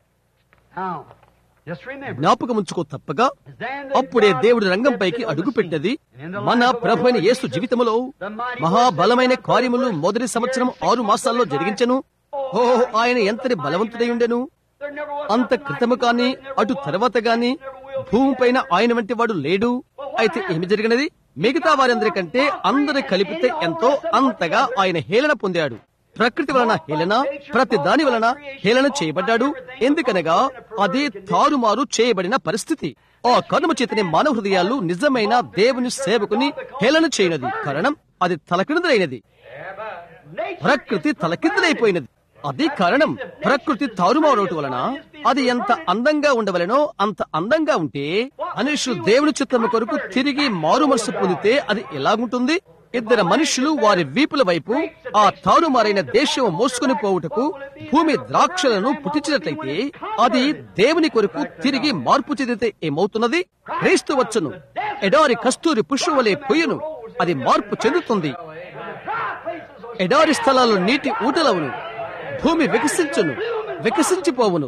జ్ఞాపకం ఉంచుకో తప్పగా. అప్పుడే దేవుడి రంగంపైకి అడుగు పెట్టినది. మన ప్రభు అయిన యేసు జీవితంలో మహాబలమైన కార్యములు మొదటి సంవత్సరం ఆరు మాసాల్లో జరిగించెను. ఓహో, ఆయన ఎంతటి బలవంతుడై ఉండెను! అంత క్రితము కాని అటు తర్వాత గాని భూమిపైన ఆయన వంటి వాడు లేడు. అయితే ఏమి జరిగినది? మిగతా వారందరికంటే అందరి కలిపితే ఎంతో అంతగా ఆయన హేళన పొందాడు. ప్రకృతి వలన హేళన, ప్రతి దాని వలన హేళన చేయబడ్డాడు. ఎందుకనగా అది తారుమారు చేయబడిన పరిస్థితి. ఆ కనుమ చేతనే మానవ హృదయాలు నిజమైన దేవుని సేవకుని హేళన చేయనది. కారణం అది తలకిందులైనది. ప్రకృతి తలకిందులైపోయినది. అది కారణం. ప్రకృతి తారుమారవటం వలన అది ఎంత అందంగా ఉండవలెనో అంత అందంగా ఉంటే మనుషులు దేవుని చిత్తము కొరకు తిరిగి మారు మనసు పొందితే అది ఎలాగుంటుంది? ఇద్దరు మనుషులు వారి వీపుల వైపు ఆ తారుమారైన దేశం మోసుకుని పోవుటకు భూమి ద్రాక్షలను పుట్టించినట్లయితే అది దేవుని కొరకు తిరిగి మార్పు చెందితే ఏమవుతున్నది? క్రీస్తు వచ్చును, ఎడారి కస్తూరి పుష్పం వలె పొయ్యును. అది మార్పు చెందుతుంది. ఎడారి స్థలాలు నీటి ఊటలవును. భూమి వికసించును, వికసించిపోవును.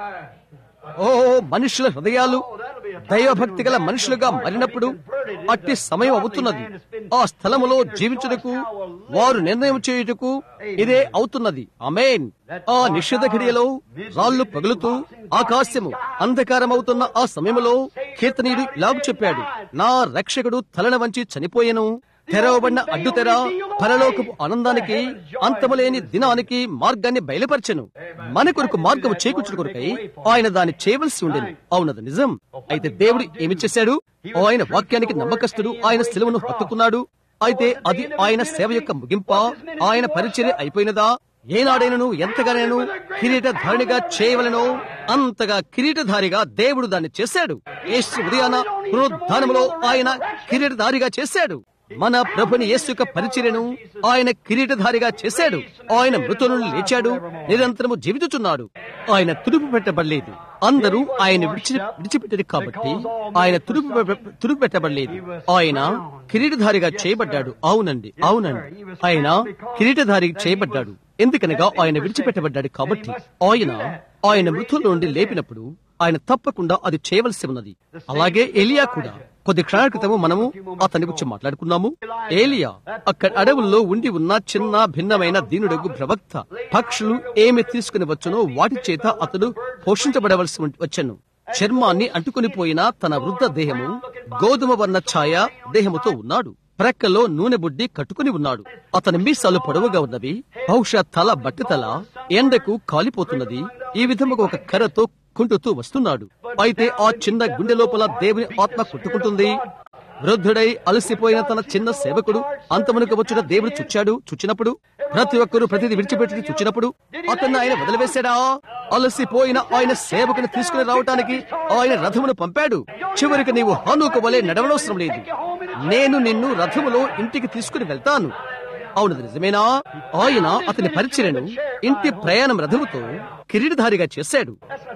ఓ మనుషుల హృదయాలు దైవభక్తి గల మనుషులుగా మారినప్పుడు అట్టి సమయం అవుతున్నది. ఆ స్థలములో జీవించుటకు వారు నిర్ణయం చేయుటకు ఇదే అవుతున్నది. ఆమేన్. ఆ నిషేధ ఘడియలో రాళ్లు పగులుతూ ఆకాశము అంధకారమవుతున్న ఆ సమయంలో కీర్తనీయుడు ఇలాగు చెప్పాడు, నా రక్షకుడు తలన వంచి చనిపోయెను. తెరవబడిన అడ్డుతెర పరలోకపు ఆనందానికి అంతములేని దినానికి మార్గాన్ని బయలుపరచెను. మన కొరకు మార్గము చేకూర్చుట కొరకై ఆయన దాన్ని చేయవలసి ఉండేను. అవునది నిజం. అయితే దేవుడు ఏమి చేశాడు? ఆయన వాక్యానికి నమ్మకస్తుడు. ఆయన శిలువను హత్తుకున్నాడు. అయితే అది ఆయన సేవ యొక్క ముగింప. ఆయన పరిచర్య అయిపోయినదా? ఏనాడైనను ఎంతగానైనా కిరీటధారిగా చేయవలెనో అంతగా కిరీటధారిగా దేవుడు దాన్ని చేశాడు. యేసు ఉదయాన పునరుద్ధానములో ఆయన కిరీటధారిగా చేశాడు. మన ప్రభుని యేసు యొక్క పరిచర్యను ఆయన కిరీటధారిగా చేశాడు. ఆయన మృతుల నుండి లేచాడు, నిరంతరము జీవించుచున్నాడు. ఆయన తుడుపు పెట్టబడలేదు. అందరూ ఆయన విడిచి విడిచిపెట్టారు కాబట్టి ఆయన తుడుపు తుడుపు పెట్టబడలేదు. ఆయన కిరీటధారిగా చేయబడ్డాడు. అవునండి, అవునండి, ఆయన కిరీటధారి చేయబడ్డాడు. ఎందుకనగా ఆయన విడిచిపెట్టబడ్డాడు కాబట్టి. ఆయన ఆయన మృతుల నుండి లేపినప్పుడు ఆయన తప్పకుండా అది చేయవలసి ఉన్నది. అలాగే ఏలియా కూడా. కొద్ది క్షణాల క్రితము మనము అతని గురించి మాట్లాడుకున్నాము. ఏలియా అక్కడ అడవుల్లో ఉండి ఉన్న చిన్న భిన్నమైన దీనుడగు ప్రవక్త. పక్షులు ఏమి తీసుకుని వచ్చునో వాటి చేత అతడు పోషించబడవలసి వచ్చెను. చర్మాన్ని అంటుకుని పోయిన తన వృద్ధ దేహము గోధుమ వర్ణ ఛాయ దేహముతో ఉన్నాడు. ప్రక్కలో నూనె బుడ్డి కట్టుకుని ఉన్నాడు. అతని మీసాలు పొడవుగా ఉన్నవి. బహుశా తల బట్టి తల ఎండకు కాలిపోతున్నది. ఈ విధముగా ఒక కర్రతో కుంటుతూ వస్తున్నాడు. అయితే ఆ చిన్న గుండె లోపల దేవుని ఆత్మ కుట్టుకుంటుంది. వృద్ధుడై అలసిపోయిన తన చిన్న సేవకుడు అంతమునకు వచ్చిన దేవుడు చుచ్చాడు. చుచ్చినప్పుడు ప్రతి ఒక్కరూ ప్రతిదీ విడిచిపెట్టి చుచ్చినప్పుడు అతన్ని ఆయన వదిలివేశాడా? అలసిపోయిన ఆయన సేవకుని తీసుకుని రావటానికి ఆయన రథమును పంపాడు. చివరికి నీవు హానోకు వలె నడవనవసరం లేదు. నేను నిన్ను రథములో ఇంటికి తీసుకుని వెళ్తాను. అవునది నిజమేనా? ఆయన అతని పరిచర్యను ఇంటి ప్రయాణం రథముతో కిరీటధారిగా చేశాడు.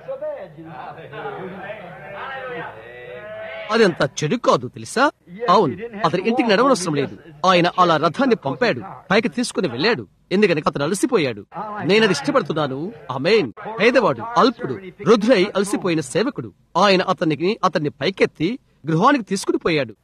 అదంత చెడు కాదు తెలుసా? అవును, అతని ఇంటికి నడవనవసరం లేదు. ఆయన అలా రథాన్ని పంపాడు, పైకి తీసుకుని వెళ్ళాడు. ఎందుకని అతను అలసిపోయాడు. నేనది ఇష్టపడుతున్నాను. ఆమేన్. పేదవాడు, అల్పుడు, వృద్ధుడై అలసిపోయిన సేవకుడు ఆయన అతనికి అతన్ని పైకెత్తి గృహానికి తీసుకుని పోయాడు.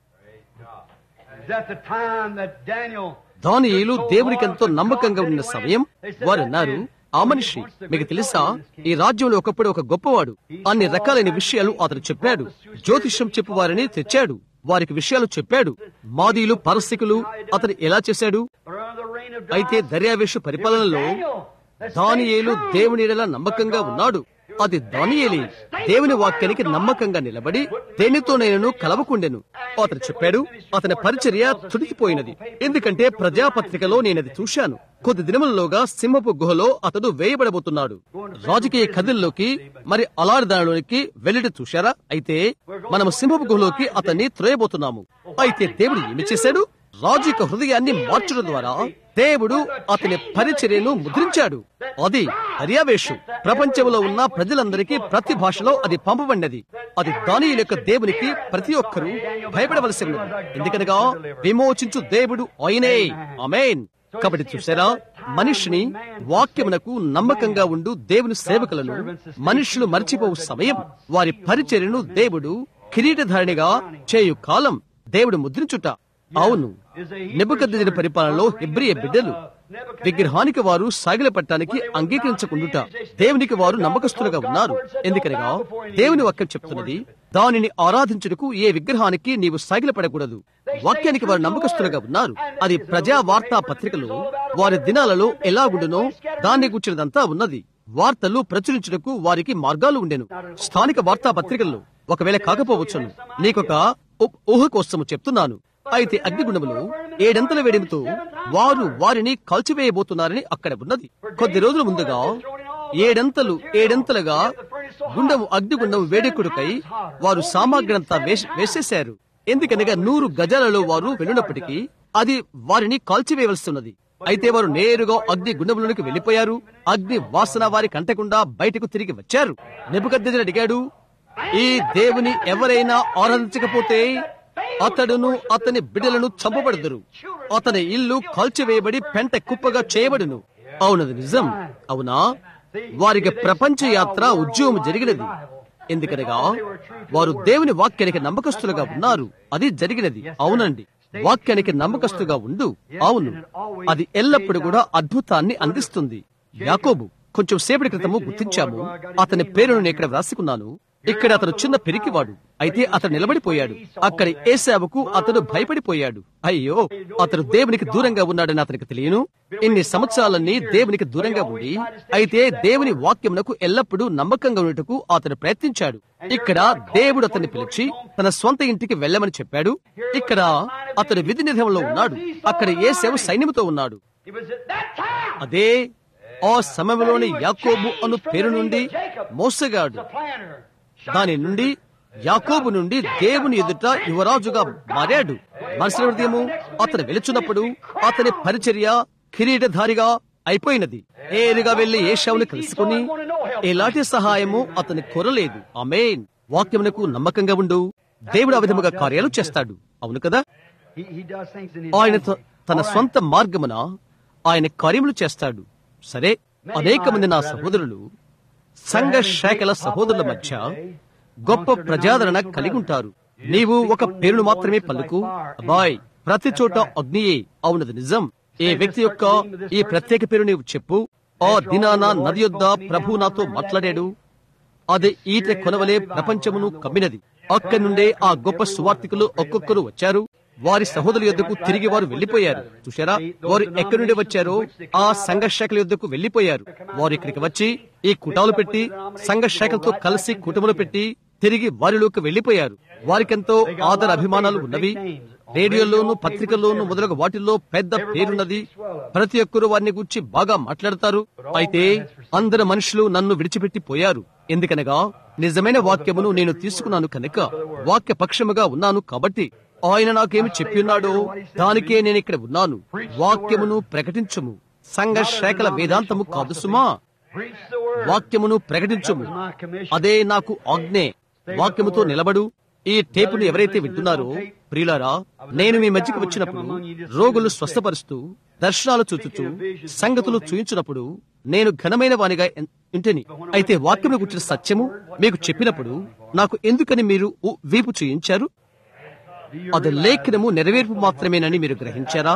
దానియేలు దేవునికి ఎంతో నమ్మకంగా ఉన్న సమయం. వారు అన్నారు, ఆ మనిషి మీకు తెలుసా, ఈ రాజ్యంలో ఒకప్పుడు ఒక గొప్పవాడు. అన్ని రకాలైన విషయాలు అతను చెప్పాడు. జ్యోతిష్యం చెప్పువారిని తెచ్చాడు, వారికి విషయాలు చెప్పాడు. మాదీలు పారసికులు అతను ఎలా చేశాడు? అయితే దర్యావేషు పరిపాలనలో దానియేలు దేవుని ఎడల నమ్మకంగా ఉన్నాడు. అది దానియేలే దేవుని వాక్యానికి నమ్మకంగా నిలబడి దేనితో నేను కలవకుండెను. అతను చెప్పాడు, అతని పరిచర్య తుడిచిపోయినది. ఎందుకంటే ప్రజాపత్రికలో నేనది చూశాను. కొద్ది దినములలోగా సింహపు గుహలో అతడు వేయబడబోతున్నాడు. రాజకీయ కథల్లోకి మరి అలాంటి దానిలోనికి వెళ్ళి చూశారా? అయితే మనము సింహపు గుహలోకి అతన్ని త్రోయబోతున్నాము. అయితే దేవుడు ఏమి చేశాడు? రాజు యొక్క హృదయాన్ని మార్చడం ద్వారా దేవుడు అతని పరిచర్యను ముద్రించాడు. అది దర్యావేషు ప్రపంచంలో ఉన్న ప్రజలందరికీ ప్రతి భాషలో అది పంపబడినది. అది దానియేలు యొక్క దేవునికి ప్రతి ఒక్కరూ భయపడవలసి ఉన్నది. ఎందుకనగా విమోచించు దేవుడు ఆయనే. ఆమేన్. కాబట్టి చూసారా, మనిషిని వాక్యమునకు నమ్మకంగా ఉండు దేవుని సేవకులను మనుషులు మర్చిపోవు సమయం, వారి పరిచర్యను దేవుడు కిరీటధారిణిగా చేయు కాలం దేవుడు ముద్రించుట. అవును, నెబుకద్నెజరు పరిపాలనలో హెబ్రీ బిడ్డలు విగ్రహానికి వారు సాగిలపట్టడానికి అంగీకరించకుండుట దేవునికి వారు నమ్మకస్తులుగా ఉన్నారు. ఎందుకనగా దేవుని వాక్యం చెప్తున్నది, దానిని ఆరాధించుటకు ఏ విగ్రహానికి నీవు సాగిలపడకూడదు. వాక్యానికి వారు నమ్మకస్తులుగా ఉన్నారు. అది ప్రజా వార్తా పత్రికలు వారి దినాలలో ఎలాగుండునో దాన్ని గుర్చినదంతా ఉన్నది. వార్తలు ప్రచురించుటకు వారికి మార్గాలు ఉండెను. స్థానిక వార్తా పత్రికల్లో ఒకవేళ కాకపోవచ్చును. నీకొక ఊహ కోసము చెప్తున్నాను. అయితే అగ్నిగుండములు ఏడంతల వేడిమితో వారు వారిని కాల్చివేయబోతున్నారని అక్కడ ఉన్నది. కొద్ది రోజుల ముందుగా ఏడంతలు ఏడంతలుగా గుండము అగ్నిగుండము వేడెక్కుడుకై వారు సామాగ్రంతా వేసేశారు. ఎందుకనగా నూరు గజాలలో వారు వెళ్ళినప్పటికీ అది వారిని కాల్చివేయవలసి ఉన్నది. అయితే వారు నేరుగా అగ్ని గుండములోనికి వెళ్లిపోయారు. అగ్ని వాసన వారి కంటకుండా బయటకు తిరిగి వచ్చారు. నెబుకద్నెజరు అడిగాడు, ఈ దేవుని ఎవరైనా ఆరాధించకపోతే అతడును అతని బిడ్డలను చంపబడదురు, అతని ఇల్లు కాల్చివేయబడి పెంట కుప్పగా చేయబడును. అవునది నిజం. అవునా, వారికి ప్రపంచ యాత్ర ఉద్యమం జరిగినది. ఎందుకనగా వారు దేవుని వాక్యానికి నమ్మకస్తులుగా ఉన్నారు. అది జరిగినది. అవునండి, వాక్యానికి నమ్మకస్తుగా ఉండు. అవును, అది ఎల్లప్పుడూ కూడా అద్భుతాన్ని అందిస్తుంది. యాకోబు కొంచెం సేపటి క్రితము గుర్తించాము. అతని పేరును నేను ఇక్కడ వ్రాసుకున్నాను. ఇక్కడ అతను చిన్న పెరికివాడు. అయితే అతను నిలబడిపోయాడు. అక్కడి ఏశావుకు అతడు భయపడిపోయాడు. అయ్యో, అతను దేవునికి దూరంగా ఉన్నాడని అతనికి తెలియను. ఇన్ని సంవత్సరాలన్నీ దేవునికి దూరంగా ఉండి అయితే దేవుని వాక్యమునకు ఎల్లప్పుడూ నమ్మకంగా ఉండటకు అతను ప్రయత్నించాడు. ఇక్కడ దేవుడు అతన్ని పిలిచి తన స్వంత ఇంటికి వెళ్ళమని చెప్పాడు. ఇక్కడ అతడు విధి నిర్వహణలో ఉన్నాడు. అక్కడ ఏశావు సైన్యముతో ఉన్నాడు. అదే ఆ సమయంలోని యాకోబు అను పేరు నుండి మోసగాడు. దాని నుండి యాకోబు నుండి దేవుని ఎదుట యువరాజుగా మారాడు. మనసులో హృదయము అతను వెలుచున్నప్పుడు అతని పరిచర్య కిరీటధారిగా అయిపోయినది. నేరుగా వెళ్లి ఏశావుని కలుసుకుని ఎలాంటి సహాయము అతని కొరలేదు. ఆమేన్. వాక్యమునకు నమ్మకంగా ఉండు. దేవుడు ఆ విధముగా కార్యాలు చేస్తాడు. అవును కదా, ఆయన తన స్వంత మార్గమున ఆయన కార్యములు చేస్తాడు. సరే, అనేక మంది నా సహోదరులు సంఘ శాఖల సహోదరుల మధ్య గొప్ప ప్రజాదరణ కలిగి ఉంటారు. నీవు ఒక పేరును మాత్రమే పలుకు, అబ్బాయ్, ప్రతి చోట అగ్నియే. అవునది నిజం. ఏ వ్యక్తి యొక్క ఈ ప్రత్యేక పేరు నీవు చెప్పు. ఆ దినాన నది యొద్ద ప్రభు నాతో మాట్లాడాడు. అది ఈట కొనవలే ప్రపంచమును కమ్మినది. అక్కడి నుండే ఆ గొప్ప సువార్తికులు ఒక్కొక్కరు వచ్చారు. వారి సహోదరుల యొద్దకు తిరిగి వారు వెళ్లిపోయారు. చూశారా, వారు ఎక్కడి నుండి వచ్చారో ఆ సంఘ శాఖల యొద్దకు వెళ్లిపోయారు. వారు ఇక్కడికి వచ్చి ఈ కుటాలు పెట్టి సంఘ శాఖలతో కలిసి కుటుంబాలు పెట్టి తిరిగి వారిలోకి వెళ్లిపోయారు. వారికెంతో ఆదర అభిమానాలు ఉన్నవి. రేడియోలోను పత్రికల్లోను మొదలగు వాటిల్లో పెద్ద పేరున్నది. ప్రతి ఒక్కరూ వారిని గురించి బాగా మాట్లాడతారు. అయితే అందరు మనుషులు నన్ను విడిచిపెట్టి పోయారు. ఎందుకనగా నిజమైన వాక్యమును నేను తీసుకున్నాను కనుక, వాక్య పక్షముగా ఉన్నాను కాబట్టి. ఆయన నాకేమి చెప్పిన్నాడో దానికే నేను ఇక్కడ ఉన్నాను. వాక్యమును ప్రకటించుము. సంఘ శాఖల వేదాంతము కాదు సుమా, వాక్యమును ప్రకటించుము. అదే నాకు ఆజ్ఞే. వాక్యముతో నిలబడు. ఈ టేపును ఎవరైతే వింటున్నారో ప్రియులారా, నేను మీ మధ్యకి వచ్చినప్పుడు రోగులు స్వస్థపరుస్తూ దర్శనాలు చూచుచు సంగతులు చూయించినప్పుడు నేను ఘనమైన వానిగా ఇంటిని. అయితే వాక్యమును గుర్చిన సత్యము మీకు చెప్పినప్పుడు నాకు ఎందుకని మీరు వీపు చూయించారు? అది లేఖనము నెరవేర్పు మాత్రమేనని మీరు గ్రహించారా?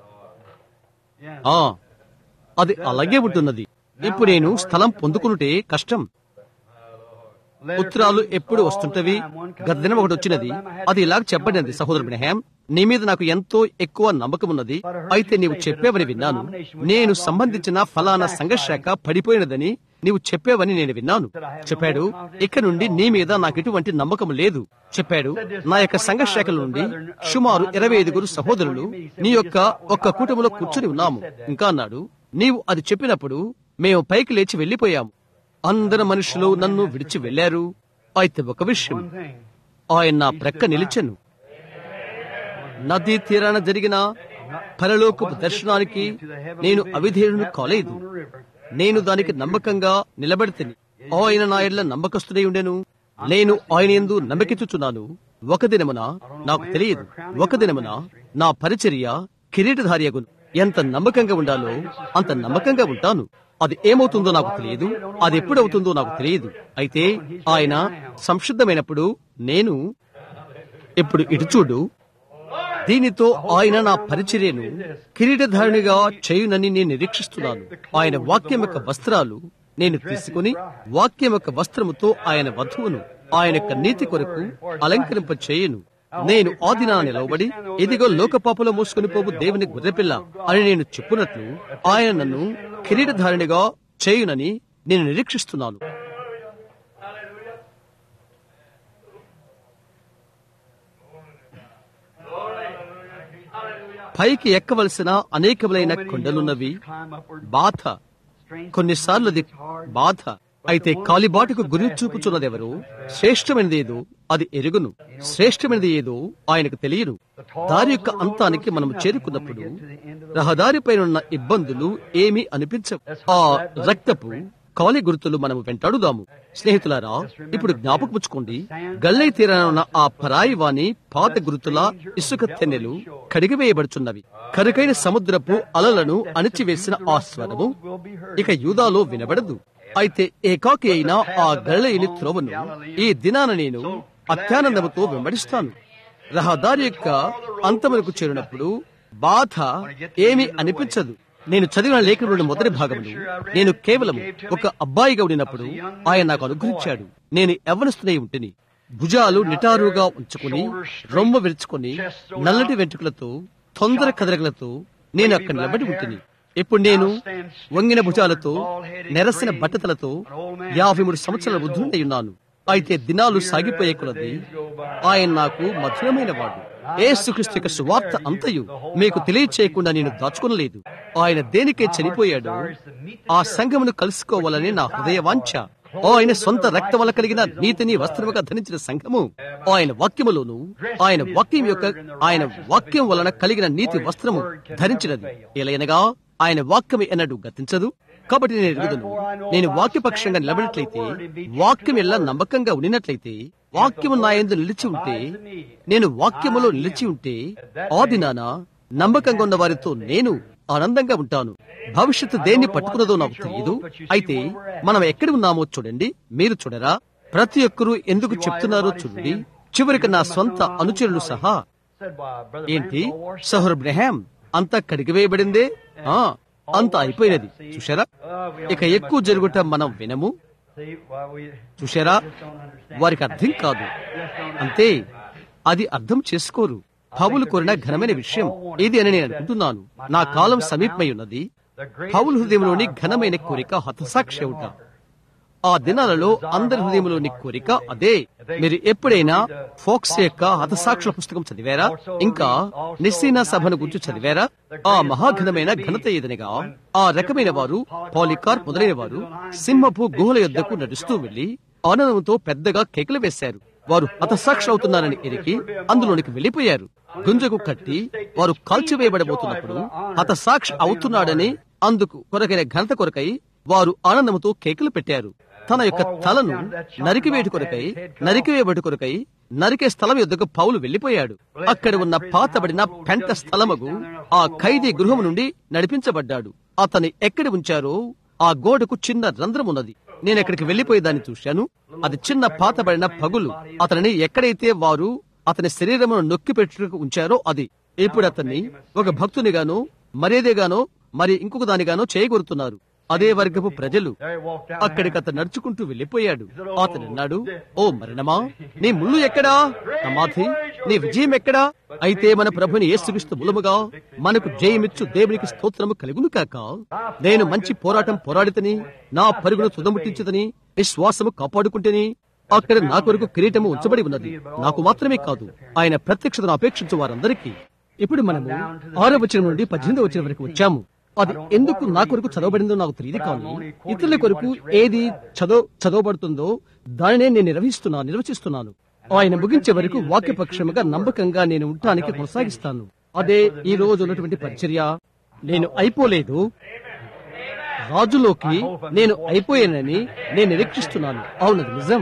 ఆ అది అలాగే ఉంటున్నది. ఇప్పుడు నేను స్థలం పొందుకునుటే కష్టం. ఉత్తరాలు ఎప్పుడు వస్తుంటవి. గత దినం ఒకటి వచ్చినది. అది ఇలాగ చెప్పబడినది, సహోదరు బ్రహ్యాం, నీ మీద నాకు ఎంతో ఎక్కువ నమ్మకం ఉన్నది. అయితే నీవు చెప్పేవని విన్నాను. నేను సంబంధించిన ఫలానా సంఘశాఖ పడిపోయినదని నీవు చెప్పేవని నేను విన్నాను. చెప్పాడు, ఇక నుండి నీ మీద నాకు ఎటువంటి నమ్మకం లేదు. చెప్పాడు, నా యొక్క సంఘశాఖల నుండి సుమారు ఇరవై ఐదుగురు సహోదరులు నీ యొక్క ఒక్క కూటమిలో కూర్చుని ఉన్నాము. ఇంకా అన్నాడు, నీవు అది చెప్పినప్పుడు మేము పైకి లేచి వెళ్లిపోయాము. అందరు మనుషులు నన్ను విడిచి వెళ్లారు. అయితే ఒక విషయం, ఆయన నా ప్రక్క నిలిచెను. నదీ తీరాన జరిగిన పరలోకపు దర్శనానికి నేను అవిధేయుడును కాలేదు. నేను దానికి నమ్మకంగా నిలబడితిని. ఆయన నా ఎడల నమ్మకస్తుడై ఉండెను. నేను ఆయన యందు నమ్మకించుచున్నాను. ఒక దినమున నాకు తెలియదు, ఒక దినమున నా పరిచర్య కిరీటధారియగును. ఎంత నమ్మకంగా ఉండాలో అంత నమ్మకంగా ఉంటాను. అది ఏమవుతుందో నాకు తెలియదు, అది ఎప్పుడవుతుందో నాకు తెలియదు. అయితే ఆయన సంసిద్ధమైనప్పుడు నేను ఇప్పుడు ఇటు చూడు, దీనితో ఆయన నా పరిచర్యను కిరీటధారిణిగా చేయునని నేను నిరీక్షిస్తున్నాను. ఆయన వాక్యం యొక్క వస్త్రాలు నేను తీసుకుని వాక్యం యొక్క వస్త్రముతో ఆయన వధువును ఆయన యొక్క నీతి కొరకు అలంకరింప చేయను. నేను ఆ దినాన నిలవబడి, ఇదిగో లోక పాపలో మోసుకుని పోవు దేవుని గొర్రెపిల్ల అని నేను చెప్పునట్లు ఆయన నన్ను కిరీటధారిణిగా చేయునని నేను నిరీక్షిస్తున్నాను. పైకి ఎక్కవలసిన అనేకములైన కొండలున్నవి. బాధ, కొన్నిసార్లు అది బాధ. అయితే కాలిబాటుకు గురి చూపుచున్నదెవరు? శ్రేష్టమైనది ఏదో అది ఎరుగును, శ్రేష్టమైనది ఏదో ఆయనకు తెలియను. దారి యొక్క అంతానికి మనం చేరుకున్నప్పుడు రహదారిపైన ఉన్న ఇబ్బందులు ఏమీ అనిపించవు. ఆ రక్తపు కాలి గుర్తులు మనము వెంటాడుదాము. స్నేహితులారా, ఇప్పుడు జ్ఞాపకముచ్చుకోండి, గల్లై తీరాన ఉన్న ఆ పరాయి వాణి పాత గుర్తుల ఇసుక తెన్నెలు కడిగివేయబడుచున్నవి. కరుకైన సముద్రపు అలలను అణిచివేసిన ఆ స్వరము ఇక యూదాలో వినబడదు. అయితే ఏకాకి అయిన ఆ గల్లైని త్రోవను ఈ దినాన నేను అత్యానందముతో వెంబడిస్తాను. రహదారి యొక్క అంతమునకు చేరినప్పుడు బాధ ఏమీ అనిపించదు. నేను చదివిన లేఖనంలోని మొదటి భాగమును నేను కేవలం ఒక అబ్బాయిగా ఉండినప్పుడు ఆయన నాకు అనుగ్రహించాడు. నేను యవ్వనస్తునై ఉంటిని. భుజాలు నిటారుగా ఉంచుకుని, రొమ్మ విరుచుకుని, నల్లటి వెంట్రుకలతో, తొందర కదరగలతో నేను అక్కడ నిలబడి ఉంటిని. ఇప్పుడు నేను వంగిన భుజాలతో, నెరసిన బట్టతలతో యాభై మూడు సంవత్సరాల వృద్ధుడై ఉన్నాను. అయితే దినాలు సాగిపోయే కొలది ఆయన నాకు మధురమైన వాడు. యేసుక్రీస్తు యొక్క సువార్త అంతయు మీకు తెలియచేయకుండా నేను దాచుకోలేదు. ఆయన దేనికే చనిపోయాడు? ఆ సంఘమును కలుసుకోవాలని నా హృదయ వాంఛ. ఆయన సొంత రక్తం వల్ల కలిగిన నీతిని వస్త్రముగా ధరించిన సంఘము ఆయన వాక్యములోను ఆయన వాక్యం యొక్క ఆయన వాక్యం వలన కలిగిన నీతి వస్త్రము ధరించినది. ఎలయనగా ఆయన వాక్యం ఎన్నడూ గతించదు. కాబట్టి నేను ఎరుగుదును, నేను వాక్యపక్షంగా నిలబడినట్లయితే, వాక్యం ఎలా నమ్మకంగా ఉండినట్లయితే, వాక్యము నా యందు నిలిచి ఉంటే, నేను వాక్యములో నిలిచి ఉంటే, ఆ దినాన నమ్మకంగా ఉన్న వారితో నేను ఆనందంగా ఉంటాను. భవిష్యత్తు దేన్ని పట్టుకున్నదో నాకు తెలియదు. అయితే మనం ఎక్కడ ఉన్నామో చూడండి, మీరు చూడరా? ప్రతి ఒక్కరూ ఎందుకు చెప్తున్నారో చూడండి. చివరికి నా సొంత అనుచరులు సహా. ఏంటి సహోదరు బ్రహాం, అంతా కడిగివేయబడిందే, ఆ అంతా అయిపోయినది. చూశారా? ఇక ఎక్కువ జరుగుట మనం వినము. చూశారా? వారికి అర్థం కాదు, అంతే. అది అర్థం చేసుకోరు. పౌలు కోరిన ఘనమైన విషయం ఇది అని నేను అనుకుంటున్నాను. నా కాలం సమీపమై ఉన్నది. పౌలు హృదయంలోని ఘనమైన కోరిక హతసాక్షి అవుట. ఆ దినాలలో అందరి హృదయంలోని కోరిక అదే. మీరు ఎప్పుడైనా ఫోక్స్ యొక్క హతసాక్షుల పుస్తకం చదివారా? ఇంకా నిస్సీనా సభను గురించి చదివారా? ఆ మహాఘనమైన ఘనత ఏదనగా, ఆ రకమైన వారు పాలికార్ మొదలైన వారు సింహపు గుహల యొద్దకు నడుస్తూ వెళ్లి ఆనందంతో పెద్దగా కేకలు వేశారు. వారు హతసాక్షి అవుతున్నారని ఎరిగి అందులోనికి వెళ్లిపోయారు. గుంజకు కట్టి వారు కాల్చివేయబడబోతున్నప్పుడు హతసాక్షి అవుతున్నాడని అందుకు కొరకైన ఘనత కొరకై వారు ఆనందంతో కేకలు పెట్టారు. తన యొక్క తలను నరికివేటు కొరకై నరికివేయబడి కొరకై నరికే స్థలం యొద్దకు పౌలు వెళ్లిపోయాడు. అక్కడ ఉన్న పాతబడిన పెంట స్థలముగు ఆ ఖైదీ గృహం నుండి నడిపించబడ్డాడు. అతని ఎక్కడ ఉంచారో ఆ గోడకు చిన్న రంధ్రం ఉన్నది. నేను ఎక్కడికి వెళ్లిపోయేదాన్ని చూశాను. అది చిన్న పాతబడిన పగులు. అతనిని ఎక్కడైతే వారు అతని శరీరమును నొక్కి పెట్టుకు ఉంచారో అది. ఇప్పుడు అతన్ని ఒక భక్తునిగానో మరేదేగానో మరి ఇంకొక దానిగానో చేయగొరుతున్నారు. అదే వర్గపు ప్రజలు. అక్కడికి అతను నడుచుకుంటూ వెళ్లిపోయాడు. అతను అన్నాడు, ఓ మరణమా, నీ ముళ్ళు ఎక్కడా? సమాధి, నీ విజయం ఎక్కడా? అయితే మన ప్రభుని యేసుక్రీస్తు మూలముగా మనకు జయమిచ్చు దేవునికి స్తోత్రము కలుగును కాక. నేను మంచి పోరాటం పోరాడితని, నా పరుగును తుదముట్టించుతని, విశ్వాసము కాపాడుకుంటేని అక్కడ నా కొరకు కిరీటము ఉంచబడి ఉన్నది. నాకు మాత్రమే కాదు, ఆయన ప్రత్యక్షతను అపేక్షించు వారందరికీ. ఇప్పుడు మనము ఆరో వచనం నుండి పద్దెనిమిదో వచనం వరకు వచ్చాము. అది ఎందుకు నా కొరకు చదవబడిందో నాకు తెలియదు, కానీ ఇతరుల కొరకు ఏది చదవ చదవబడుతుందో దానినే నేను నిర్వహిస్తున్నా నిర్వచిస్తున్నాను. ఆయన ముగించే వరకు వాక్యపక్షముగా నమ్మకంగా నేను ఉండటానికి కొనసాగిస్తాను. అదే ఈ రోజు ఉన్నటువంటి పరిచర్య. నేను అయిపోలేదు, రాజులోకి నేను అయిపోయానని నేను నిరీక్షిస్తున్నాను. అవునది నిజం.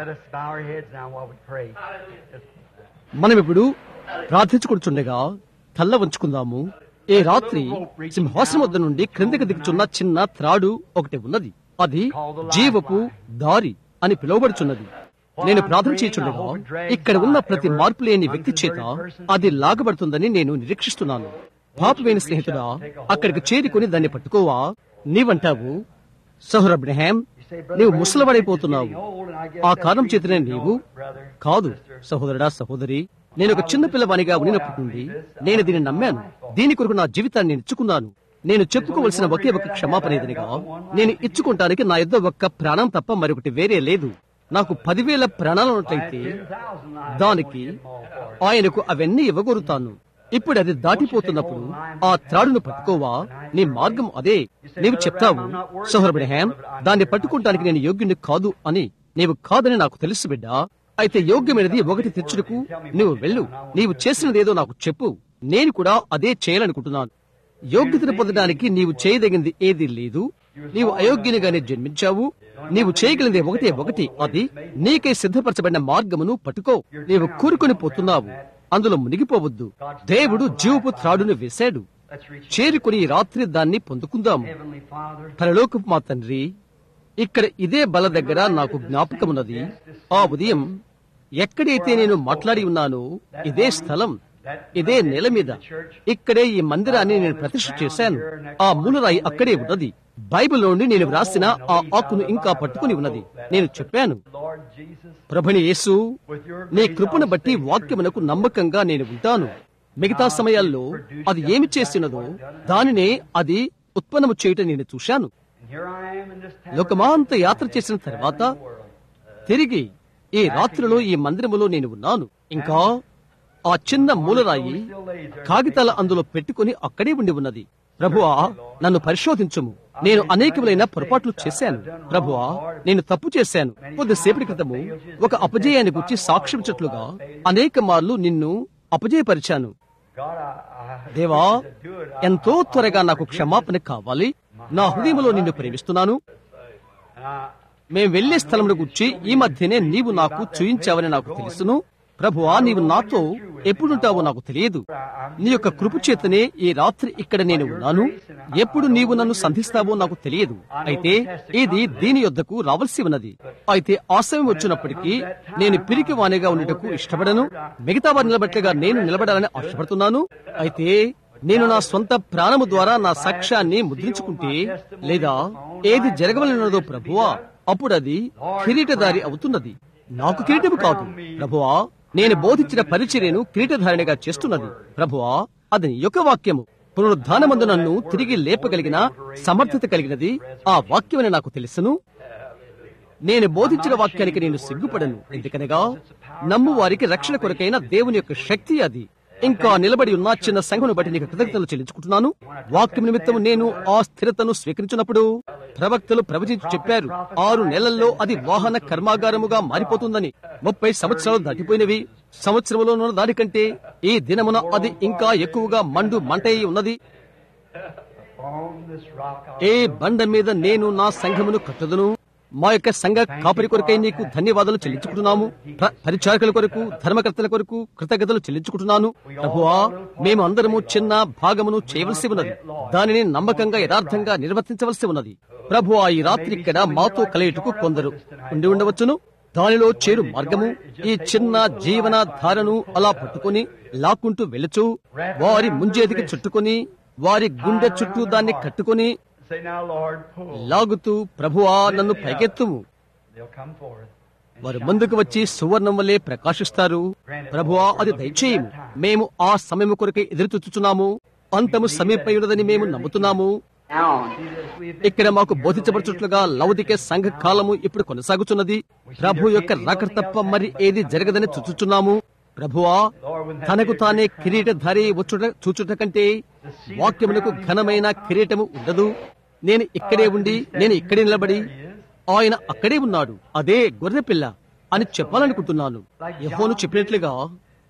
మనం ఇప్పుడు ప్రార్థించుకుంటుండగా తల్ల వంచుకుందాము. ఏ రాత్రి సింహాసనం వద్ద నుండి క్రిందకి దిగుచున్న చిన్న త్రాడు ఒకటి ఉన్నది. అది జీవపు దారి అని పిలువబడుచున్నది. నేను ప్రార్థన చేయుచుండగా ఇక్కడ ఉన్న ప్రతి మార్పు లేని వ్యక్తి చేత అది లాగబడుతుందని నేను నిరీక్షిస్తున్నాను. పాపమైన స్నేహితుడా, అక్కడికి చేరుకుని దాన్ని పట్టుకోవా? నీవంటావు, సహోదర అబ్రహాం, నీవు ముసలివాడైపోతున్నావు, ఆ కారణం చేతనే నీవు. కాదు సహోదరుడా, సహోదరి, నేను ఒక చిన్న పిల్లవానిగా ఉన్నప్పటి నుండి నేను దీన్ని నమ్మాను. దీని కొరకు నా జీవితాన్ని నేను ఇచ్చుకున్నాను. నేను చెప్పుకోవలసిన ఒకే ఒక క్షమాపణ ఏదనగా, నేను ఇచ్చుకుంటానికి నా యుద్ధ ఒక్క ప్రాణం తప్ప మరొకటి వేరే లేదు. నాకు పదివేల ప్రాణాలు ఉన్నట్లయితే దానికి ఆయనకు అవన్నీ ఇవ్వగోరుతాను. ఇప్పుడు అది దాటిపోతున్నప్పుడు ఆ త్రాడును పట్టుకోవా? నీ మార్గం అదే. నీవు చెప్తావు, సహోదర అబ్రహాం, దాన్ని పట్టుకుంటానికి నేను యోగ్యుని కాదు అని. నీవు కాదని నాకు తెలుసు బిడ్డ. అయితే యోగ్యమైనది ఒకటి తెచ్చుటకు నువ్వు వెళ్ళు. నీవు చేసినదేదో నాకు చెప్పు, నేను కూడా అదే చేయాలనుకుంటున్నాను. యోగ్యతను పొందడానికి నీవు చేయదగింది ఏదీ లేదు. నీవు అయోగ్యునిగానే జన్మించావు. నీవు చేయగలిగింది ఒకటే ఒకటి, అది నీకై సిద్ధపరచబడిన మార్గమును పట్టుకో. నీవు కూరుకొని పోతున్నావు, అందులో మునిగిపోవద్దు. దేవుడు జీవపు త్రాడును వేశాడు. చేరుకుని ఈ రాత్రి దాన్ని పొందుకుందాము. పరలోకపు మా తండ్రి, ఇక్కడ ఇదే బల దగ్గర నాకు జ్ఞాపకమున్నది. ఆ ఉదయం ఎక్కడైతే నేను మాట్లాడి ఉన్నానో ఇదే స్థలం, ఇదే నేల మీద, ఇక్కడే ఈ మందిరాన్ని నేను ప్రతిష్ఠ చేశాను. ఆ మూలరాయి అక్కడే ఉన్నది. బైబిల్లోని నేను వ్రాసిన ఆ ఆకును ఇంకా పట్టుకుని ఉన్నది. నేను చెప్పాను, ప్రభుని యేసు, నీ కృపను బట్టి వాక్యమునకు నమ్మకంగా నేను ఉంటాను. మిగతా సమయాల్లో అది ఏమి చేసినదో దానినే అది ఉత్పన్నము చేయటం నేను చూశాను. లోకమాంత యాత్ర చేసిన తర్వాత తిరిగి ఈ రాత్రిలో ఈ మందిరములో నేను ఉన్నాను. ఇంకా ఆ చిన్న మూలరాయి కాగితాల అందులో పెట్టుకుని అక్కడే ఉండి ఉన్నది. ప్రభువా, నన్ను పరిశోధించుము. నేను అనేకములైన పొరపాట్లు చేశాను. ప్రభువా, నేను తప్పు చేశాను. కొద్దిసేపటి క్రితము ఒక అపజయాన్ని గురించి సాక్ష్యించట్లుగా అనేక మార్లు నిన్ను అపజయపరిచాను. దేవా, ఎంతో త్వరగా నాకు క్షమాపణ కావాలి. నా హృదయంలో నిన్ను ప్రేమిస్తున్నాను. మేం వెళ్లే స్థలంలో గురించి ఈ మధ్యనే నీవు నాకు చూయించావని నాకు తెలుసును. ప్రభువా, నీవు నాతో ఎప్పుడుంటావో నాకు తెలియదు. నీ యొక్క కృప చేతనే ఈ రాత్రి ఇక్కడ నేను ఉన్నాను. ఎప్పుడు నీవు నన్ను సంధిస్తావో నాకు తెలియదు. అయితే ఇది దీని యొద్దకు రావాల్సి ఉన్నది. అయితే ఆశయం వచ్చినప్పటికీ నేను పిరికి వాణిగా ఉండటకు ఇష్టపడను. మిగతా వారి నిలబట్లుగా నేను నిలబడాలని ఆశపడుతున్నాను. అయితే నేను నా సొంత ప్రాణము ద్వారా నా సాక్ష్యాన్ని ముద్రించుకుంటే, లేదా ఏది జరగవలనదో ప్రభువా, అప్పుడు అది కిరీటధారి అవుతున్నది. నాకు కిరీటము కాదు ప్రభువా. నేను బోధించిన పరిచర్యను కిరీటధారిణిగా చేస్తున్నది ప్రభువా. అది నీ యొక్క వాక్యము. పునరుద్ధానమందు నన్ను తిరిగి లేపగలిగిన సమర్థత కలిగినది ఆ వాక్యమని నాకు తెలుసును. నేను బోధించిన వాక్యానికి నేను సిగ్గుపడను. ఎందుకనగా నమ్ము వారికి రక్షణ కొరకైన దేవుని యొక్క శక్తి అది. ఇంకా నిలబడి ఉన్న చిన్న సంఘమును బట్టి నీకు కృతజ్ఞతలు చెల్లించుకుంటున్నాను. వాక్యం నిమిత్తము నేను ఆ స్థిరతను స్వీకరించినప్పుడు ప్రవక్తలు ప్రవచించి చెప్పారు, ఆరు నెలల్లో అది వాహన కర్మాగారముగా మారిపోతుందని. ముప్పై సంవత్సరాలు దాటిపోయినవి. సంవత్సరంలో దానికంటే ఈ దినమున అది ఇంకా ఎక్కువగా మండు మంటయి ఉన్నది. ఏ బండ మీద నేను నా సంఘమును కట్టుదును. మా యొక్క సంఘ కాపరి కొరకై నీకు ధన్యవాదాలు చెల్లించుకుంటున్నాము. పరిచారకుల కొరకు, ధర్మకర్తల కొరకు కృతజ్ఞతలు చెల్లించుకుంటున్నాను. ప్రభువా, మేము అందరము చిన్న భాగమును చేయవలసి ఉన్నది. దానిని నమ్మకంగా యథార్థంగా నిర్వర్తించవలసి ఉన్నది. ప్రభువా, ఈ రాత్రి ఇక్కడ మాతో కలయిటకు కొందరు ఉండి ఉండవచ్చును. దానిలో చేరు మార్గము ఈ చిన్న జీవన ధారను అలా పట్టుకుని లాక్కుంటూ వెళుచు వారి ముంజేదికి చుట్టుకొని వారి గుండె చుట్టూ దాన్ని కట్టుకుని లాగుతూ, ప్రభువా, నన్ను పైకెత్తుము. వారు ముందుకు వచ్చి సువర్ణం వల్లే ప్రకాశిస్తారు. ప్రభువా, అది దయచేయము. మేము ఆ సమయం కొరకై ఎదురు చూచుచున్నాము. అంతము సమీపయున్నదని మేము నమ్ముతున్నాము. ఇక్కడ మాకు బోధించబడుచుట్లుగా లౌకిక సంఘ కాలము ఇప్పుడు కొనసాగుతున్నది. ప్రభు యొక్క రాకడ తప్ప మరి ఏది జరగదని చూచుచున్నాము. ప్రభువా, తనకు తానే కిరీటధారి వచ్చుట చూచుట కంటే వాక్యములకు ఘనమైన కిరీటము ఉండదు. నేను ఇక్కడే ఉండి, నేను ఇక్కడే నిలబడి, ఆయన అక్కడే ఉన్నాడు, అదే గొర్రెపిల్ల అని చెప్పాలనుకుంటున్నాను. యెహోవా చెప్పినట్లుగా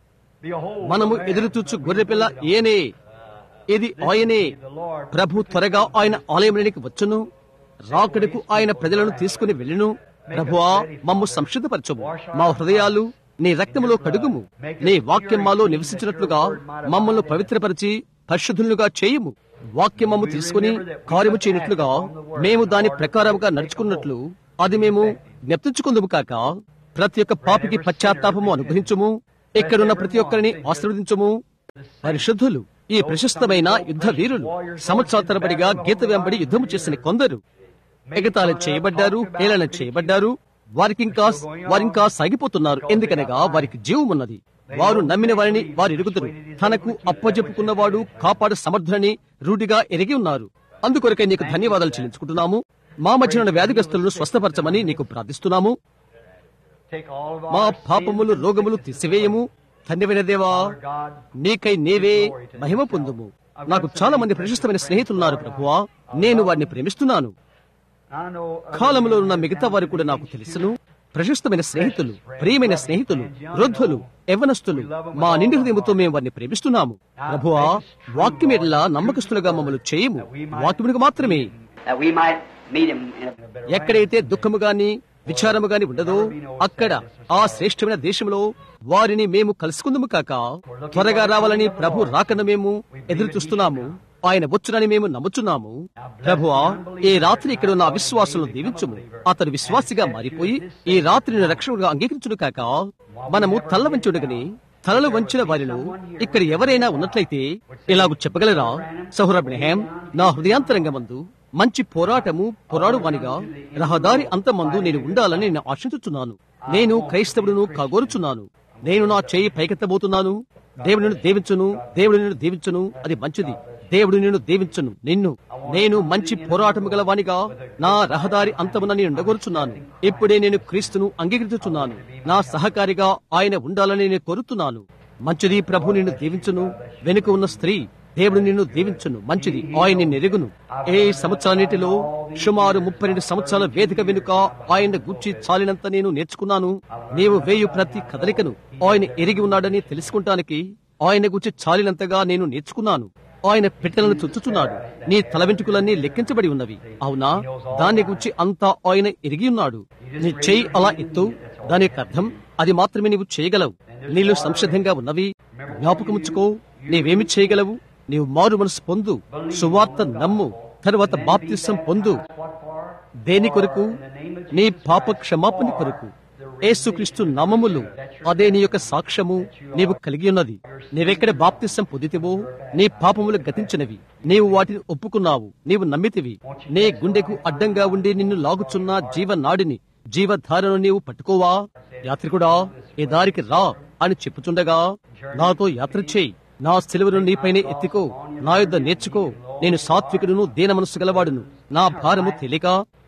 మనము ఎదురుచూచు గొర్రెపిల్ల ఏనే, ఇది ఆయనే. ప్రభు త్వరగా ఆయన ఆలయంలోనికి వచ్చును, రాకడకు ఆయన ప్రజలను తీసుకుని వెళ్ళును. ప్రభువా, మమ్ము సంసిద్ధపరచము, మా హృదయాలు నీ రక్తములో కడుగుము, నీ వాక్యం మాలో నివసించినట్లుగా మమ్మల్ని పవిత్రపరిచి పరిశుద్ధులుగా చేయుము. వాక్యం మమ్ము తీసుకుని కార్యము చేయనట్లుగా మేము దాని ప్రకారముగా నడుచుకున్నట్లు అది మేము జ్ఞప్తించుకుందుము కాక. ప్రతి ఒక్క పాపికి పశ్చాత్తాపము అనుగ్రహించుము. ఇక్కడున్న ప్రతి ఒక్కరిని ఆశీర్వదించుము. పరిశుద్ధులు, ఈ ప్రశస్తమైన యుద్ధ వీరులు సంవత్సరాల తరబడిగా గీత వెంబడి యుద్ధము చేసిన కొందరు ఎగతాళి చేయబడ్డారు, హేళన చేయబడ్డారు. వారికి ఇంకా వారింకా సాగిపోతున్నారు, ఎందుకనగా వారికి జీవమున్నది. వారు నమ్మిన వారిని వారు ఎరుగుదురు. తనకు అప్పజెప్పుకున్నవాడు కాపాడు సమర్థులని రూఢిగా ఎరిగి ఉన్నారు. అందుకొరకే నీకు ధన్యవాదాలు చెల్లించుకుంటున్నాము. మా మధ్యన వ్యాధిగ్రస్తులను స్వస్థపరచమని నీకు ప్రార్థిస్తున్నాము. మా పాపములు రోగములు తీసివేయము. ధన్యమైన దేవా, నీకై నీవే మహిమ పొందుము. నాకు చాలా మంది ప్రశస్తమైన స్నేహితులున్నారు ప్రభువా, నేను వారిని ప్రేమిస్తున్నాను. కాలంలో ఉన్న మిగతా వారు కూడా నాకు తెలుసును. ప్రశస్తమైన స్నేహితులు, ప్రియమైన స్నేహితులు, వృద్ధులు, యవ్వనస్తులు, మా నిండు హృదయముతో మేము వారిని ప్రేమిస్తున్నాము. ప్రభువా, వాక్యం ఎట్లా నమ్మకస్తులుగా మమ్మల్ని చేయము. వాక్యమునికి మాత్రమే. ఎక్కడైతే దుఃఖము గాని విచారము గాని ఉండదో అక్కడ ఆ శ్రేష్టమైన దేశంలో వారిని మేము కలుసుకుందాము కాక. త్వరగా రావాలని ప్రభు రాకను మేము ఎదురు చూస్తున్నాము. ఆయన వచ్చునని మేము నమ్ముచున్నాము. ప్రభువా, ఈ రాత్రి ఇక్కడ ఉన్న అవిశ్వాసులను దీవించుము. అతడు విశ్వాసిగా మారిపోయి ఈ రాత్రిని రక్షణగా అంగీకరించుడు కాక. మనము తల్ల వంచుడుగని తలలు వంచిన వారిలో ఇక్కడ ఎవరైనా ఉన్నట్లయితే ఇలాగూ చెప్పగలరా? సహోదరుడేం, నా హృదయాంతరంగమందు మంచి పోరాటము పోరాడువానిగా రహదారి అంతమందు నేను ఉండాలని నేను ఆశించుచున్నాను. నేను క్రైస్తవుడును కాగోరుచున్నాను. నేను నా చేయి పైకెత్తబోతున్నాను. దేవుడు నిన్ను దీవించును, దేవుడు నిన్ను దీవించును. అది మంచిది. దేవుడు నిన్ను దీవించును. నిన్ను నేను మంచి పోరాటము గలవానిగా నా రహదారి అంతమున నేను ఉండగోరుచున్నాను. ఇప్పుడే నేను క్రీస్తును అంగీకరించుచున్నాను. నా సహకారిగా ఆయన ఉండాలని నేను కోరుతున్నాను. మంచిది. ప్రభు నిన్ను దీవించును. వెనుక ఉన్న స్త్రీ, దేవుడు నిన్ను దీవించును. మంచిది. ఆయన నిన్ను ఎరుగును. ఏ సంవత్సరాన్నిటిలో సుమారు ముప్పై రెండు సంవత్సరాల వేదిక వెనుక ఆయన గూర్చి చాలినంత నేను నేర్చుకున్నాను. నీవు వేయు ప్రతి కదలికను ఆయన ఎరిగి ఉన్నాడని తెలుసుకుంటానికి ఆయన గూర్చి చాలినంతగా నేను నేర్చుకున్నాను. ఆయన పెట్టెలను చుచ్చుచున్నాడు. నీ తల వెంట్రుకలన్నీ లెక్కించబడి ఉన్నవి. అవునా? దాన్ని గూర్చి అంతా ఆయన ఎరిగి ఉన్నాడు. నీ చెయ్యి అలా ఎత్తు. దాని యొక్క అర్థం అది మాత్రమే నీవు చేయగలవు. నీళ్ళు సంసిద్ధంగా ఉన్నవి. జ్ఞాపకముచ్చుకో, నీవేమి చేయగలవు? నీవు మారు మనసు పొందు, సువార్త నమ్ము, తరువాత బాప్తిసం పొందు. దేని కొరకు? నీ పాప క్షమాపణ కొరకు. యేసుక్రీస్తు నామములు అదే నీ యొక్క సాక్ష్యము నీవు కలిగి ఉన్నది. నీవెక్కడ బాప్తిసం పొందితివో నీ పాపములు గతించినవి. నీవు వాటిని ఒప్పుకున్నావు. నీవు నమ్మితివి. నీ గుండెకు అడ్డంగా ఉండి నిన్ను లాగుచున్న జీవనాడిని, జీవధారను నీవు పట్టుకోవా? యాత్రికుడా, ఈ దారికి రా అని చెప్పుచుండగా నాతో యాత్ర చేయి. నా సిలువను నీపైనే ఎత్తికో. నా యుద్ధ నేర్చుకో. నేను సాత్వికుడును, దీన మనస్సు గలవాడును. నా భారము తేలిక.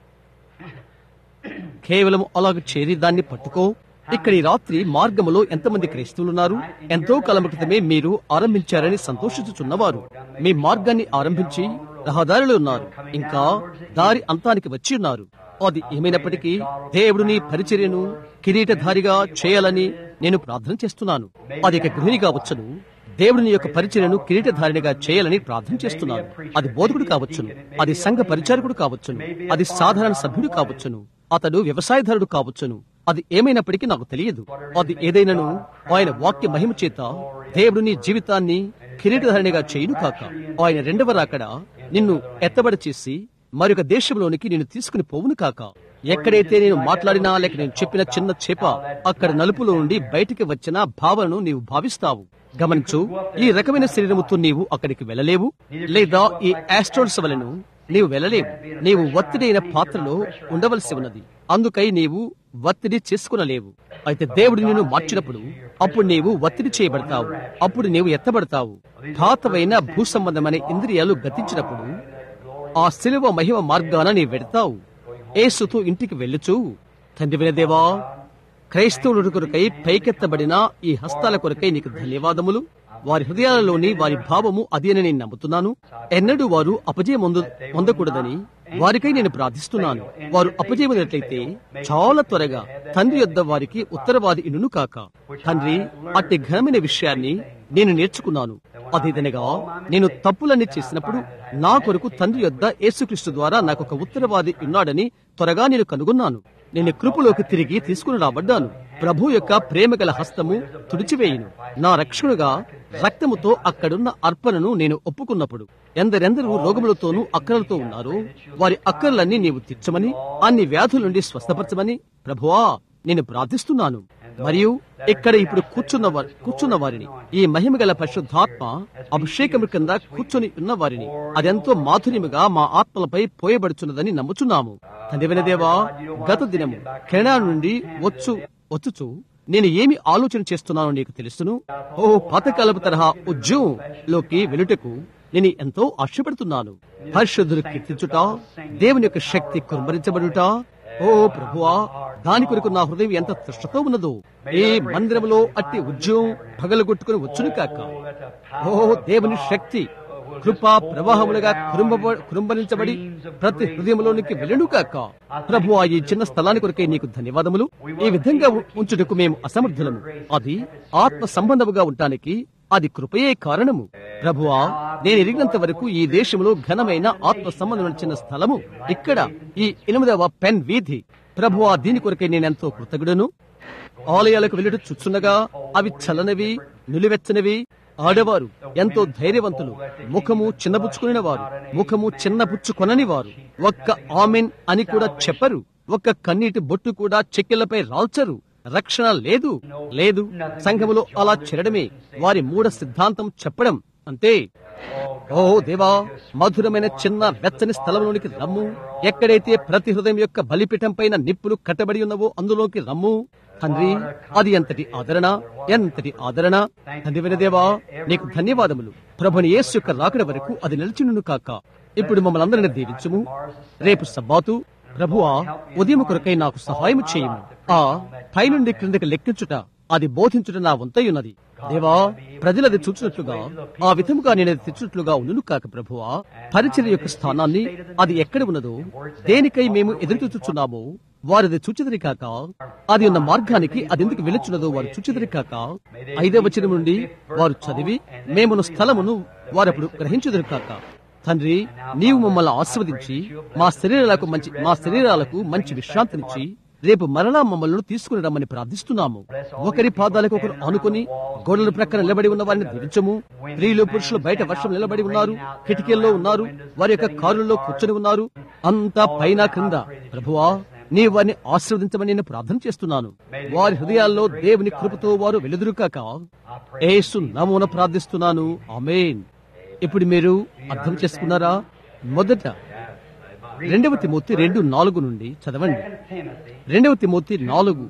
కేవలం అలాగ చేరి దాన్ని పట్టుకో. ఇక్కడ ఈ రాత్రి మార్గములో ఎంతమంది క్రైస్తవులున్నారు? ఎంతో కాలం క్రితమే మీరు ఆరంభించారని సంతోషించుచున్నవారు మీ మార్గాన్ని ఆరంభించి రహదారిలో ఉన్నారు. ఇంకా దారి అంతానికి వచ్చి ఉన్నారు. అది ఏమైనప్పటికీ దేవుడు నీ పరిచర్యను కిరీటధారిగా చేయాలని నేను ప్రార్థన చేస్తున్నాను. అది ఇక గృహిణి కావచ్చును. దేవుడిని యొక్క పరిచర్యను కిరీటధారినిగా చేయాలని ప్రార్థన చేస్తున్నాను. అది బోధకుడు కావచ్చును, అది సంఘ పరిచారకుడు కావచ్చును, అది సాధారణ సభ్యుడు కావచ్చును, అతడు వ్యవసాయదారుడు కావచ్చును. అది ఏమైనప్పటికీ నాకు తెలియదు. అది ఏదైనాను ఆయన వాక్య మహిమ చేత దేవుడు నీ జీవితాన్ని కిరీటధారినిగా చేయును కాక. ఆయన రెండవ రాకడ నిన్ను ఎత్తబడి చేసి మరొక దేశంలోనికి నిన్ను తీసుకుని పోవును కాక. ఎక్కడైతే నేను మాట్లాడినా లేక నేను చెప్పిన చిన్న చేప అక్కడ నలుపులో నుండి బయటికి వచ్చిన భావనను నీవు భావిస్తావు. గమనించు, ఈ రకమైన శరీరముతో నీవు అక్కడికి వెళ్ళలేవు, లేదా ఈ ఆస్ట్రోల్స్ వలను నీవు వెళ్ళలేవు. నీవు ఒత్తిడి అయిన పాత్రలో ఉండవలసి ఉన్నది. అందుకై నీవు ఒత్తిడి చేసుకునలేవు. అయితే దేవుడు నిన్ను మార్చినప్పుడు అప్పుడు నీవు ఒత్తిడి చేయబడతావు. అప్పుడు నీవు ఎత్తబడతావు. పాతవైన భూ సంబంధమైన ఇంద్రియాలు గతించినప్పుడు ఆ శిలువ మహిమ మార్గాన నీ వెడతావు. యేసుతో ఇంటికి వెళ్ళుచు, తండ్రి దేవా, క్రైస్తవుల కొరకై పైకెత్తబడిన ఈ హస్తాల కొరకై నీకు ధన్యవాదములు. వారి హృదయాలలోని వారి భావము అది అని నేను నమ్ముతున్నాను. ఎన్నడూ వారు అపజయం పొందకూడదని వారికై నేను ప్రార్థిస్తున్నాను. వారు అపజయమైనట్లయితే చాలా త్వరగా తండ్రి యొద్ద వారికి ఉత్తరవాది ఇనును కాక. తండ్రి, అట్టి ఘనమైన విషయాన్ని నేను నేర్చుకున్నాను. అదేదనగా, నేను తప్పులన్నీ చేసినప్పుడు నా కొరకు తండ్రి యొద్ద యేసుక్రీస్తు ద్వారా నాకు ఒక ఉత్తరవాది ఉన్నాడని త్వరగా నేను కనుగొన్నాను. నేను కృపలోకి తిరిగి తీసుకుని రాబడ్డాను. ప్రభు యొక్క ప్రేమగల హస్తము తుడిచివేయును. నా రక్షణగా రక్తముతో అక్కడున్న అర్పణను నేను ఒప్పుకున్నప్పుడు ఎందరెందరూ రోగములతోనూ అక్కరలతో ఉన్నారో వారి అక్కర్లన్నీ నీవు తీర్చమని, అన్ని వ్యాధుల నుండి స్వస్థపరచమని ప్రభువా నేను ప్రార్థిస్తున్నాను. మరియు ఇక్కడ ఇప్పుడు కూర్చున్న వారి కూర్చున్న వారిని ఈ మహిమగల పరిశుద్ధాత్మ అభిషేకము కింద కూర్చొని ఉన్న వారిని అదెంతో మాధుర్యముగా మా ఆత్మలపై పోయబడుచున్నదని నమ్ముచున్నాము. తండ్రివైన దేవా, గత దినము కెనడా నుండి వచ్చు వచ్చుచు నేను ఏమి ఆలోచన చేస్తున్నానో నీకు తెలుసును. ఓ పాతకాలపు తరహా ఉద్యోగంలోకి వెలుటకు నేను ఎంతో ఆశపడుతున్నాను. పరిశుద్ధులు కీర్తించుట, దేవుని యొక్క శక్తి కుమ్మరించబడుట. ఓ ప్రభువా, దాని కొరకు నా హృదయం ఎంత తృష్ణతో ఉన్నదో. ఏ మందిరంలో అట్టి ఉద్యోగం పగలగొట్టుకుని వచ్చును కాక. ఓ దేవుని శక్తి కృపా ప్రవాహములుగా కురుంబరించబడి ప్రతి హృదయంలోనికి వెళ్ళను కాక. ప్రభువా, ఈ చిన్న స్థలాన్ని కొరకై నీకు ధన్యవాదములు. ఈ విధంగా ఉంచుటకు మేము అసమర్థులము. అది ఆత్మ సంబంధముగా ఉండటానికి అది కృపయే కారణము. ప్రభువా, నేను ఎరిగినంత వరకు ఈ దేశంలో ఘనమైన ఆత్మ సంబంధమైన చిన్న స్థలము ఇక్కడ ఈ ఎనిమిదవ పెన్ వీధి. ప్రభువా, దీని కొరకై నేనెంతో కృతజ్ఞుడను. ఆలయాలకు వెళ్ళుట చూచున్నగా అవి చల్లనవి, నిలువెచ్చనివి. ఆడవారు ఎంతో ధైర్యవంతులు, ముఖము చిన్నపుచ్చుకుని వారు, ముఖము చిన్నపుచ్చుకొనని వారు. ఒక్క ఆమెన్ అని కూడా చెప్పరు. ఒక్క కన్నీటి బొట్టు కూడా చెక్కిళ్లపై రాల్చరు. రక్షణ లేదు లేదు సంఘములో అలా చెరడమే వారి మూఢ సిద్ధాంతం చెప్పడం అంతే. ఓ దేవా, మధురమైన చిన్న వెచ్చని స్థలంలోనికి రమ్ము. ఎక్కడైతే ప్రతి హృదయం యొక్క బలిపీఠం పైన నిప్పులు కట్టబడి ఉన్నవో అందులోకి రమ్ము. తండ్రి, అది ఎంతటి ఆదరణ, ఎంతటి ఆదరణ. తండ్రి దేవా, నీకు ధన్యవాదములు. ప్రభుని యేసు యొక్క రాకడ వరకు అది నిలిచినును కాక. ఇప్పుడు మమ్మల్ని అందరిని దీవించుము. రేపు సబ్బాతు. ప్రభువా, ఉదయం కొరకై నాకు సహాయం చేయము. ఆ పైనుండి క్రిందకి లెక్కించుట, అది బోధించుట నా వంతయున్నది. దేవా, ప్రజలది చూచినట్లుగా ఆ విధముగా నేనది తెచ్చినట్లుగా ఉండును కాక. ప్రభువా, పరిచర్య యొక్క స్థానాన్ని అది ఎక్కడ ఉన్నదో, దేనికై మేము ఎదురు చూచున్నామో వారిది చూచిదరి కాక. అది ఉన్న మార్గానికి అది ఎందుకు వెలుచున్నదో వారు చూచిదరి కాక. ఐదవ వచనం నుండి వారు చదివి మేమును స్థలమును వారప్పుడు గ్రహించుదరి కాక. తండ్రి, నీవు మమ్మల్ని ఆస్వాదించి మా శరీరాలకు మంచి మా శరీరాలకు మంచి విశ్రాంతినిచ్చి రేపు మరలా మమ్మల్ని తీసుకుని రమ్మని ప్రార్థిస్తున్నాము. ఒకరి పాదాలకు ఒకరు ఆనుకుని గోడల ప్రక్కన నిలబడి ఉన్న వారిని దీవించము. స్త్రీలు పురుషులు బయట వర్షం నిలబడి ఉన్నారు, కిటికీల్లో ఉన్నారు, వారి యొక్క కారుల్లో కూర్చొని ఉన్నారు. అంతా పైన క్రింద. ప్రభువా, నీ వారిని ఆశీర్వదించమని నేను ప్రార్థన చేస్తున్నాను. వారి హృదయాల్లో దేవుని కృపతో వారు వెలుదురుకాక. యేసు నామమున ప్రార్థిస్తున్నాను. ఆమేన్. ఇప్పుడు మీరు అర్థం చేసుకున్నారా? మొదట రెండవ తిమోతి రెండు నాలుగు నుండి చదవండి. రెండవ తిమోతి నాలుగు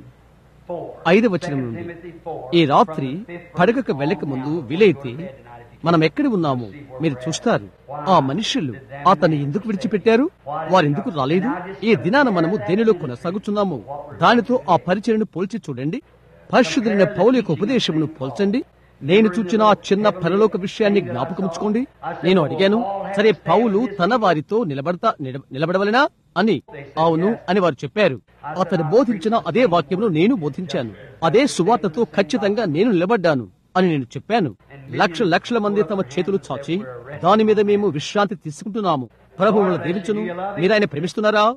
ఐదవ వచనం నుండి. ఈ రాత్రి పడకకు వెళ్ళక ముందు వీలైతే మనం ఎక్కడ ఉన్నామో మీరు చూస్తారు. ఆ మనుషులు అతన్ని ఎందుకు విడిచిపెట్టారు? వారెందుకు రాలేదు? ఈ దినాన మనము దేనిలో కొనసాగుతున్నాము దానితో ఆ పరిచయను పోల్చి చూడండి. పరిశుద్ధులైన పౌలు యొక్క ఉపదేశమును పోల్చండి. నేను చూచిన ఆ చిన్న పరలోక విషయాన్ని జ్ఞాపకముంచుకోండి. నేను అడిగాను, సరే పౌలు తన వారితో నిలబడతా నిలబడవలనా అని. అవును అని వారు చెప్పారు. అతను బోధించిన అదే వాక్యమును నేను బోధించాను. అదే సువార్తతో ఖచ్చితంగా నేను నిలబడ్డాను అని నేను చెప్పాను. లక్ష లక్షల మంది తమ చేతులు చాచి దాని మీద మేము విశ్రాంతి తీసుకుంటున్నాము. ప్రభువును దీవించును. మీరు ఆయన ప్రేమిస్తున్నారా?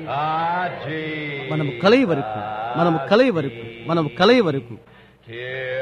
మనము కలయి వరకు మనము కలయి వరకు మనము కలయి వరకు